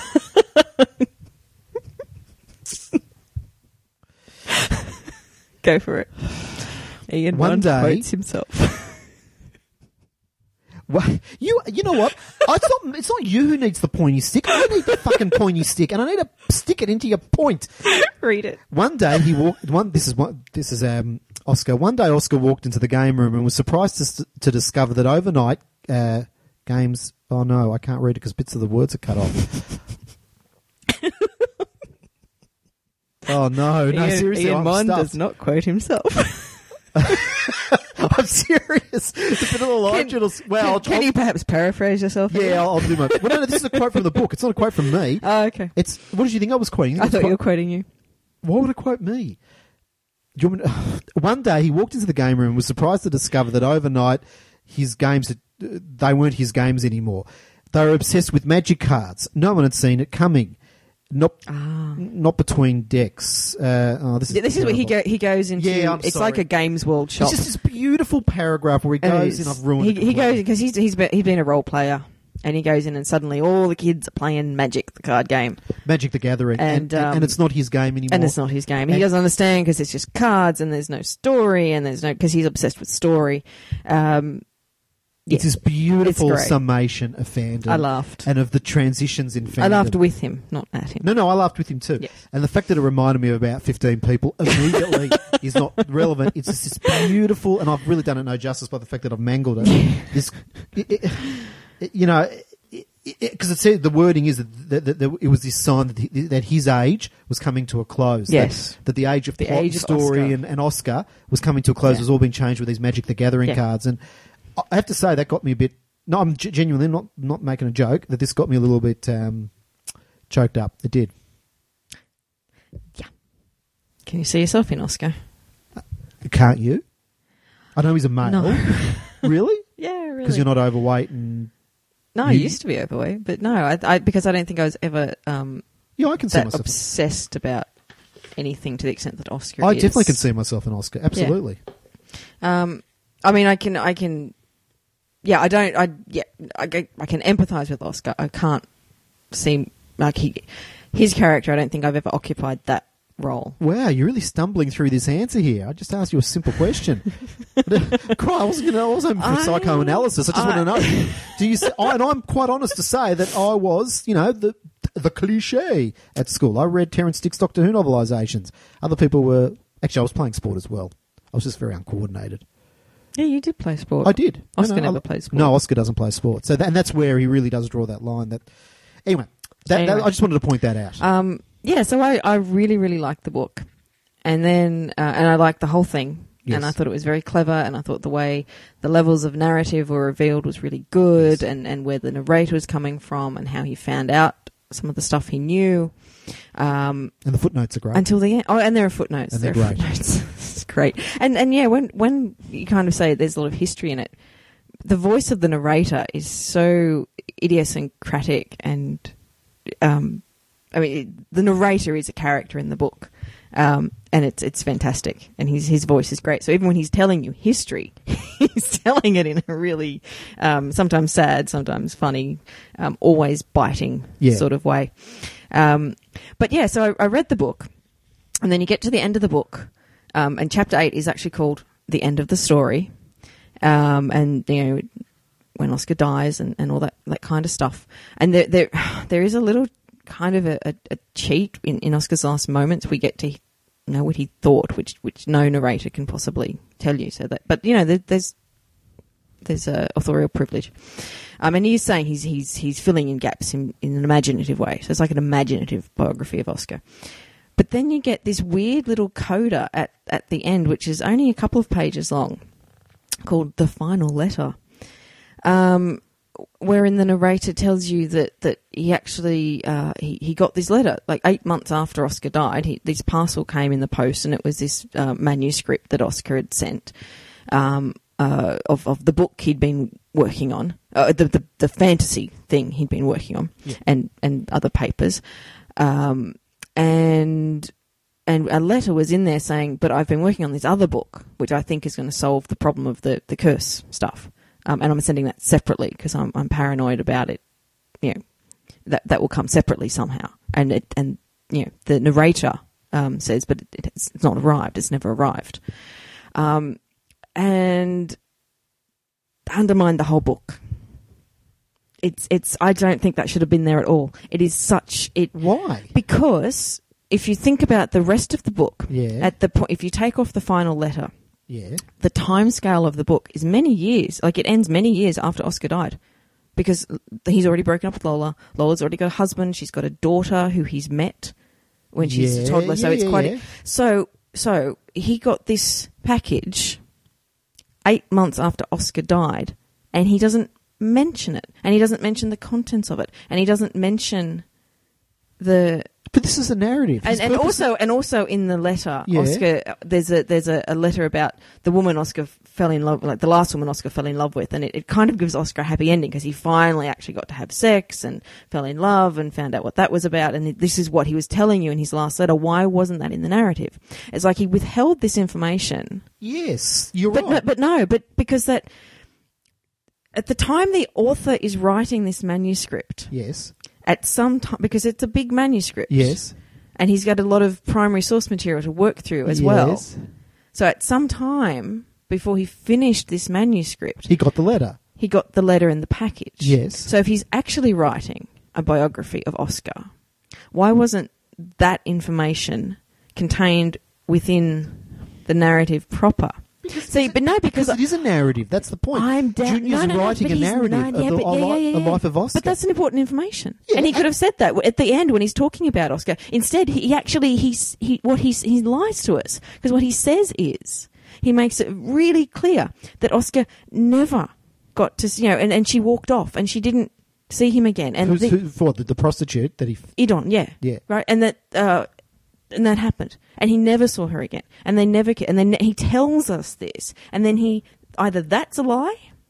Speaker 2: Go for it. Ian
Speaker 1: One
Speaker 2: One
Speaker 1: day-
Speaker 2: quotes himself.
Speaker 1: Well, you you know what? It's not, it's not you who needs the pointy stick. I need the fucking pointy stick, and I need to stick it into your point.
Speaker 2: Read it.
Speaker 1: One day he walked. One this is what this is. Um, Oscar. One day Oscar walked into the game room and was surprised to, s- to discover that overnight uh, games. Oh no, I can't read it because bits of the words are cut off. Oh no, no
Speaker 2: Ian,
Speaker 1: seriously,
Speaker 2: Ian
Speaker 1: I'm
Speaker 2: Mon
Speaker 1: stuffed.
Speaker 2: does not quote himself.
Speaker 1: I'm serious. It's a bit of a live
Speaker 2: Can-
Speaker 1: journal. Well, I'll,
Speaker 2: Can
Speaker 1: I'll-
Speaker 2: you perhaps paraphrase yourself?
Speaker 1: yeah, I'll, I'll do my. Well, no, no, this is a quote from the book. It's not a quote from me.
Speaker 2: Oh, okay.
Speaker 1: It's what did you think I was quoting?
Speaker 2: I thought you were quoting you.
Speaker 1: Why would I quote me? Do you want me to- One day he walked into the game room and was surprised to discover that overnight his games had, they weren't his games anymore. They were obsessed with magic cards. No one had seen it coming. Not
Speaker 2: Ah.
Speaker 1: not between decks. Uh, oh, this is
Speaker 2: Yeah, this is where he
Speaker 1: terrible.
Speaker 2: go. He goes into.
Speaker 1: Yeah, I'm
Speaker 2: it's
Speaker 1: sorry.
Speaker 2: like a Games World shop.
Speaker 1: It's just this beautiful paragraph where he
Speaker 2: It
Speaker 1: goes
Speaker 2: is.
Speaker 1: in. I've ruined
Speaker 2: he,
Speaker 1: it.
Speaker 2: He goes
Speaker 1: completely.
Speaker 2: because he's he's been, he's been a role player, and he goes in and suddenly all the kids are playing Magic, the card game,
Speaker 1: Magic the Gathering, and,
Speaker 2: And,
Speaker 1: and,
Speaker 2: um,
Speaker 1: and it's not his game anymore.
Speaker 2: and it's not his game. He
Speaker 1: And-
Speaker 2: doesn't understand because it's just cards, and there's no story, and there's no because he's obsessed with story. Um,
Speaker 1: It's
Speaker 2: yeah.
Speaker 1: this beautiful
Speaker 2: It's great.
Speaker 1: summation of fandom.
Speaker 2: I laughed.
Speaker 1: And of the transitions in fandom.
Speaker 2: I laughed with him, not at him.
Speaker 1: No, no, I laughed with him too.
Speaker 2: Yes.
Speaker 1: And the fact that it reminded me of about fifteen people immediately is not relevant. It's just this beautiful, and I've really done it no justice by the fact that I've mangled it. this, it, it, it- you know, because it, it said the wording is that, that, that, that it was this sign that, he, that his age was coming to a close.
Speaker 2: Yes.
Speaker 1: That, that the age of
Speaker 2: The
Speaker 1: plot,
Speaker 2: age of
Speaker 1: story,
Speaker 2: Oscar.
Speaker 1: and, and Oscar was coming to a close.
Speaker 2: Yeah.
Speaker 1: Was all being changed with these Magic the Gathering
Speaker 2: Yeah.
Speaker 1: cards. And I have to say that got me a bit. No, I'm g- genuinely not not making a joke. That this got me a little bit um, choked up. It did.
Speaker 2: Can you see yourself in Oscar?
Speaker 1: Can't you? I know he's a male.
Speaker 2: No.
Speaker 1: Really?
Speaker 2: Yeah, really.
Speaker 1: Because you're not overweight and
Speaker 2: No, I
Speaker 1: You-
Speaker 2: used to be overweight, but no, I, I because I don't think I was ever um,
Speaker 1: yeah, I can see
Speaker 2: that
Speaker 1: myself.
Speaker 2: obsessed about anything to the extent that Oscar
Speaker 1: I
Speaker 2: is.
Speaker 1: definitely can see myself in Oscar. Absolutely.
Speaker 2: Um, I mean, I can, I can, yeah, I don't, I, yeah, I, get- I can empathise with Oscar. I can't see, like, he, his character, I don't think I've ever occupied that role.
Speaker 1: Wow, you're really stumbling through this answer here. I just asked you a simple question. Cry, I wasn't going to. I wasn't for
Speaker 2: I-
Speaker 1: psychoanalysis. I just
Speaker 2: I-
Speaker 1: want to know. Do you? Say, I, and I'm quite honest to say that I was, you know, the the cliche at school. I read Terence Dick's Doctor Who novelisations. Other people were actually. I was playing sport as well. I was just very uncoordinated.
Speaker 2: Yeah, you did play sport.
Speaker 1: I did.
Speaker 2: Oscar
Speaker 1: No, no,
Speaker 2: never
Speaker 1: I-
Speaker 2: played sport.
Speaker 1: No, Oscar doesn't play sport. So that, and that's where he really does draw that line. That anyway, that,
Speaker 2: Anyway.
Speaker 1: that I just wanted to point that out.
Speaker 2: Um, yeah, so I, I really, really liked the book. And then, uh, and I liked the whole thing.
Speaker 1: Yes.
Speaker 2: And I thought it was very clever, and I thought the way the levels of narrative were revealed was really good,
Speaker 1: Yes.
Speaker 2: and, and where the narrator was coming from, and how he found out some of the stuff he knew. Um,
Speaker 1: and the footnotes are great.
Speaker 2: until the end. Oh, and there are footnotes.
Speaker 1: And
Speaker 2: there
Speaker 1: they're
Speaker 2: are
Speaker 1: great.
Speaker 2: footnotes. It's great. And and yeah, when when you kind of say there's a lot of history in it, the voice of the narrator is so idiosyncratic, and um, I mean, it, the narrator is a character in the book. Um, and it's it's fantastic, and his his voice is great. So even when he's telling you history, he's telling it in a really um, sometimes sad, sometimes funny, um, always biting
Speaker 1: Yeah.
Speaker 2: sort of way. Um, but yeah, so I, I read the book, and then you get to the end of the book, um, and chapter eight is actually called "The End of the Story," um, and you know when Oscar dies and, and all that that kind of stuff. And there there there is a little kind of a, a, a cheat in, in Oscar's last moments. We get to know what he thought, which which no narrator can possibly tell you. So that, but you know, there, there's there's a authorial privilege. Um, and he's saying he's he's he's filling in gaps in, in an imaginative way. So it's like an imaginative biography of Oscar. But then you get this weird little coda at, at the end, which is only a couple of pages long, called The Final Letter, um, wherein the narrator tells you that, that he actually uh, he, he got this letter like eight months after Oscar died. He, this parcel came in the post, and it was this uh, manuscript that Oscar had sent um, uh, of, of the book he'd been working on, uh, the, the the fantasy thing he'd been working on,
Speaker 1: Yeah.
Speaker 2: and, and other papers. Um, and and a letter was in there saying, but I've been working on this other book, which I think is going to solve the problem of the, the curse stuff. Um, and I'm sending that separately because I'm, I'm paranoid about it. You know, that, that will come separately somehow. And it, and, you know, the narrator, um, says, but it, it's, it's not arrived. It's never arrived. Um, and undermined the whole book. It's, it's, I don't think that should have been there at all. It is such, it.
Speaker 1: Why?
Speaker 2: Because if you think about the rest of the book,
Speaker 1: Yeah.
Speaker 2: at the point, if you take off the final letter,
Speaker 1: Yeah.
Speaker 2: the time scale of the book is many years. Like, it ends many years after Oscar died, because he's already broken up with Lola. Lola's already got a husband. She's got a daughter who he's met when she's
Speaker 1: Yeah,
Speaker 2: a toddler. So
Speaker 1: yeah,
Speaker 2: it's
Speaker 1: yeah,
Speaker 2: quite.
Speaker 1: yeah.
Speaker 2: A, so so he got this package eight months after Oscar died, and he doesn't mention it, and he doesn't mention the contents of it, and he doesn't mention the.
Speaker 1: But this is a narrative.
Speaker 2: And,
Speaker 1: His
Speaker 2: and
Speaker 1: purpose-
Speaker 2: also, and also in the letter,
Speaker 1: Yeah.
Speaker 2: Oscar, there's a there's a, a letter about the woman Oscar fell in love, like the last woman Oscar fell in love with, and it, it kind of gives Oscar a happy ending because he finally actually got to have sex and fell in love and found out what that was about, and this is what he was telling you in his last letter. Why wasn't that in the narrative? It's like he withheld this information.
Speaker 1: Yes, you're
Speaker 2: But
Speaker 1: right.
Speaker 2: no, but no, but because that at the time the author is writing this manuscript,
Speaker 1: yes,
Speaker 2: at some time, because it's a big manuscript,
Speaker 1: yes,
Speaker 2: and he's got a lot of primary source material to work through as well.
Speaker 1: yes.
Speaker 2: So at some time before he finished this manuscript,
Speaker 1: He got the letter.
Speaker 2: he got the letter in the package.
Speaker 1: Yes.
Speaker 2: So if he's actually writing a biography of Oscar, why wasn't that information contained within the narrative proper? See, but no, because
Speaker 1: Because it is a narrative. That's the point.
Speaker 2: I'm down.
Speaker 1: Junior's
Speaker 2: no, no, no,
Speaker 1: writing
Speaker 2: but
Speaker 1: a
Speaker 2: he's-
Speaker 1: narrative
Speaker 2: no,
Speaker 1: of
Speaker 2: yeah,
Speaker 1: the
Speaker 2: but
Speaker 1: a
Speaker 2: yeah,
Speaker 1: li-
Speaker 2: yeah,
Speaker 1: a
Speaker 2: yeah.
Speaker 1: life of Oscar.
Speaker 2: But that's an important information,
Speaker 1: Yeah,
Speaker 2: and he could
Speaker 1: and-
Speaker 2: have said that at the end when he's talking about Oscar. Instead, he, he actually he's he what he's he lies to us, because what he says is he makes it really clear that Oscar never got to, you know, and, and she walked off and she didn't see him again. And
Speaker 1: Who's,
Speaker 2: the,
Speaker 1: who, for the, the prostitute that he.
Speaker 2: Idon, yeah,
Speaker 1: Yeah.
Speaker 2: right, and that uh, and that happened, and he never saw her again, and they never, ca- and then he tells us this, and then he either that's a lie,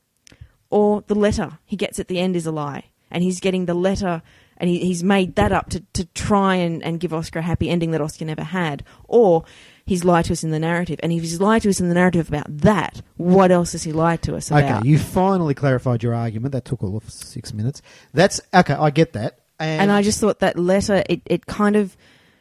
Speaker 2: or the letter he gets at the end is a lie, and he's getting the letter, and he, he's made that up to to try and, and give Oscar a happy ending that Oscar never had, or he's lied to us in the narrative, and if he's lied to us in the narrative about that, what else has he lied to us about?
Speaker 1: Okay, you finally clarified your argument. That took all of six minutes. That's okay. I get that. And,
Speaker 2: And I just thought that letter, it, it kind of,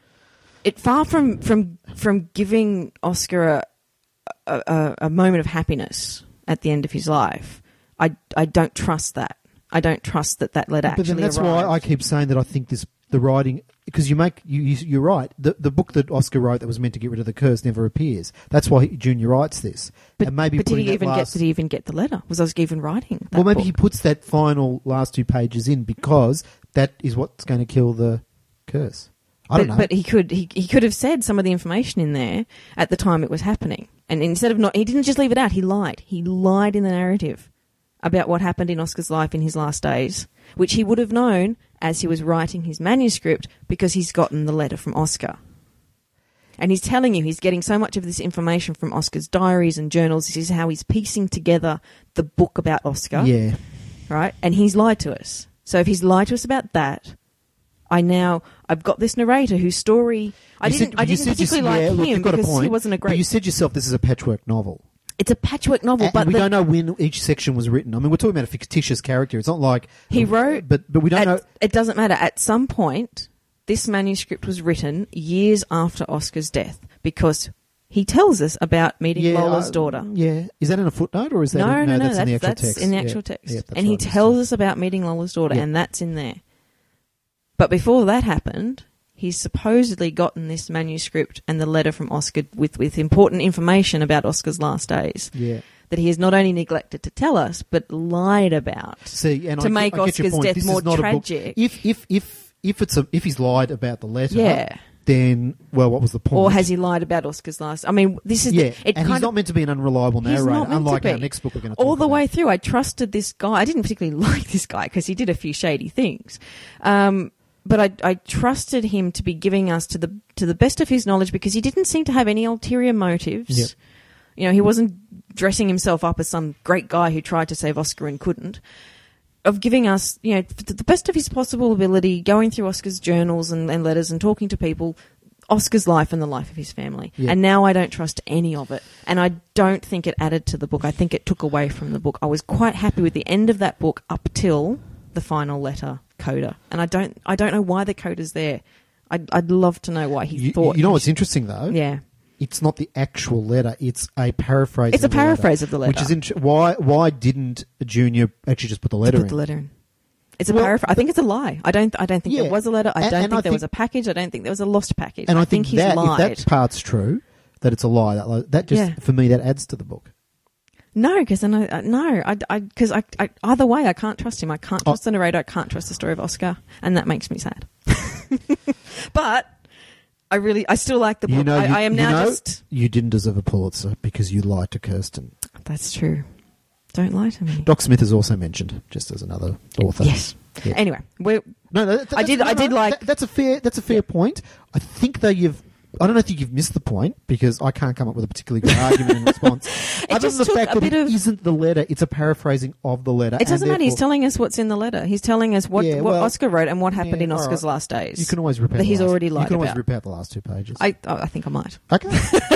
Speaker 2: it far from from from giving Oscar a, a, a, a moment of happiness at the end of his life. I, I don't trust that. I don't trust that that letter
Speaker 1: But
Speaker 2: actually
Speaker 1: then that's
Speaker 2: arrived.
Speaker 1: why I keep saying that I think this the writing, because you make you, you you're right. The the book that Oscar wrote that was meant to get rid of the curse never appears. That's why he, Junior writes this.
Speaker 2: But,
Speaker 1: and maybe
Speaker 2: but did
Speaker 1: putting
Speaker 2: he
Speaker 1: that
Speaker 2: even
Speaker 1: last,
Speaker 2: get? Did he even get the letter? Was Oscar even writing that
Speaker 1: well, maybe
Speaker 2: book?
Speaker 1: he puts that final last two pages in because that is what's going to kill the curse. I don't
Speaker 2: but,
Speaker 1: know.
Speaker 2: but he could he, he could have said some of the information in there at the time it was happening, and instead of not, he didn't just leave it out. He lied. He lied in the narrative about what happened in Oscar's life in his last days, which he would have known as he was writing his manuscript because he's gotten the letter from Oscar. And he's telling you he's getting so much of this information from Oscar's diaries and journals. This is how he's piecing together the book about Oscar.
Speaker 1: yeah.
Speaker 2: Right? And he's lied to us. So if he's lied to us about that, I now, I've got this narrator whose story, I
Speaker 1: You
Speaker 2: didn't,
Speaker 1: said-
Speaker 2: I
Speaker 1: you
Speaker 2: didn't
Speaker 1: said
Speaker 2: particularly
Speaker 1: you- yeah,
Speaker 2: like
Speaker 1: look,
Speaker 2: him
Speaker 1: you've got a
Speaker 2: because he
Speaker 1: point,
Speaker 2: wasn't a
Speaker 1: But
Speaker 2: great,
Speaker 1: you said yourself this is a patchwork novel.
Speaker 2: it's a patchwork novel,
Speaker 1: And,
Speaker 2: but
Speaker 1: and we
Speaker 2: the-
Speaker 1: don't know when each section was written. I mean, we're talking about a fictitious character. It's not like
Speaker 2: He wrote-
Speaker 1: but but we don't
Speaker 2: at-
Speaker 1: know.
Speaker 2: it doesn't matter. At some point, this manuscript was written years after Oscar's death because he tells us about meeting
Speaker 1: Yeah,
Speaker 2: Lola's
Speaker 1: uh,
Speaker 2: daughter.
Speaker 1: Yeah, is that in a footnote or is that
Speaker 2: No,
Speaker 1: in,
Speaker 2: no, no,
Speaker 1: that's, in the actual
Speaker 2: that's
Speaker 1: text?
Speaker 2: in the
Speaker 1: Yeah,
Speaker 2: actual text.
Speaker 1: yeah, that's
Speaker 2: and he
Speaker 1: right, that's
Speaker 2: tells
Speaker 1: right.
Speaker 2: us about meeting Lola's daughter,
Speaker 1: Yeah.
Speaker 2: and that's in there. But before that happened, he's supposedly gotten this manuscript and the letter from Oscar with, with important information about Oscar's last days
Speaker 1: Yeah.
Speaker 2: that he has not only neglected to tell us, but lied about.
Speaker 1: See, and
Speaker 2: To
Speaker 1: I,
Speaker 2: make
Speaker 1: I get your
Speaker 2: Oscar's
Speaker 1: point.
Speaker 2: death
Speaker 1: This
Speaker 2: more
Speaker 1: is not a book.
Speaker 2: tragic.
Speaker 1: If if if if it's a if he's lied about the letter,
Speaker 2: Yeah.
Speaker 1: then well, what was the point?
Speaker 2: Or has he lied about Oscar's last? I mean, this is
Speaker 1: Yeah,
Speaker 2: the, it
Speaker 1: and
Speaker 2: kind
Speaker 1: he's
Speaker 2: of,
Speaker 1: not meant to be an unreliable
Speaker 2: He's
Speaker 1: narrator,
Speaker 2: not meant to
Speaker 1: unlike our
Speaker 2: be.
Speaker 1: next book we're going to talk
Speaker 2: all the
Speaker 1: about.
Speaker 2: way through. I trusted this guy. I didn't particularly like this guy because he did a few shady things, um, but I, I trusted him to be giving us to the to the best of his knowledge because he didn't seem to have any ulterior motives.
Speaker 1: Yep.
Speaker 2: You know, he wasn't dressing himself up as some great guy who tried to save Oscar and couldn't. Of giving us, you know, to the best of his possible ability, going through Oscar's journals and, and letters and talking to people, Oscar's life and the life of his family.
Speaker 1: Yeah.
Speaker 2: And now I don't trust any of it. And I don't think it added to the book. I think it took away from the book. I was quite happy with the end of that book up till the final letter, coda. And I don't I don't know why the coda's there. I'd, I'd love to know why he
Speaker 1: You,
Speaker 2: thought...
Speaker 1: you know
Speaker 2: he
Speaker 1: what's
Speaker 2: should-
Speaker 1: interesting, though?
Speaker 2: Yeah.
Speaker 1: It's not the actual letter. It's a paraphrase
Speaker 2: It's a
Speaker 1: of the letter,
Speaker 2: paraphrase of the letter.
Speaker 1: Which is int- why why didn't Junior actually just put the letter
Speaker 2: Put
Speaker 1: in?
Speaker 2: the letter in. It's a
Speaker 1: Well-
Speaker 2: paraphrase. I think it's a lie. I don't. I don't think
Speaker 1: Yeah.
Speaker 2: there was a letter. I
Speaker 1: And-
Speaker 2: don't
Speaker 1: and
Speaker 2: think
Speaker 1: I
Speaker 2: there
Speaker 1: think-
Speaker 2: was a package. I don't think there was a lost package.
Speaker 1: And I,
Speaker 2: I think he's
Speaker 1: that,
Speaker 2: lied.
Speaker 1: if that part's true, that it's a lie, that, li- that just,
Speaker 2: Yeah.
Speaker 1: for me, that adds to the book.
Speaker 2: No, because I know. Uh, no, I because I, I, either way, I can't trust him. I can't
Speaker 1: Oh.
Speaker 2: trust the narrator. I can't trust the story of Oscar, and that makes me sad. But I really, I still like the book.
Speaker 1: You know,
Speaker 2: I,
Speaker 1: you,
Speaker 2: I am
Speaker 1: you
Speaker 2: now
Speaker 1: know,
Speaker 2: just.
Speaker 1: you didn't deserve a Pulitzer because you lied to Kirsten.
Speaker 2: That's true. Don't lie to me.
Speaker 1: Doc Smith is also mentioned, just as another author.
Speaker 2: Yes.
Speaker 1: Yeah.
Speaker 2: Anyway, we're,
Speaker 1: No, no, that,
Speaker 2: I did-
Speaker 1: no,
Speaker 2: I
Speaker 1: no,
Speaker 2: did like-
Speaker 1: that- that's a fair. That's a fair point. I think though you've. I don't know if you've missed the point because I can't come up with a particularly good argument in response. Other
Speaker 2: just
Speaker 1: than the
Speaker 2: took
Speaker 1: fact
Speaker 2: a
Speaker 1: that
Speaker 2: bit
Speaker 1: it
Speaker 2: of-
Speaker 1: isn't the letter, it's a paraphrasing of the letter.
Speaker 2: it doesn't
Speaker 1: and
Speaker 2: matter. He's
Speaker 1: therefore-
Speaker 2: telling us what's in the letter. He's telling us what,
Speaker 1: Yeah,
Speaker 2: what
Speaker 1: well,
Speaker 2: Oscar wrote and what happened
Speaker 1: yeah,
Speaker 2: in
Speaker 1: all
Speaker 2: Oscar's
Speaker 1: right.
Speaker 2: last days.
Speaker 1: You can always rip out.
Speaker 2: that
Speaker 1: the
Speaker 2: he's
Speaker 1: last,
Speaker 2: already
Speaker 1: You
Speaker 2: lied
Speaker 1: can always
Speaker 2: about.
Speaker 1: rip out the last two pages.
Speaker 2: I, I think I might.
Speaker 1: okay.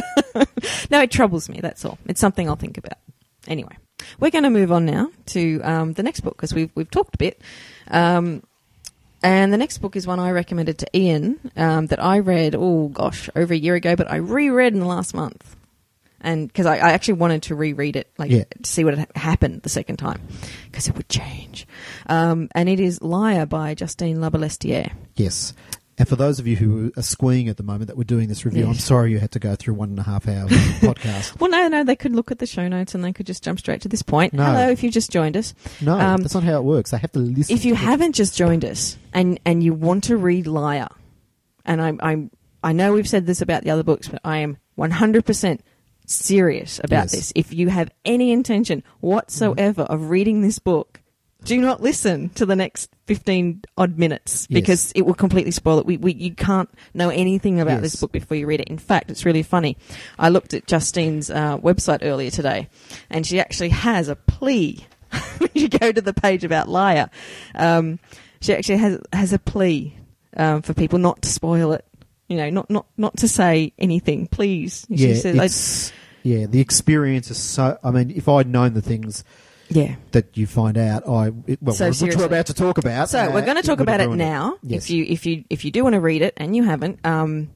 Speaker 2: No, it troubles me. That's all. It's something I'll think about. Anyway, we're going to move on now to um, the next book because we've we've talked a bit, um, and the next book is one I recommended to Ian um, that I read. Oh gosh, over a year ago, but I reread in the last month, and because I, I actually wanted to reread it, like
Speaker 1: Yeah.
Speaker 2: to see what had happened the second time, because it would change. Um, and it is Liar by Justine Labalestiere.
Speaker 1: Yes. And for those of you who are squeeing at the moment that we're doing this review,
Speaker 2: Yes.
Speaker 1: I'm sorry you had to go through one and a half hours of podcast.
Speaker 2: Well, no, no, they could look at the show notes and they could just jump straight to this point.
Speaker 1: No.
Speaker 2: Hello, if you just joined us.
Speaker 1: No,
Speaker 2: Um,
Speaker 1: that's not how it works. They have to listen.
Speaker 2: If you
Speaker 1: to the-
Speaker 2: haven't just joined us and, and you want to read Liar, and I'm, I'm, I know we've said this about the other books, but I am one hundred percent serious about
Speaker 1: Yes.
Speaker 2: this. If you have any intention whatsoever of reading this book, do not listen to the next fifteen odd minutes
Speaker 1: Yes.
Speaker 2: because it will completely spoil it. We, we, you can't know anything about
Speaker 1: Yes.
Speaker 2: this book before you read it. In fact, it's really funny. I looked at Justine's uh, website earlier today, and she actually has a plea. When you go to the page about Liar, um, she actually has has a plea um, for people not to spoil it. You know, not not not to say anything, please. She
Speaker 1: Yeah,
Speaker 2: says, I-
Speaker 1: it's, yeah, the experience is so. I mean, if I'd known the things
Speaker 2: yeah.
Speaker 1: that you find out, I it, well,
Speaker 2: So
Speaker 1: which
Speaker 2: seriously.
Speaker 1: we're about to talk about.
Speaker 2: So
Speaker 1: uh,
Speaker 2: we're going to talk
Speaker 1: would have
Speaker 2: about it
Speaker 1: ruined
Speaker 2: now.
Speaker 1: Yes.
Speaker 2: If you if you if you do want to read it and you haven't, um,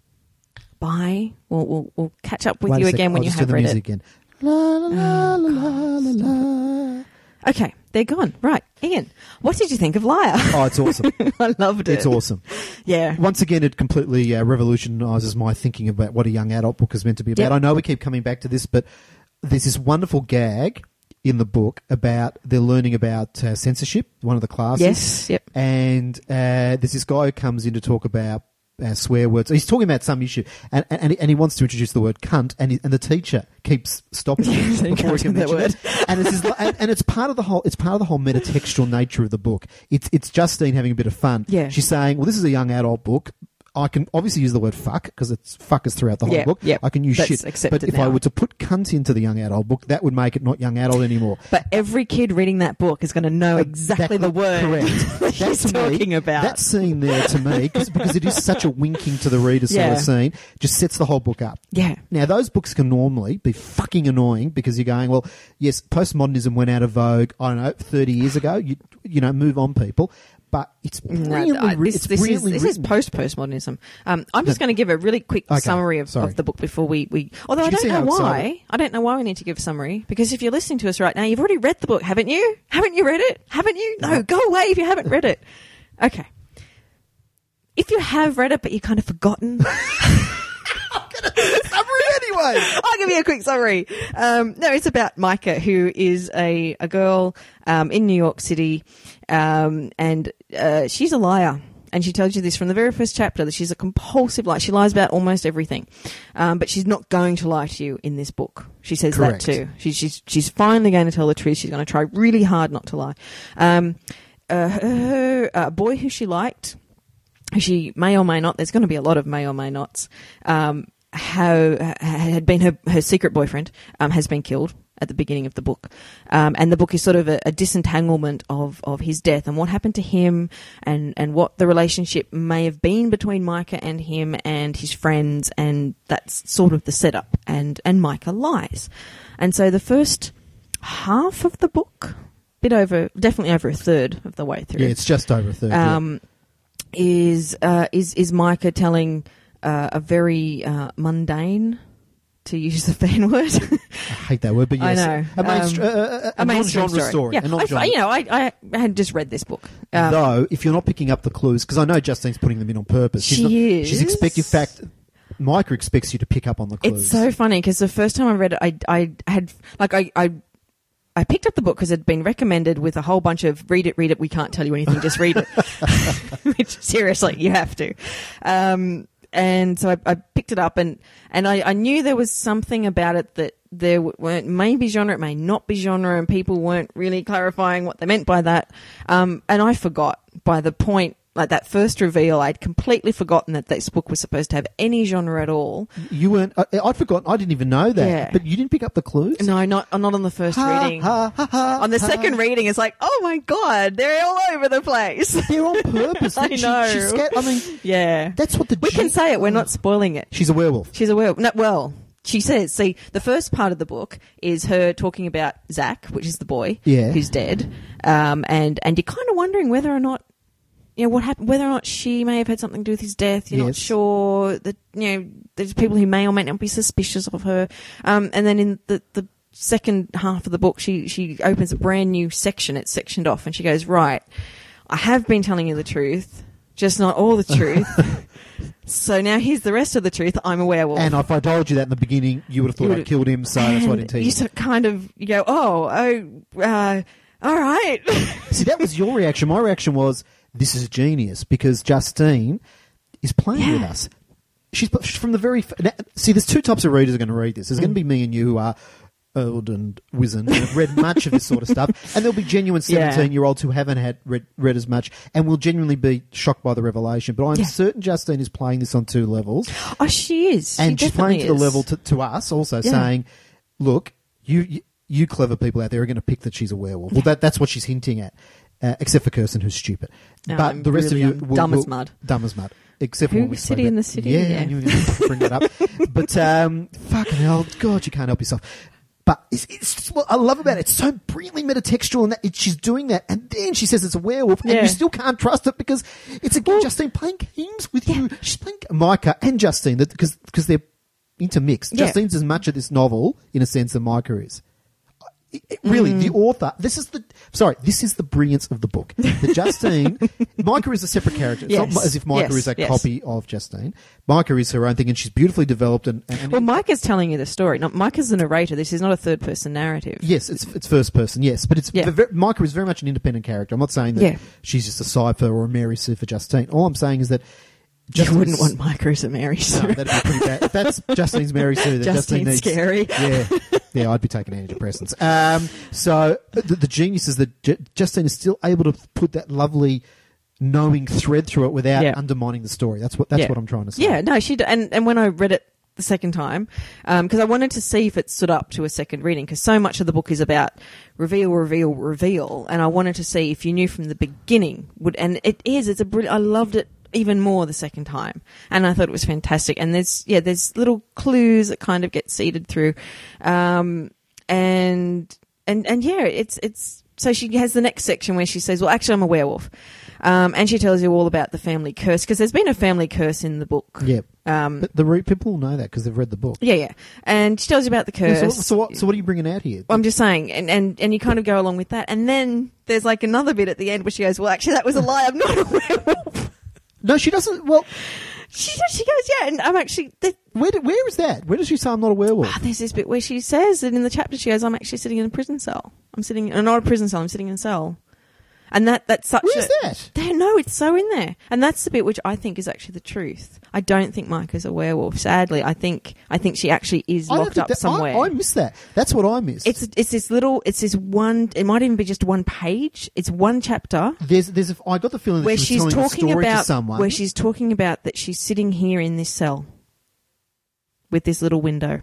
Speaker 2: bye. We'll we'll, we'll catch up with
Speaker 1: Wait a
Speaker 2: you
Speaker 1: sec,
Speaker 2: again when
Speaker 1: I'll
Speaker 2: you
Speaker 1: just
Speaker 2: have
Speaker 1: do the
Speaker 2: read
Speaker 1: music
Speaker 2: it.
Speaker 1: again. La la la
Speaker 2: Oh,
Speaker 1: la la la la.
Speaker 2: Okay, they're gone. Right, Ian, what did you think of Liar?
Speaker 1: Oh, it's awesome!
Speaker 2: I loved it.
Speaker 1: It's awesome.
Speaker 2: Yeah.
Speaker 1: Once again, it completely uh, revolutionises my thinking about what a young adult book is meant to be about.
Speaker 2: Yep.
Speaker 1: I know we keep coming back to this, but there's this wonderful gag in the book about they're learning about uh, censorship, one of the classes.
Speaker 2: Yes. Yep.
Speaker 1: And uh, there's this guy who comes in to talk about uh, swear words. He's talking about some issue, and and, and he wants to introduce the word cunt, and he, and the teacher keeps stopping him
Speaker 2: So you
Speaker 1: before
Speaker 2: can't
Speaker 1: he can
Speaker 2: say that
Speaker 1: mention it. And it's this, and, and it's part of the whole. It's part of the whole metatextual nature of the book. It's it's Justine having a bit of fun.
Speaker 2: Yeah.
Speaker 1: She's saying, well, this is a young adult book. I can obviously use the word fuck because it's fuckers throughout the whole
Speaker 2: Yeah,
Speaker 1: book.
Speaker 2: yeah.
Speaker 1: I can use
Speaker 2: That's
Speaker 1: shit.
Speaker 2: accepted
Speaker 1: But if
Speaker 2: now.
Speaker 1: I were to put cunt into the young adult book, that would make it not young adult anymore.
Speaker 2: But every kid reading that book is going to know exactly the word
Speaker 1: Correct.
Speaker 2: that
Speaker 1: That
Speaker 2: he's
Speaker 1: to me-
Speaker 2: talking about.
Speaker 1: That scene there to me, cause, because it is such a winking to the reader sort
Speaker 2: Yeah.
Speaker 1: of scene, just sets the whole book up.
Speaker 2: Yeah.
Speaker 1: Now, those books can normally be fucking annoying because you're going, well, yes, postmodernism went out of vogue, I don't know, thirty years ago. You, you know, move on, people. But it's brilliantly
Speaker 2: No, I-
Speaker 1: written.
Speaker 2: this,
Speaker 1: It's
Speaker 2: this is,
Speaker 1: brilliantly
Speaker 2: this is
Speaker 1: written.
Speaker 2: post-postmodernism. Um, I'm just going to give a really quick
Speaker 1: Okay,
Speaker 2: summary of,
Speaker 1: sorry.
Speaker 2: of the book before we... we although I
Speaker 1: You can
Speaker 2: don't
Speaker 1: see
Speaker 2: know
Speaker 1: how
Speaker 2: why.
Speaker 1: excited-
Speaker 2: I don't know why we need to give a summary. Because if you're listening to us right now, you've already read the book, haven't you? Haven't you read it? Haven't you? No, go away if you haven't read it. Okay. If you have read it but you've kind of forgotten...
Speaker 1: Summary anyway.
Speaker 2: I'll give you a quick summary. Um, no, it's about Micah, who is a, a girl um, in New York City, um, and uh, she's a liar. And she tells you this from the very first chapter, that she's a compulsive liar. She lies about almost everything. Um, but she's not going to lie to you in this book. She says
Speaker 1: Correct.
Speaker 2: that too. She, she's, she's finally going to tell the truth. She's going to try really hard not to lie. Um, uh, her uh, boy who she liked, who she may or may not, there's going to be a lot of may or may nots, um, how had been her, her secret boyfriend, um, has been killed at the beginning of the book. Um, and the book is sort of a, a disentanglement of, of his death and what happened to him and, and what the relationship may have been between Micah and him and his friends, and that's sort of the setup. And, and Micah lies. And so the first half of the book, bit over, definitely over a third of the way through.
Speaker 1: Yeah, it's just over a third.
Speaker 2: Um,
Speaker 1: yeah.
Speaker 2: is, uh, is, is Micah telling uh, a very uh, mundane, to use the fan word.
Speaker 1: I hate that word, but yes.
Speaker 2: I know.
Speaker 1: A, mainstr-
Speaker 2: Um,
Speaker 1: uh, uh, a,
Speaker 2: a mainstream
Speaker 1: non-genre
Speaker 2: story.
Speaker 1: story.
Speaker 2: Yeah,
Speaker 1: a non-genre.
Speaker 2: I, you know, I, I had just read this book. Um,
Speaker 1: Though, if you're not picking up the clues, because I know Justine's putting them in on purpose. She's
Speaker 2: She
Speaker 1: not,
Speaker 2: is.
Speaker 1: She's expecting, in fact, Micah expects you to pick up on the clues.
Speaker 2: It's so funny because the first time I read it, I, I had, like, I, I, I picked up the book because it had been recommended with a whole bunch of read it, read it, we can't tell you anything, just read it. Which, seriously, you have to. Um, and so I, I picked it up and, and I, I knew there was something about it that there weren't, may be genre, it may not be genre, and people weren't really clarifying what they meant by that. Um, and I forgot by the point, like that first reveal, I'd completely forgotten that this book was supposed to have any genre at all.
Speaker 1: You weren't, I, I'd forgotten, I didn't even know that.
Speaker 2: Yeah.
Speaker 1: But you didn't pick up the clues?
Speaker 2: No, not not on the first
Speaker 1: Ha,
Speaker 2: reading.
Speaker 1: ha, ha, ha,
Speaker 2: on the
Speaker 1: ha.
Speaker 2: second reading, it's like, oh my God, they're all over the place.
Speaker 1: They're on purpose.
Speaker 2: I
Speaker 1: She-
Speaker 2: know.
Speaker 1: she's scared. I mean,
Speaker 2: Yeah.
Speaker 1: that's what the
Speaker 2: We can
Speaker 1: gen-
Speaker 2: say it, we're not spoiling it.
Speaker 1: She's a werewolf.
Speaker 2: She's a werewolf. No, well, she says, see, the first part of the book is her talking about Zach, which is the boy
Speaker 1: Yeah.
Speaker 2: who's dead. Um, and, and you're kind of wondering whether or not, you know, what happened, whether or not she may have had something to do with his death. You're not
Speaker 1: Yes.
Speaker 2: sure. That, you know, there's people who may or may not be suspicious of her. Um, and then in the, the second half of the book, she, she opens a brand new section. It's sectioned off and she goes, right, I have been telling you the truth, just not all the truth. So now here's the rest of the truth. I'm a werewolf.
Speaker 1: And if I told you that in the beginning, you would have thought
Speaker 2: You
Speaker 1: I
Speaker 2: would've-
Speaker 1: killed him, so that's why I didn't
Speaker 2: And
Speaker 1: tell you.
Speaker 2: you sort of kind of, you go, oh, oh, uh, all right.
Speaker 1: See, that was your reaction. My reaction was, this is genius, because Justine is playing with
Speaker 2: Yeah.
Speaker 1: us. She's she's from the very... F- now, see, there's two types of readers who are going to read this. There's
Speaker 2: Mm.
Speaker 1: going to be me and you who are old and wizened and have read much of this sort of stuff, and there'll be genuine
Speaker 2: Yeah.
Speaker 1: seventeen-year-olds who haven't had read, read as much and will genuinely be shocked by the revelation. But I'm
Speaker 2: Yeah.
Speaker 1: certain Justine is playing this on two levels.
Speaker 2: Oh, she is.
Speaker 1: And
Speaker 2: she
Speaker 1: she's playing to
Speaker 2: definitely
Speaker 1: the
Speaker 2: is.
Speaker 1: level to, to us also,
Speaker 2: Yeah.
Speaker 1: saying, look, you, you you clever people out there are going to pick that she's a werewolf. Well, that that's what she's hinting at, uh, except for Kirsten, who's stupid.
Speaker 2: No,
Speaker 1: but
Speaker 2: I'm
Speaker 1: the rest
Speaker 2: really,
Speaker 1: of you...
Speaker 2: um,
Speaker 1: will-
Speaker 2: dumb as
Speaker 1: will-
Speaker 2: mud.
Speaker 1: Dumb as mud. Except for
Speaker 2: Who?
Speaker 1: when we spoke
Speaker 2: City in
Speaker 1: about-
Speaker 2: the City?
Speaker 1: Yeah,
Speaker 2: Yeah.
Speaker 1: I knew you were going to bring that up. But, um, fucking hell, God, you can't help yourself. But it's, it's just what I love about it. It's so brilliantly metatextual, and that it, she's doing that, and then she says it's a werewolf, and
Speaker 2: Yeah.
Speaker 1: you still can't trust it because it's again Justine playing games with you. She's playing Micah and Justine because because they're intermixed.
Speaker 2: Yeah.
Speaker 1: Justine's as much of this novel in a sense than Micah is. It- it- really,
Speaker 2: Mm.
Speaker 1: the author. This is the sorry. This is the brilliance of the book. The Justine, Micah is a separate character. It's
Speaker 2: Yes.
Speaker 1: not as if Micah
Speaker 2: Yes,
Speaker 1: is a
Speaker 2: yes.
Speaker 1: copy of Justine. Micah is her own thing, and she's beautifully developed. And, and, and
Speaker 2: Well, Mike is telling you the story. Not Mike is the narrator. This is not a third person narrative.
Speaker 1: yes, it's it's first person. Yes, but it's
Speaker 2: Yeah.
Speaker 1: ve- Micah is very much an independent character. I'm not saying that
Speaker 2: Yeah.
Speaker 1: she's just a cipher or a Mary Sue for Justine. All I'm saying is that
Speaker 2: You
Speaker 1: Justine's-
Speaker 2: wouldn't want Mike as a Mary Sue.
Speaker 1: No, that'd be pretty bad. If that's Justine's Mary Sue, then Justine
Speaker 2: Justine's
Speaker 1: needs
Speaker 2: scary.
Speaker 1: Yeah, yeah, I'd be taking antidepressants. Um, so the, the genius is that Ju- Justine is still able to put that lovely knowing thread through it without
Speaker 2: Yeah.
Speaker 1: undermining the story. That's what that's
Speaker 2: Yeah.
Speaker 1: what I'm trying to say.
Speaker 2: Yeah, no, she d- and and when I read it the second time, because I wanted to see if it stood up to a second reading, because so much of the book is about reveal, reveal, reveal, and I wanted to see if you knew from the beginning would, and it is. It's a brilliant. I loved it even more the second time, and I thought it was fantastic. And there's yeah, there's little clues that kind of get seeded through, um, and and and yeah, it's it's. So she has the next section where she says, well, actually, I'm a werewolf. Um, and she tells you all about the family curse, because there's been a family curse in the book.
Speaker 1: yeah.
Speaker 2: Um,
Speaker 1: But the re- people will know that because they've read the book.
Speaker 2: yeah, yeah. And she tells you about the curse.
Speaker 1: Yeah, so, so what? So what are you bringing out here?
Speaker 2: I'm just saying, and, and, and you kind of go along with that. And then there's like another bit at the end where she goes, well, actually, that was a lie. I'm not a werewolf.
Speaker 1: No, she doesn't. Well,
Speaker 2: She, she goes, yeah, and I'm actually... The,
Speaker 1: where do, where is that? Where does she say I'm not a werewolf?
Speaker 2: oh, there's this bit where she says that in the chapter, she goes, I'm actually sitting in a prison cell. I'm sitting... Uh, not a prison cell, I'm sitting in a cell. And that that's such
Speaker 1: Where's
Speaker 2: a...
Speaker 1: that?
Speaker 2: There, no, it's so in there. And that's the bit which I think is actually the truth. I don't think Micah's a werewolf, sadly. I think I think she actually is
Speaker 1: I don't
Speaker 2: locked
Speaker 1: think
Speaker 2: up
Speaker 1: that-
Speaker 2: somewhere.
Speaker 1: I, I missed that. That's what I missed.
Speaker 2: It's it's this little, it's this one, it might even be just one page. It's one chapter
Speaker 1: there's there's a, I got the feeling that
Speaker 2: where
Speaker 1: she was
Speaker 2: she's
Speaker 1: telling
Speaker 2: talking
Speaker 1: a story
Speaker 2: about,
Speaker 1: to someone.
Speaker 2: where she's talking about that she's sitting here in this cell with this little window.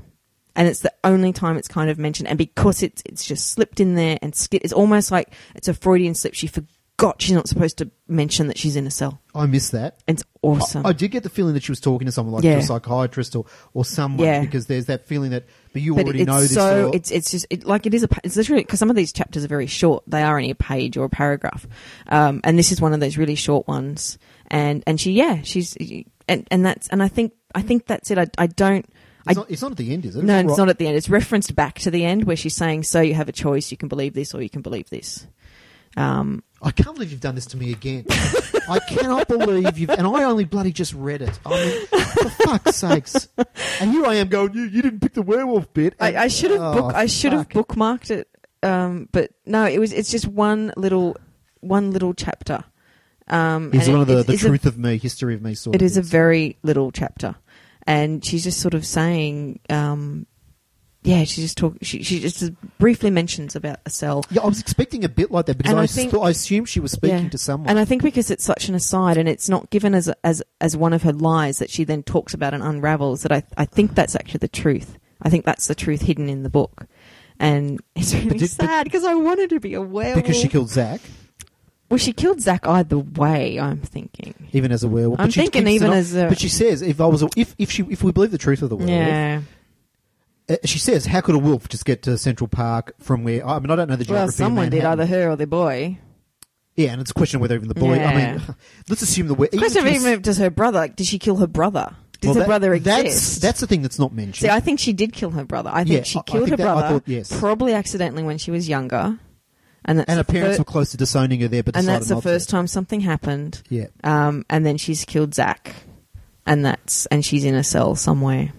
Speaker 2: And it's the only time it's kind of mentioned. And because it's it's just slipped in there and skid, it's almost like it's a Freudian slip. She forgot she's not supposed to mention that she's in a cell.
Speaker 1: I missed that.
Speaker 2: It's awesome.
Speaker 1: I, I did get the feeling that she was talking to someone like
Speaker 2: Yeah.
Speaker 1: a psychiatrist or, or someone
Speaker 2: Yeah.
Speaker 1: because there's that feeling that, but you
Speaker 2: But
Speaker 1: already
Speaker 2: it's
Speaker 1: know this.
Speaker 2: so
Speaker 1: or-
Speaker 2: it's it's just it, like it is a pa- it's literally because some of these chapters are very short. They are only a page or a paragraph, um, and this is one of those really short ones. And and she yeah she's and and that's and I think I think that's it. I I don't.
Speaker 1: it's,
Speaker 2: I,
Speaker 1: not, it's not at the end, is it?
Speaker 2: no, it's
Speaker 1: right.
Speaker 2: not at the end. It's referenced back to the end where she's saying, "So you have a choice. You can believe this or you can believe this." Um,
Speaker 1: I can't believe you've done this to me again. I cannot believe you've, and I only bloody just read it. I mean, for fuck's sakes! And here I am going, you, you didn't pick the werewolf bit.
Speaker 2: I,
Speaker 1: and-
Speaker 2: I should have
Speaker 1: oh,
Speaker 2: book, I should have
Speaker 1: fuck.
Speaker 2: bookmarked it, um, but no, it was. It's just one little one little chapter. Um,
Speaker 1: It's
Speaker 2: and
Speaker 1: one
Speaker 2: it-
Speaker 1: of the,
Speaker 2: it's-
Speaker 1: the
Speaker 2: it's a-
Speaker 1: truth of me, history of me sort
Speaker 2: It
Speaker 1: of
Speaker 2: is a
Speaker 1: things.
Speaker 2: very little chapter, and she's just sort of saying, um, yeah, she just talk. She she just briefly mentions about a cell,
Speaker 1: Yeah, I was expecting a bit like that because
Speaker 2: And
Speaker 1: I,
Speaker 2: I think-
Speaker 1: th- I assumed she was speaking
Speaker 2: Yeah.
Speaker 1: to someone.
Speaker 2: and I think because it's such an aside, and it's not given as as as one of her lies that she then talks about and unravels. That I I think that's actually the truth. I think that's the truth hidden in the book, and it's really
Speaker 1: did- but-
Speaker 2: sad because I wanted to be a werewolf.
Speaker 1: because she killed Zach,
Speaker 2: Well, she killed Zach either way. I'm thinking.
Speaker 1: even as a werewolf.
Speaker 2: I'm
Speaker 1: but she
Speaker 2: thinking
Speaker 1: keeps
Speaker 2: even
Speaker 1: it on-
Speaker 2: as a-
Speaker 1: But she says, if I was, a, if if she, if we believe the truth of the werewolf,
Speaker 2: Yeah.
Speaker 1: uh, she says, how could a wolf just get to Central Park from where? I mean, I don't know the geography.
Speaker 2: Well,
Speaker 1: of
Speaker 2: someone did,
Speaker 1: Manhattan.
Speaker 2: either her or the boy.
Speaker 1: Yeah, and it's a question of whether even the boy. I
Speaker 2: Yeah.
Speaker 1: mean, let's assume the. Even
Speaker 2: Question
Speaker 1: if
Speaker 2: of
Speaker 1: she was-
Speaker 2: even if does her brother? Like, did she kill her brother? Does
Speaker 1: well,
Speaker 2: her
Speaker 1: that-
Speaker 2: brother
Speaker 1: That's
Speaker 2: exist?
Speaker 1: that's the thing that's not mentioned.
Speaker 2: See, I think she did kill her brother. I think
Speaker 1: Yeah,
Speaker 2: she
Speaker 1: I- I
Speaker 2: killed
Speaker 1: think
Speaker 2: her
Speaker 1: that- I
Speaker 2: brother,
Speaker 1: thought, yes.
Speaker 2: probably accidentally when she was younger, and that's
Speaker 1: and her
Speaker 2: the
Speaker 1: parents
Speaker 2: fir-
Speaker 1: were close to disowning her there, but
Speaker 2: and
Speaker 1: decided
Speaker 2: that's the
Speaker 1: not
Speaker 2: first
Speaker 1: to.
Speaker 2: time something happened.
Speaker 1: Yeah.
Speaker 2: Um, and then she's killed Zach, and that's and she's in a cell somewhere,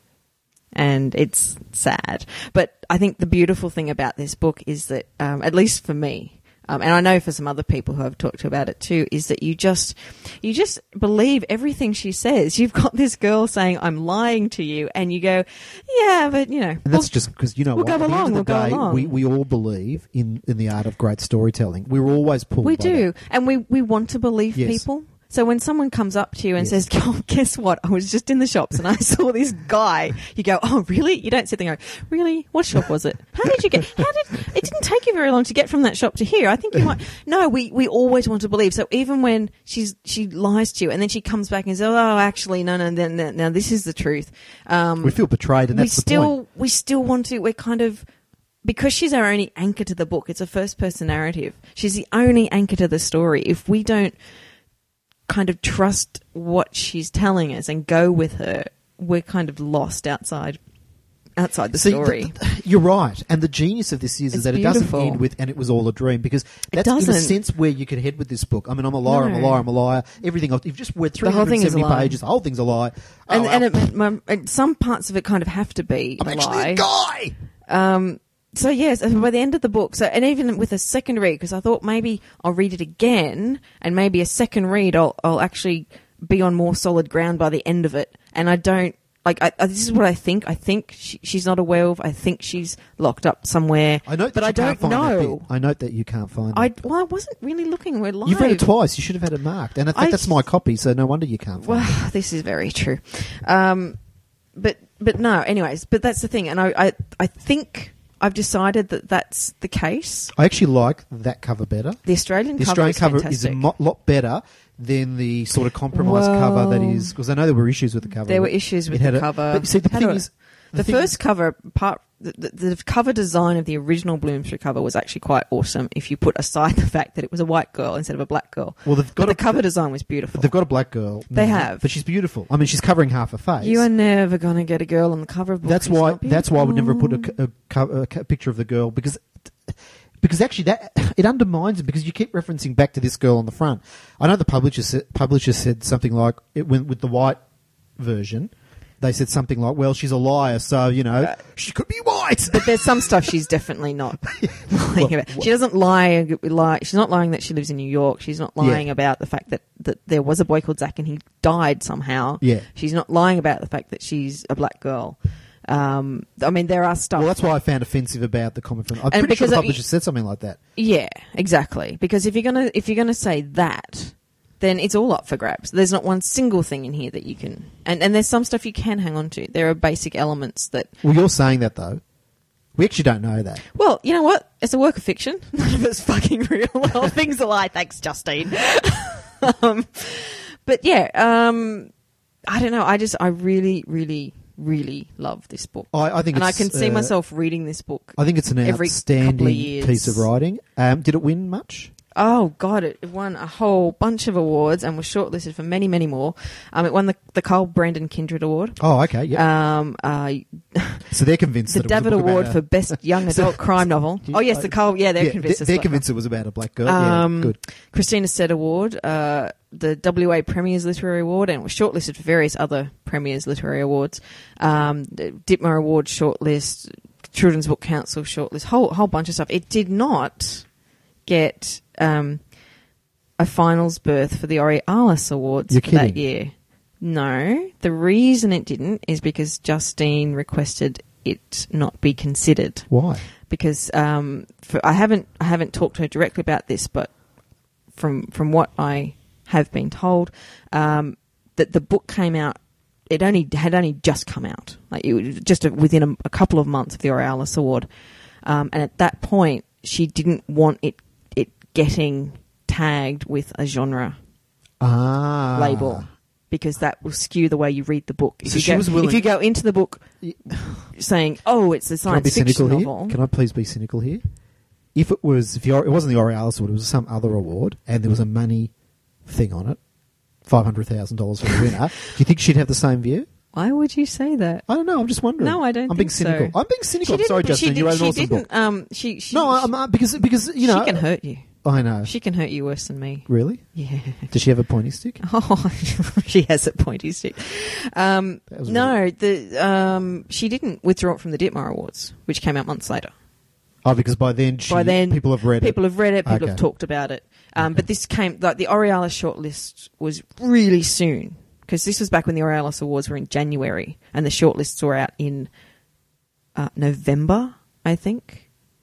Speaker 2: and it's sad. But I think the beautiful thing about this book is that, um, at least for me. Um, and I know for some other people who I've talked to about it too, is that you just, you just believe everything she says. You've got this girl saying, "I'm lying to you," and you go, "Yeah, but you know."
Speaker 1: And that's just because, you know,
Speaker 2: we'll
Speaker 1: what,
Speaker 2: go
Speaker 1: at the
Speaker 2: along,
Speaker 1: end of the
Speaker 2: we'll go
Speaker 1: day,
Speaker 2: along.
Speaker 1: we, we all believe in, in the art of great storytelling. We're always pulled
Speaker 2: We
Speaker 1: by
Speaker 2: do,
Speaker 1: that.
Speaker 2: and we, we want to believe
Speaker 1: Yes.
Speaker 2: people. So when someone comes up to you and
Speaker 1: Yes.
Speaker 2: says, "Oh, guess what? I was just in the shops and I saw this guy," you go, "Oh, really?" You don't sit there and go, "Really? What shop was it? How did you get? How did it didn't take you very long to get from that shop to here? I think you might." No, we, we always want to believe. So even when she's she lies to you and then she comes back and says, "Oh, actually, no, no, no, no, no this is the truth." Um,
Speaker 1: We feel betrayed, and
Speaker 2: we
Speaker 1: that's the
Speaker 2: still
Speaker 1: point.
Speaker 2: we still want to. We're kind of. Because she's our only anchor to the book, it's a first-person narrative. She's the only anchor to the story. If we don't kind of trust what she's telling us and go with her, we're kind of lost outside outside the
Speaker 1: See,
Speaker 2: story.
Speaker 1: th- th- you're right. And the genius of this is, is
Speaker 2: It's
Speaker 1: that it
Speaker 2: beautiful.
Speaker 1: doesn't end with, and it was all a dream, because that's in a
Speaker 2: doesn't.
Speaker 1: sense where you could head with this book. I mean, I'm a liar, I'm a
Speaker 2: No.
Speaker 1: liar, I'm a liar. Everything else, you've just read
Speaker 2: The whole thing is a
Speaker 1: three hundred seventy
Speaker 2: lie.
Speaker 1: pages, the whole thing's a lie.
Speaker 2: and
Speaker 1: oh,
Speaker 2: and
Speaker 1: well,
Speaker 2: it, my, and some parts of it kind of have to be
Speaker 1: I'm
Speaker 2: a
Speaker 1: actually
Speaker 2: lie.
Speaker 1: a guy!
Speaker 2: Um, so yes, and by the end of the book, so and even with a second read, because I thought maybe I'll read it again, and maybe a second read, I'll I'll actually be on more solid ground by the end of it. And I don't like. I, I, this is what I think. I think she, she's not a werewolf. I think she's locked up somewhere.
Speaker 1: I note that
Speaker 2: but
Speaker 1: you
Speaker 2: I
Speaker 1: can't
Speaker 2: don't
Speaker 1: find that
Speaker 2: know.
Speaker 1: bit. I note that you can't find
Speaker 2: I
Speaker 1: it.
Speaker 2: well, I wasn't really looking. We're live.
Speaker 1: You've read it twice. You should have had it marked. And in fact,
Speaker 2: I-
Speaker 1: that's my copy, so no wonder you can't find it.
Speaker 2: Well, this is very true. Um, but but no. Anyways, but that's the thing, and I I, I think I've decided that that's the case.
Speaker 1: I actually like that cover better.
Speaker 2: The Australian
Speaker 1: The
Speaker 2: cover
Speaker 1: Australian
Speaker 2: is
Speaker 1: cover
Speaker 2: fantastic.
Speaker 1: is a mo- lot better than the sort of compromised
Speaker 2: Well,
Speaker 1: cover that is, because I know there were issues with the cover.
Speaker 2: There were
Speaker 1: but
Speaker 2: issues with
Speaker 1: it had
Speaker 2: the
Speaker 1: a-
Speaker 2: cover.
Speaker 1: But you see, the
Speaker 2: It had
Speaker 1: thing
Speaker 2: a-
Speaker 1: is,
Speaker 2: The
Speaker 1: thing
Speaker 2: first
Speaker 1: is-
Speaker 2: cover part, the, the, the cover design of the original Bloomsbury cover was actually quite awesome. If you put aside the fact that it was a white girl instead of a black girl,
Speaker 1: well, they've
Speaker 2: but
Speaker 1: got
Speaker 2: the
Speaker 1: a,
Speaker 2: cover design was beautiful.
Speaker 1: they've got a black girl.
Speaker 2: They
Speaker 1: now,
Speaker 2: have.
Speaker 1: but she's beautiful. I mean, she's covering half her face.
Speaker 2: You are never going to get a girl on the cover of a book.
Speaker 1: That's
Speaker 2: who's
Speaker 1: why.
Speaker 2: not
Speaker 1: That's why I would never put a,
Speaker 2: beautiful.
Speaker 1: co- a, co- a co- picture of the girl, because because actually that it undermines it, because you keep referencing back to this girl on the front. I know the publisher sa- publisher said something like it went with the white version. They said something like, "Well, she's a liar, so you know she could be white."
Speaker 2: But there's some stuff she's definitely not lying
Speaker 1: Well,
Speaker 2: about. She doesn't lie, lie. She's not lying that she lives in New York. She's not lying
Speaker 1: Yeah.
Speaker 2: about the fact that, that there was a boy called Zach and he died somehow.
Speaker 1: Yeah.
Speaker 2: She's not lying about the fact that she's a black girl. Um, I mean, there are stuff.
Speaker 1: Well, that's what I found offensive about the comment from. I'm
Speaker 2: And
Speaker 1: pretty sure
Speaker 2: because
Speaker 1: the
Speaker 2: it-
Speaker 1: publisher said something like that.
Speaker 2: Yeah, exactly. Because if you're gonna if you're gonna say that, then it's all up for grabs. There's not one single thing in here that you can... And, and there's some stuff you can hang on to. There are basic elements that...
Speaker 1: Well, you're saying that, though. We actually don't know that.
Speaker 2: Well, you know what? It's a work of fiction. None of it's fucking real. All things are lie. Thanks, Justine. um, but, yeah, um, I don't know. I just... I really, really... really love this book.
Speaker 1: I, I think,
Speaker 2: and
Speaker 1: it's,
Speaker 2: I can see
Speaker 1: uh,
Speaker 2: myself reading this book.
Speaker 1: I think it's an
Speaker 2: every
Speaker 1: outstanding
Speaker 2: couple of years.
Speaker 1: piece of writing. Um, did it win much?
Speaker 2: Oh God, it won a whole bunch of awards and was shortlisted for many, many more. Um, it won the the Carl Brandon Kindred Award.
Speaker 1: Oh, okay, yeah.
Speaker 2: Um, uh,
Speaker 1: so they're convinced
Speaker 2: the
Speaker 1: that it was
Speaker 2: David
Speaker 1: a book
Speaker 2: Award
Speaker 1: about
Speaker 2: for
Speaker 1: a,
Speaker 2: Best Young Adult Crime Novel. Oh yes, the Carl. Yeah, they're
Speaker 1: yeah,
Speaker 2: convinced.
Speaker 1: They're,
Speaker 2: it's
Speaker 1: they're
Speaker 2: black
Speaker 1: convinced
Speaker 2: girl.
Speaker 1: it was about a black girl.
Speaker 2: Um,
Speaker 1: yeah, good.
Speaker 2: Christina Sett Award, uh, the W A Premier's Literary Award, and it was shortlisted for various other Premier's Literary Awards. Um, the Ditmar Award shortlist, Children's Book Council shortlist, whole whole bunch of stuff. It did not get um, a finals berth for the Aurealis Awards
Speaker 1: You're
Speaker 2: for
Speaker 1: kidding.
Speaker 2: that year. No, the reason it didn't is because Justine requested it not be considered.
Speaker 1: Why?
Speaker 2: Because um, for, I haven't I haven't talked to her directly about this, but from from what I have been told, um, that the book came out. It only had only just come out, like it was just a, within a, a couple of months of the Aurealis Award, um, and at that point, she didn't want it it getting tagged with a genre
Speaker 1: Ah.
Speaker 2: label. Because that will skew the way you read the book. If,
Speaker 1: So
Speaker 2: you,
Speaker 1: she
Speaker 2: go,
Speaker 1: was willing-
Speaker 2: if you go into the book saying, "Oh, it's a
Speaker 1: Can I be
Speaker 2: science fiction
Speaker 1: cynical
Speaker 2: novel,"
Speaker 1: here? Can I please be cynical here? If it was, if the, it wasn't the Aurealis Award, it was some other award, and there was a money thing on it, five hundred thousand dollars for the winner. Do you think she'd have the same view?
Speaker 2: why would you say that?
Speaker 1: I don't know. I'm just wondering.
Speaker 2: No, I don't
Speaker 1: I'm being
Speaker 2: think so.
Speaker 1: cynical. I'm being cynical. I'm
Speaker 2: didn't-
Speaker 1: sorry,
Speaker 2: she
Speaker 1: Justin. You
Speaker 2: did-
Speaker 1: wrote an
Speaker 2: she
Speaker 1: awesome
Speaker 2: didn't,
Speaker 1: book.
Speaker 2: Um, she, she,
Speaker 1: No, I'm, I'm, because because you know
Speaker 2: she can hurt you.
Speaker 1: I know.
Speaker 2: She can hurt you worse than me.
Speaker 1: Really?
Speaker 2: Yeah.
Speaker 1: Does she have a pointy stick?
Speaker 2: Oh, she has a pointy stick. Um,
Speaker 1: That was
Speaker 2: no, the um, she didn't withdraw it from the Ditmar Awards, which came out months later.
Speaker 1: Oh, because by then, she,
Speaker 2: By then,
Speaker 1: people have read
Speaker 2: People
Speaker 1: it.
Speaker 2: have read it. People
Speaker 1: Okay.
Speaker 2: have talked about it. Um,
Speaker 1: Okay.
Speaker 2: But this came like the Aurealis shortlist was really soon because this was back when the Aurealis Awards were in January and the shortlists were out in uh, November, I think.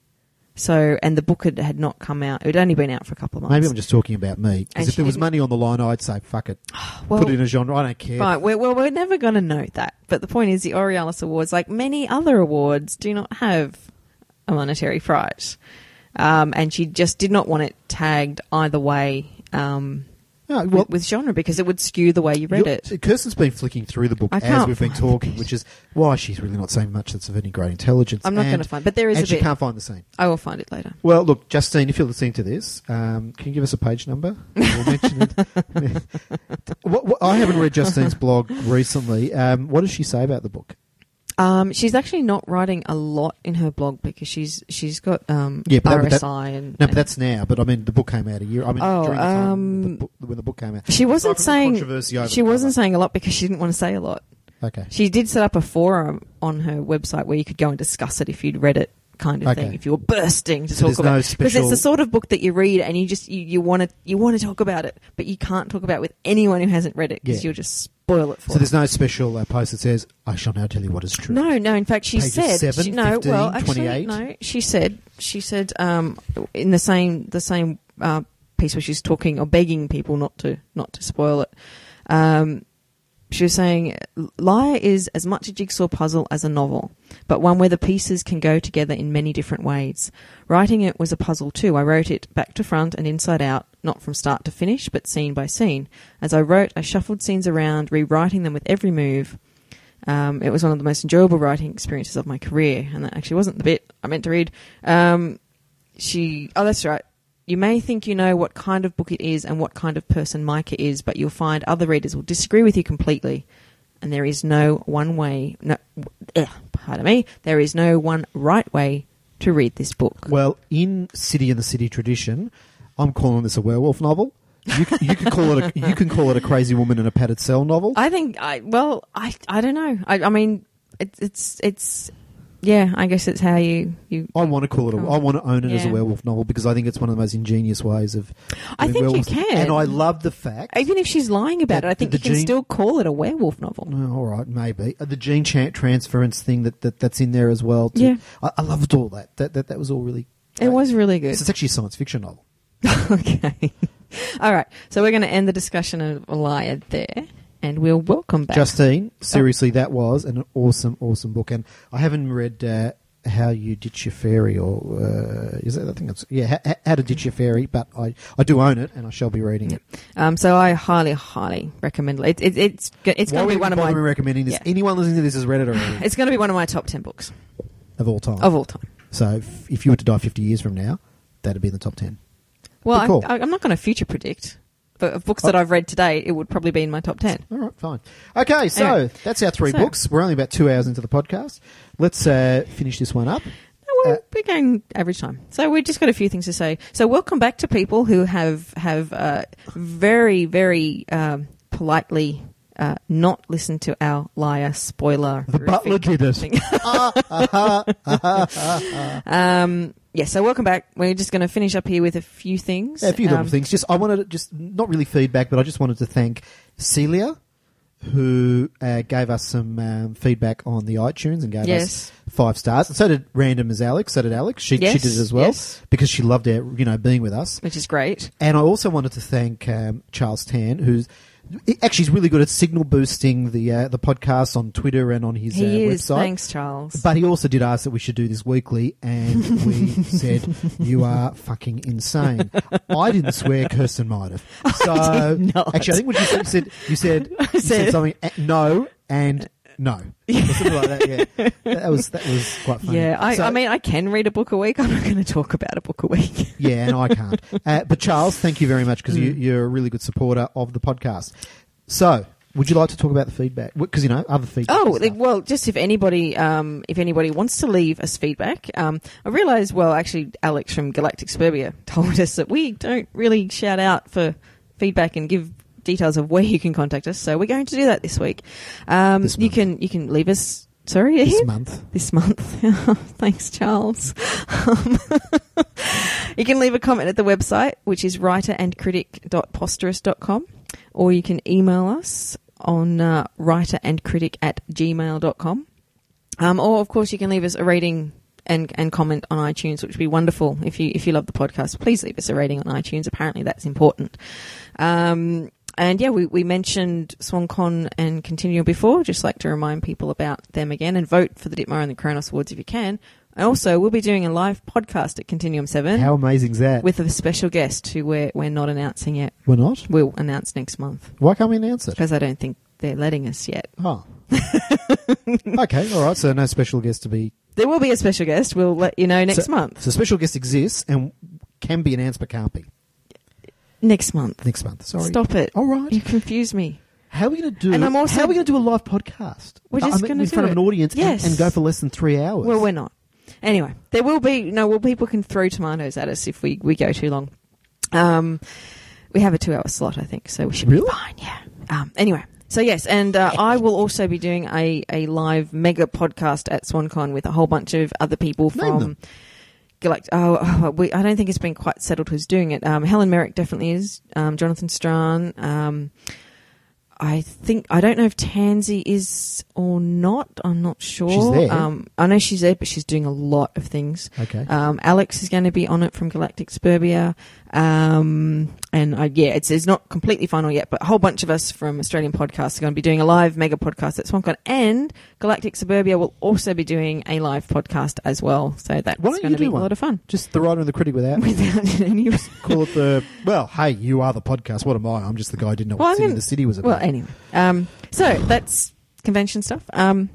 Speaker 2: So, and the book had, had not come out. It had only been out for a couple of months.
Speaker 1: Maybe I'm just talking about me.
Speaker 2: And
Speaker 1: Because if
Speaker 2: she
Speaker 1: there was
Speaker 2: didn't-
Speaker 1: money on the line, I'd say, fuck it.
Speaker 2: well,
Speaker 1: Put it in a genre. I don't care.
Speaker 2: Right, we're, well, we're never going to know that. But the point is, the Aurealis Awards, like many other awards, do not have a monetary prize. Um, and she just did not want it tagged either way um,
Speaker 1: No, well,
Speaker 2: with, with genre because it would skew the way you read
Speaker 1: You're-
Speaker 2: it.
Speaker 1: Kirsten's been flicking through the book
Speaker 2: I
Speaker 1: as
Speaker 2: can't
Speaker 1: we've been
Speaker 2: find the
Speaker 1: talking,
Speaker 2: piece.
Speaker 1: which is why she's really not saying much that's of any great intelligence.
Speaker 2: I'm not
Speaker 1: And-
Speaker 2: going to find, but there is
Speaker 1: and
Speaker 2: a
Speaker 1: she
Speaker 2: bit.
Speaker 1: can't find the scene.
Speaker 2: I will find it later.
Speaker 1: Well, look, Justine, if you're listening to this, um, can you give us a page number? We'll mention it. what, what, I haven't read Justine's blog recently. Um, what does she say about the book?
Speaker 2: Um, she's actually not writing a lot in her blog because she's she's got um,
Speaker 1: Yeah, but that-
Speaker 2: R
Speaker 1: but
Speaker 2: S
Speaker 1: that-
Speaker 2: I and
Speaker 1: No, but
Speaker 2: and-
Speaker 1: that's now. But I mean, the book came out a year. I mean,
Speaker 2: Oh,
Speaker 1: during the time
Speaker 2: um,
Speaker 1: the book, when the book came out.
Speaker 2: she wasn't
Speaker 1: Aside from the
Speaker 2: saying
Speaker 1: controversy over
Speaker 2: she
Speaker 1: the
Speaker 2: wasn't
Speaker 1: cover.
Speaker 2: saying a lot because she didn't want to say a lot.
Speaker 1: Okay.
Speaker 2: She did set up a forum on her website where you could go and discuss it if you'd read it, kind of
Speaker 1: Okay.
Speaker 2: thing. If you were bursting to
Speaker 1: So
Speaker 2: talk
Speaker 1: there's no
Speaker 2: about, because
Speaker 1: special-
Speaker 2: it's the sort of book that you read and you just you, you want to you want to talk about it, but you can't talk about it with anyone who hasn't read it because
Speaker 1: Yeah.
Speaker 2: you'll just spoil it for
Speaker 1: So
Speaker 2: them.
Speaker 1: there's no special uh, post that says, "I shall now tell you what is true."
Speaker 2: No, no. In fact, she
Speaker 1: Pages
Speaker 2: said
Speaker 1: seven,
Speaker 2: she, no.
Speaker 1: fifteen,
Speaker 2: well, actually,
Speaker 1: twenty-eight?
Speaker 2: no. She said she said um, in the same the same uh, piece where she's talking or begging people not to not to spoil it. Um, she was saying, Liar is as much a jigsaw puzzle as a novel, but one where the pieces can go together in many different ways. Writing it was a puzzle too. I wrote it back to front and inside out, not from start to finish, but scene by scene. As I wrote, I shuffled scenes around, rewriting them with every move. Um, it was one of the most enjoyable writing experiences of my career, and that actually wasn't the bit I meant to read. Um, she, oh, that's right. You may think you know what kind of book it is and what kind of person Micah is, but you'll find other readers will disagree with you completely. And there is no one way, no, ugh, pardon me, there is no one right way to read this book.
Speaker 1: Well, in City and the City tradition, I'm calling this a werewolf novel. You can, you can call it a, you can call it a crazy woman in a padded cell novel.
Speaker 2: I think, I well, I I don't know. I, I mean, it, it's it's yeah. I guess it's how you you.
Speaker 1: I want to call it. A, I want to own it as a
Speaker 2: Yeah.
Speaker 1: werewolf novel because I think it's one of the most ingenious ways of.
Speaker 2: I
Speaker 1: doing
Speaker 2: think you
Speaker 1: werewolves.
Speaker 2: can.
Speaker 1: and I love the fact.
Speaker 2: Even if she's lying about
Speaker 1: That
Speaker 2: it, I think
Speaker 1: the
Speaker 2: you can
Speaker 1: gene-
Speaker 2: still call it a werewolf novel.
Speaker 1: Oh, all right, maybe uh, the gene cha- transference thing that, that that's in there as well. Too.
Speaker 2: Yeah.
Speaker 1: I, I loved all that. That that that was all really.
Speaker 2: It was really good.
Speaker 1: It's actually a science fiction novel.
Speaker 2: Okay. All right. So we're going to end the discussion of Liar there, and we'll welcome back.
Speaker 1: Justine, seriously, that was an awesome, awesome book. And I haven't read uh, How You Ditch Your Fairy, or uh, is that, I think it's, yeah, How, How to Ditch Your Fairy, but I, I do own it, and I shall be reading it.
Speaker 2: Um, so I highly, highly recommend it. it it's it's going to be one of my...
Speaker 1: Why are we recommending this?
Speaker 2: Yeah.
Speaker 1: Anyone listening to this has read it already.
Speaker 2: It's going to be one of my top ten books.
Speaker 1: Of all time.
Speaker 2: Of all time.
Speaker 1: So if, if you were to die fifty years from now, that'd be in the top ten.
Speaker 2: Well,
Speaker 1: cool.
Speaker 2: I, I'm not going to future predict, but of books oh. that I've read today, it would probably be in my top ten.
Speaker 1: All right, fine. Okay, so
Speaker 2: anyway,
Speaker 1: that's our three
Speaker 2: so,
Speaker 1: books. We're only about two hours into the podcast. Let's uh, finish this one up.
Speaker 2: We're,
Speaker 1: uh,
Speaker 2: we're going average time. So we've just got a few things to say. So welcome back to people who have, have uh, very, very um, politely uh, not listened to our liar spoiler.
Speaker 1: The butler did it.
Speaker 2: um, yeah, so welcome back. We're just going to finish up here with a few things.
Speaker 1: Yeah, a few little
Speaker 2: um,
Speaker 1: things. Just I wanted to just, not really feedback, but I just wanted to thank Celia, who uh, gave us some um, feedback on the iTunes and gave
Speaker 2: yes.
Speaker 1: us five stars. And so did random as Alex. So did Alex. She,
Speaker 2: yes,
Speaker 1: she did it as well
Speaker 2: yes.
Speaker 1: because she loved our, you know, being with us,
Speaker 2: which is great.
Speaker 1: And I also wanted to thank um, Charles Tan, who's actually he's really good at signal boosting the uh, the podcast on Twitter and on his
Speaker 2: he
Speaker 1: uh,
Speaker 2: is.
Speaker 1: website.
Speaker 2: Thanks, Charles.
Speaker 1: But he also did ask that we should do this weekly, and we said, "You are fucking insane." I didn't swear. Kirsten might have. So
Speaker 2: I did not.
Speaker 1: actually, I think what you said, you said, you said, you
Speaker 2: said,
Speaker 1: said something. Uh, no and no. Or something like that. Yeah, that was that was quite funny.
Speaker 2: Yeah, I,
Speaker 1: So-
Speaker 2: I mean, I can read a book a week. I'm not going to talk about a book a week.
Speaker 1: Yeah, and I can't. Uh, but Charles, thank you very much because
Speaker 2: Mm.
Speaker 1: you, you're a really good supporter of the podcast. So, would you like to talk about the feedback? Because you know other feedback.
Speaker 2: Oh
Speaker 1: and stuff.
Speaker 2: well, just if anybody, um, if anybody wants to leave us feedback, um, I realise. Well, actually, Alex from Galactic Suburbia told us that we don't really shout out for feedback and give details of where you can contact us. So we're going to do that this week. Um,
Speaker 1: This
Speaker 2: you
Speaker 1: month.
Speaker 2: can you can leave us. Sorry,
Speaker 1: this
Speaker 2: Ian?
Speaker 1: month.
Speaker 2: This month. Thanks, Charles. Um, you can leave a comment at the website, which is writer and critic dot posterous dot com, or you can email us on uh, writer and critic at gmail dot com. Um, or, of course, you can leave us a rating and, and comment on iTunes, which would be wonderful. If you if you love the podcast, please leave us a rating on iTunes. Apparently, that's important. Um, and, yeah, we, we mentioned SwanCon and Continuum before. Just like to remind people about them again, and vote for the Ditmar and the Kronos Awards if you can. And also, we'll be doing a live podcast at Continuum seven.
Speaker 1: How amazing is that?
Speaker 2: With a special guest who we're, we're not announcing yet.
Speaker 1: We're not?
Speaker 2: We'll announce next month.
Speaker 1: Why can't we announce it?
Speaker 2: Because I don't think they're letting us yet.
Speaker 1: Oh. Okay, all right. So no special guest to be...
Speaker 2: There will be a special guest. We'll let you know next
Speaker 1: so,
Speaker 2: month.
Speaker 1: So special guest exists and can be announced but can't be.
Speaker 2: Next month.
Speaker 1: Next month, sorry.
Speaker 2: Stop it.
Speaker 1: All right.
Speaker 2: You confuse me.
Speaker 1: How are we going to do?
Speaker 2: And I'm also-
Speaker 1: how are we going to do a live podcast?
Speaker 2: We're just
Speaker 1: I mean,
Speaker 2: gonna
Speaker 1: in
Speaker 2: do
Speaker 1: front
Speaker 2: it.
Speaker 1: of an audience
Speaker 2: Yes.
Speaker 1: and, and go for less than three hours.
Speaker 2: Well, we're not. Anyway, there will be no. Well, people can throw tomatoes at us if we, we go too long. Um, we have a two hour slot, I think, so we should
Speaker 1: Really?
Speaker 2: be fine. Yeah. Um. Anyway, so yes, and uh, I will also be doing a a live mega podcast at SwanCon with a whole bunch of other people
Speaker 1: Name
Speaker 2: from.
Speaker 1: them.
Speaker 2: Galact- oh, oh we, I don't think it's been quite settled who's doing it. Um, Helen Merrick definitely is. Um, Jonathan Strahan. Um, I think I don't know if Tansy is or not. I'm not sure.
Speaker 1: She's there.
Speaker 2: Um, I know she's there, but she's doing a lot of things.
Speaker 1: Okay.
Speaker 2: Um, Alex is going to be on it from Galactic Suburbia. Um, and I, yeah, it's, it's not completely final yet, but a whole bunch of us from Australian podcasts are going to be doing a live mega podcast at SwanCon, and Galactic Suburbia will also be doing a live podcast as well. So that's
Speaker 1: Why don't
Speaker 2: going
Speaker 1: you
Speaker 2: to be
Speaker 1: do
Speaker 2: a
Speaker 1: one?
Speaker 2: lot of fun.
Speaker 1: Just the writer and the critic without.
Speaker 2: Without any
Speaker 1: Call it the, well, hey, you are the podcast. What am I? I'm just the guy who didn't know
Speaker 2: Well,
Speaker 1: what
Speaker 2: I'm
Speaker 1: City
Speaker 2: gonna-
Speaker 1: the City was about.
Speaker 2: Well, anyway. Um, so that's convention stuff. Um,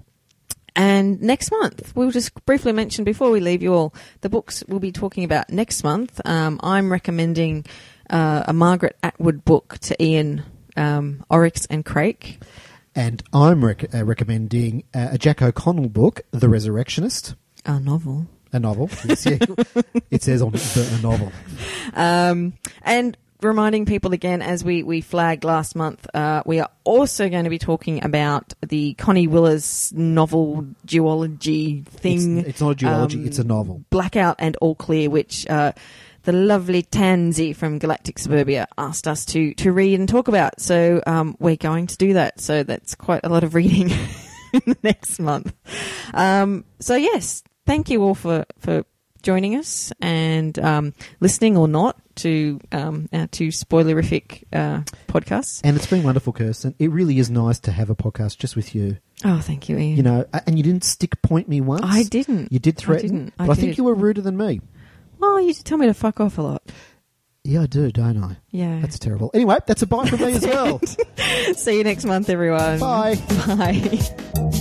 Speaker 2: and next month, we'll just briefly mention before we leave you all, the books we'll be talking about next month. Um, I'm recommending uh, a Margaret Atwood book to Ian, um, Oryx and Craig.
Speaker 1: And I'm rec- uh, recommending uh, a Jack O'Connell book, The Resurrectionist.
Speaker 2: A novel.
Speaker 1: A novel. Yes, yeah. It says on it, a novel.
Speaker 2: Um, and reminding people again, as we, we flagged last month, uh, we are also going to be talking about the Connie Willis novel duology thing.
Speaker 1: It's, it's not a duology,
Speaker 2: um,
Speaker 1: it's a novel.
Speaker 2: Blackout and All Clear, which uh, the lovely Tansy from Galactic Suburbia asked us to, to read and talk about. So um, we're going to do that. So that's quite a lot of reading in the next month. Um, so yes, thank you all for, for joining us and um, listening or not to um, our two spoilerific uh, podcasts.
Speaker 1: And it's been wonderful, Kirsten. It really is nice to have a podcast just with you.
Speaker 2: Oh, thank you, Ian.
Speaker 1: You know, and you didn't stick point me once.
Speaker 2: I didn't.
Speaker 1: You did threaten.
Speaker 2: I didn't. I
Speaker 1: but I
Speaker 2: did.
Speaker 1: think you were ruder than me.
Speaker 2: Well, you tell me to fuck off a lot.
Speaker 1: Yeah, I do, don't I?
Speaker 2: Yeah.
Speaker 1: That's terrible. Anyway, that's a bye from me as well.
Speaker 2: See you next month, everyone.
Speaker 1: Bye.
Speaker 2: Bye.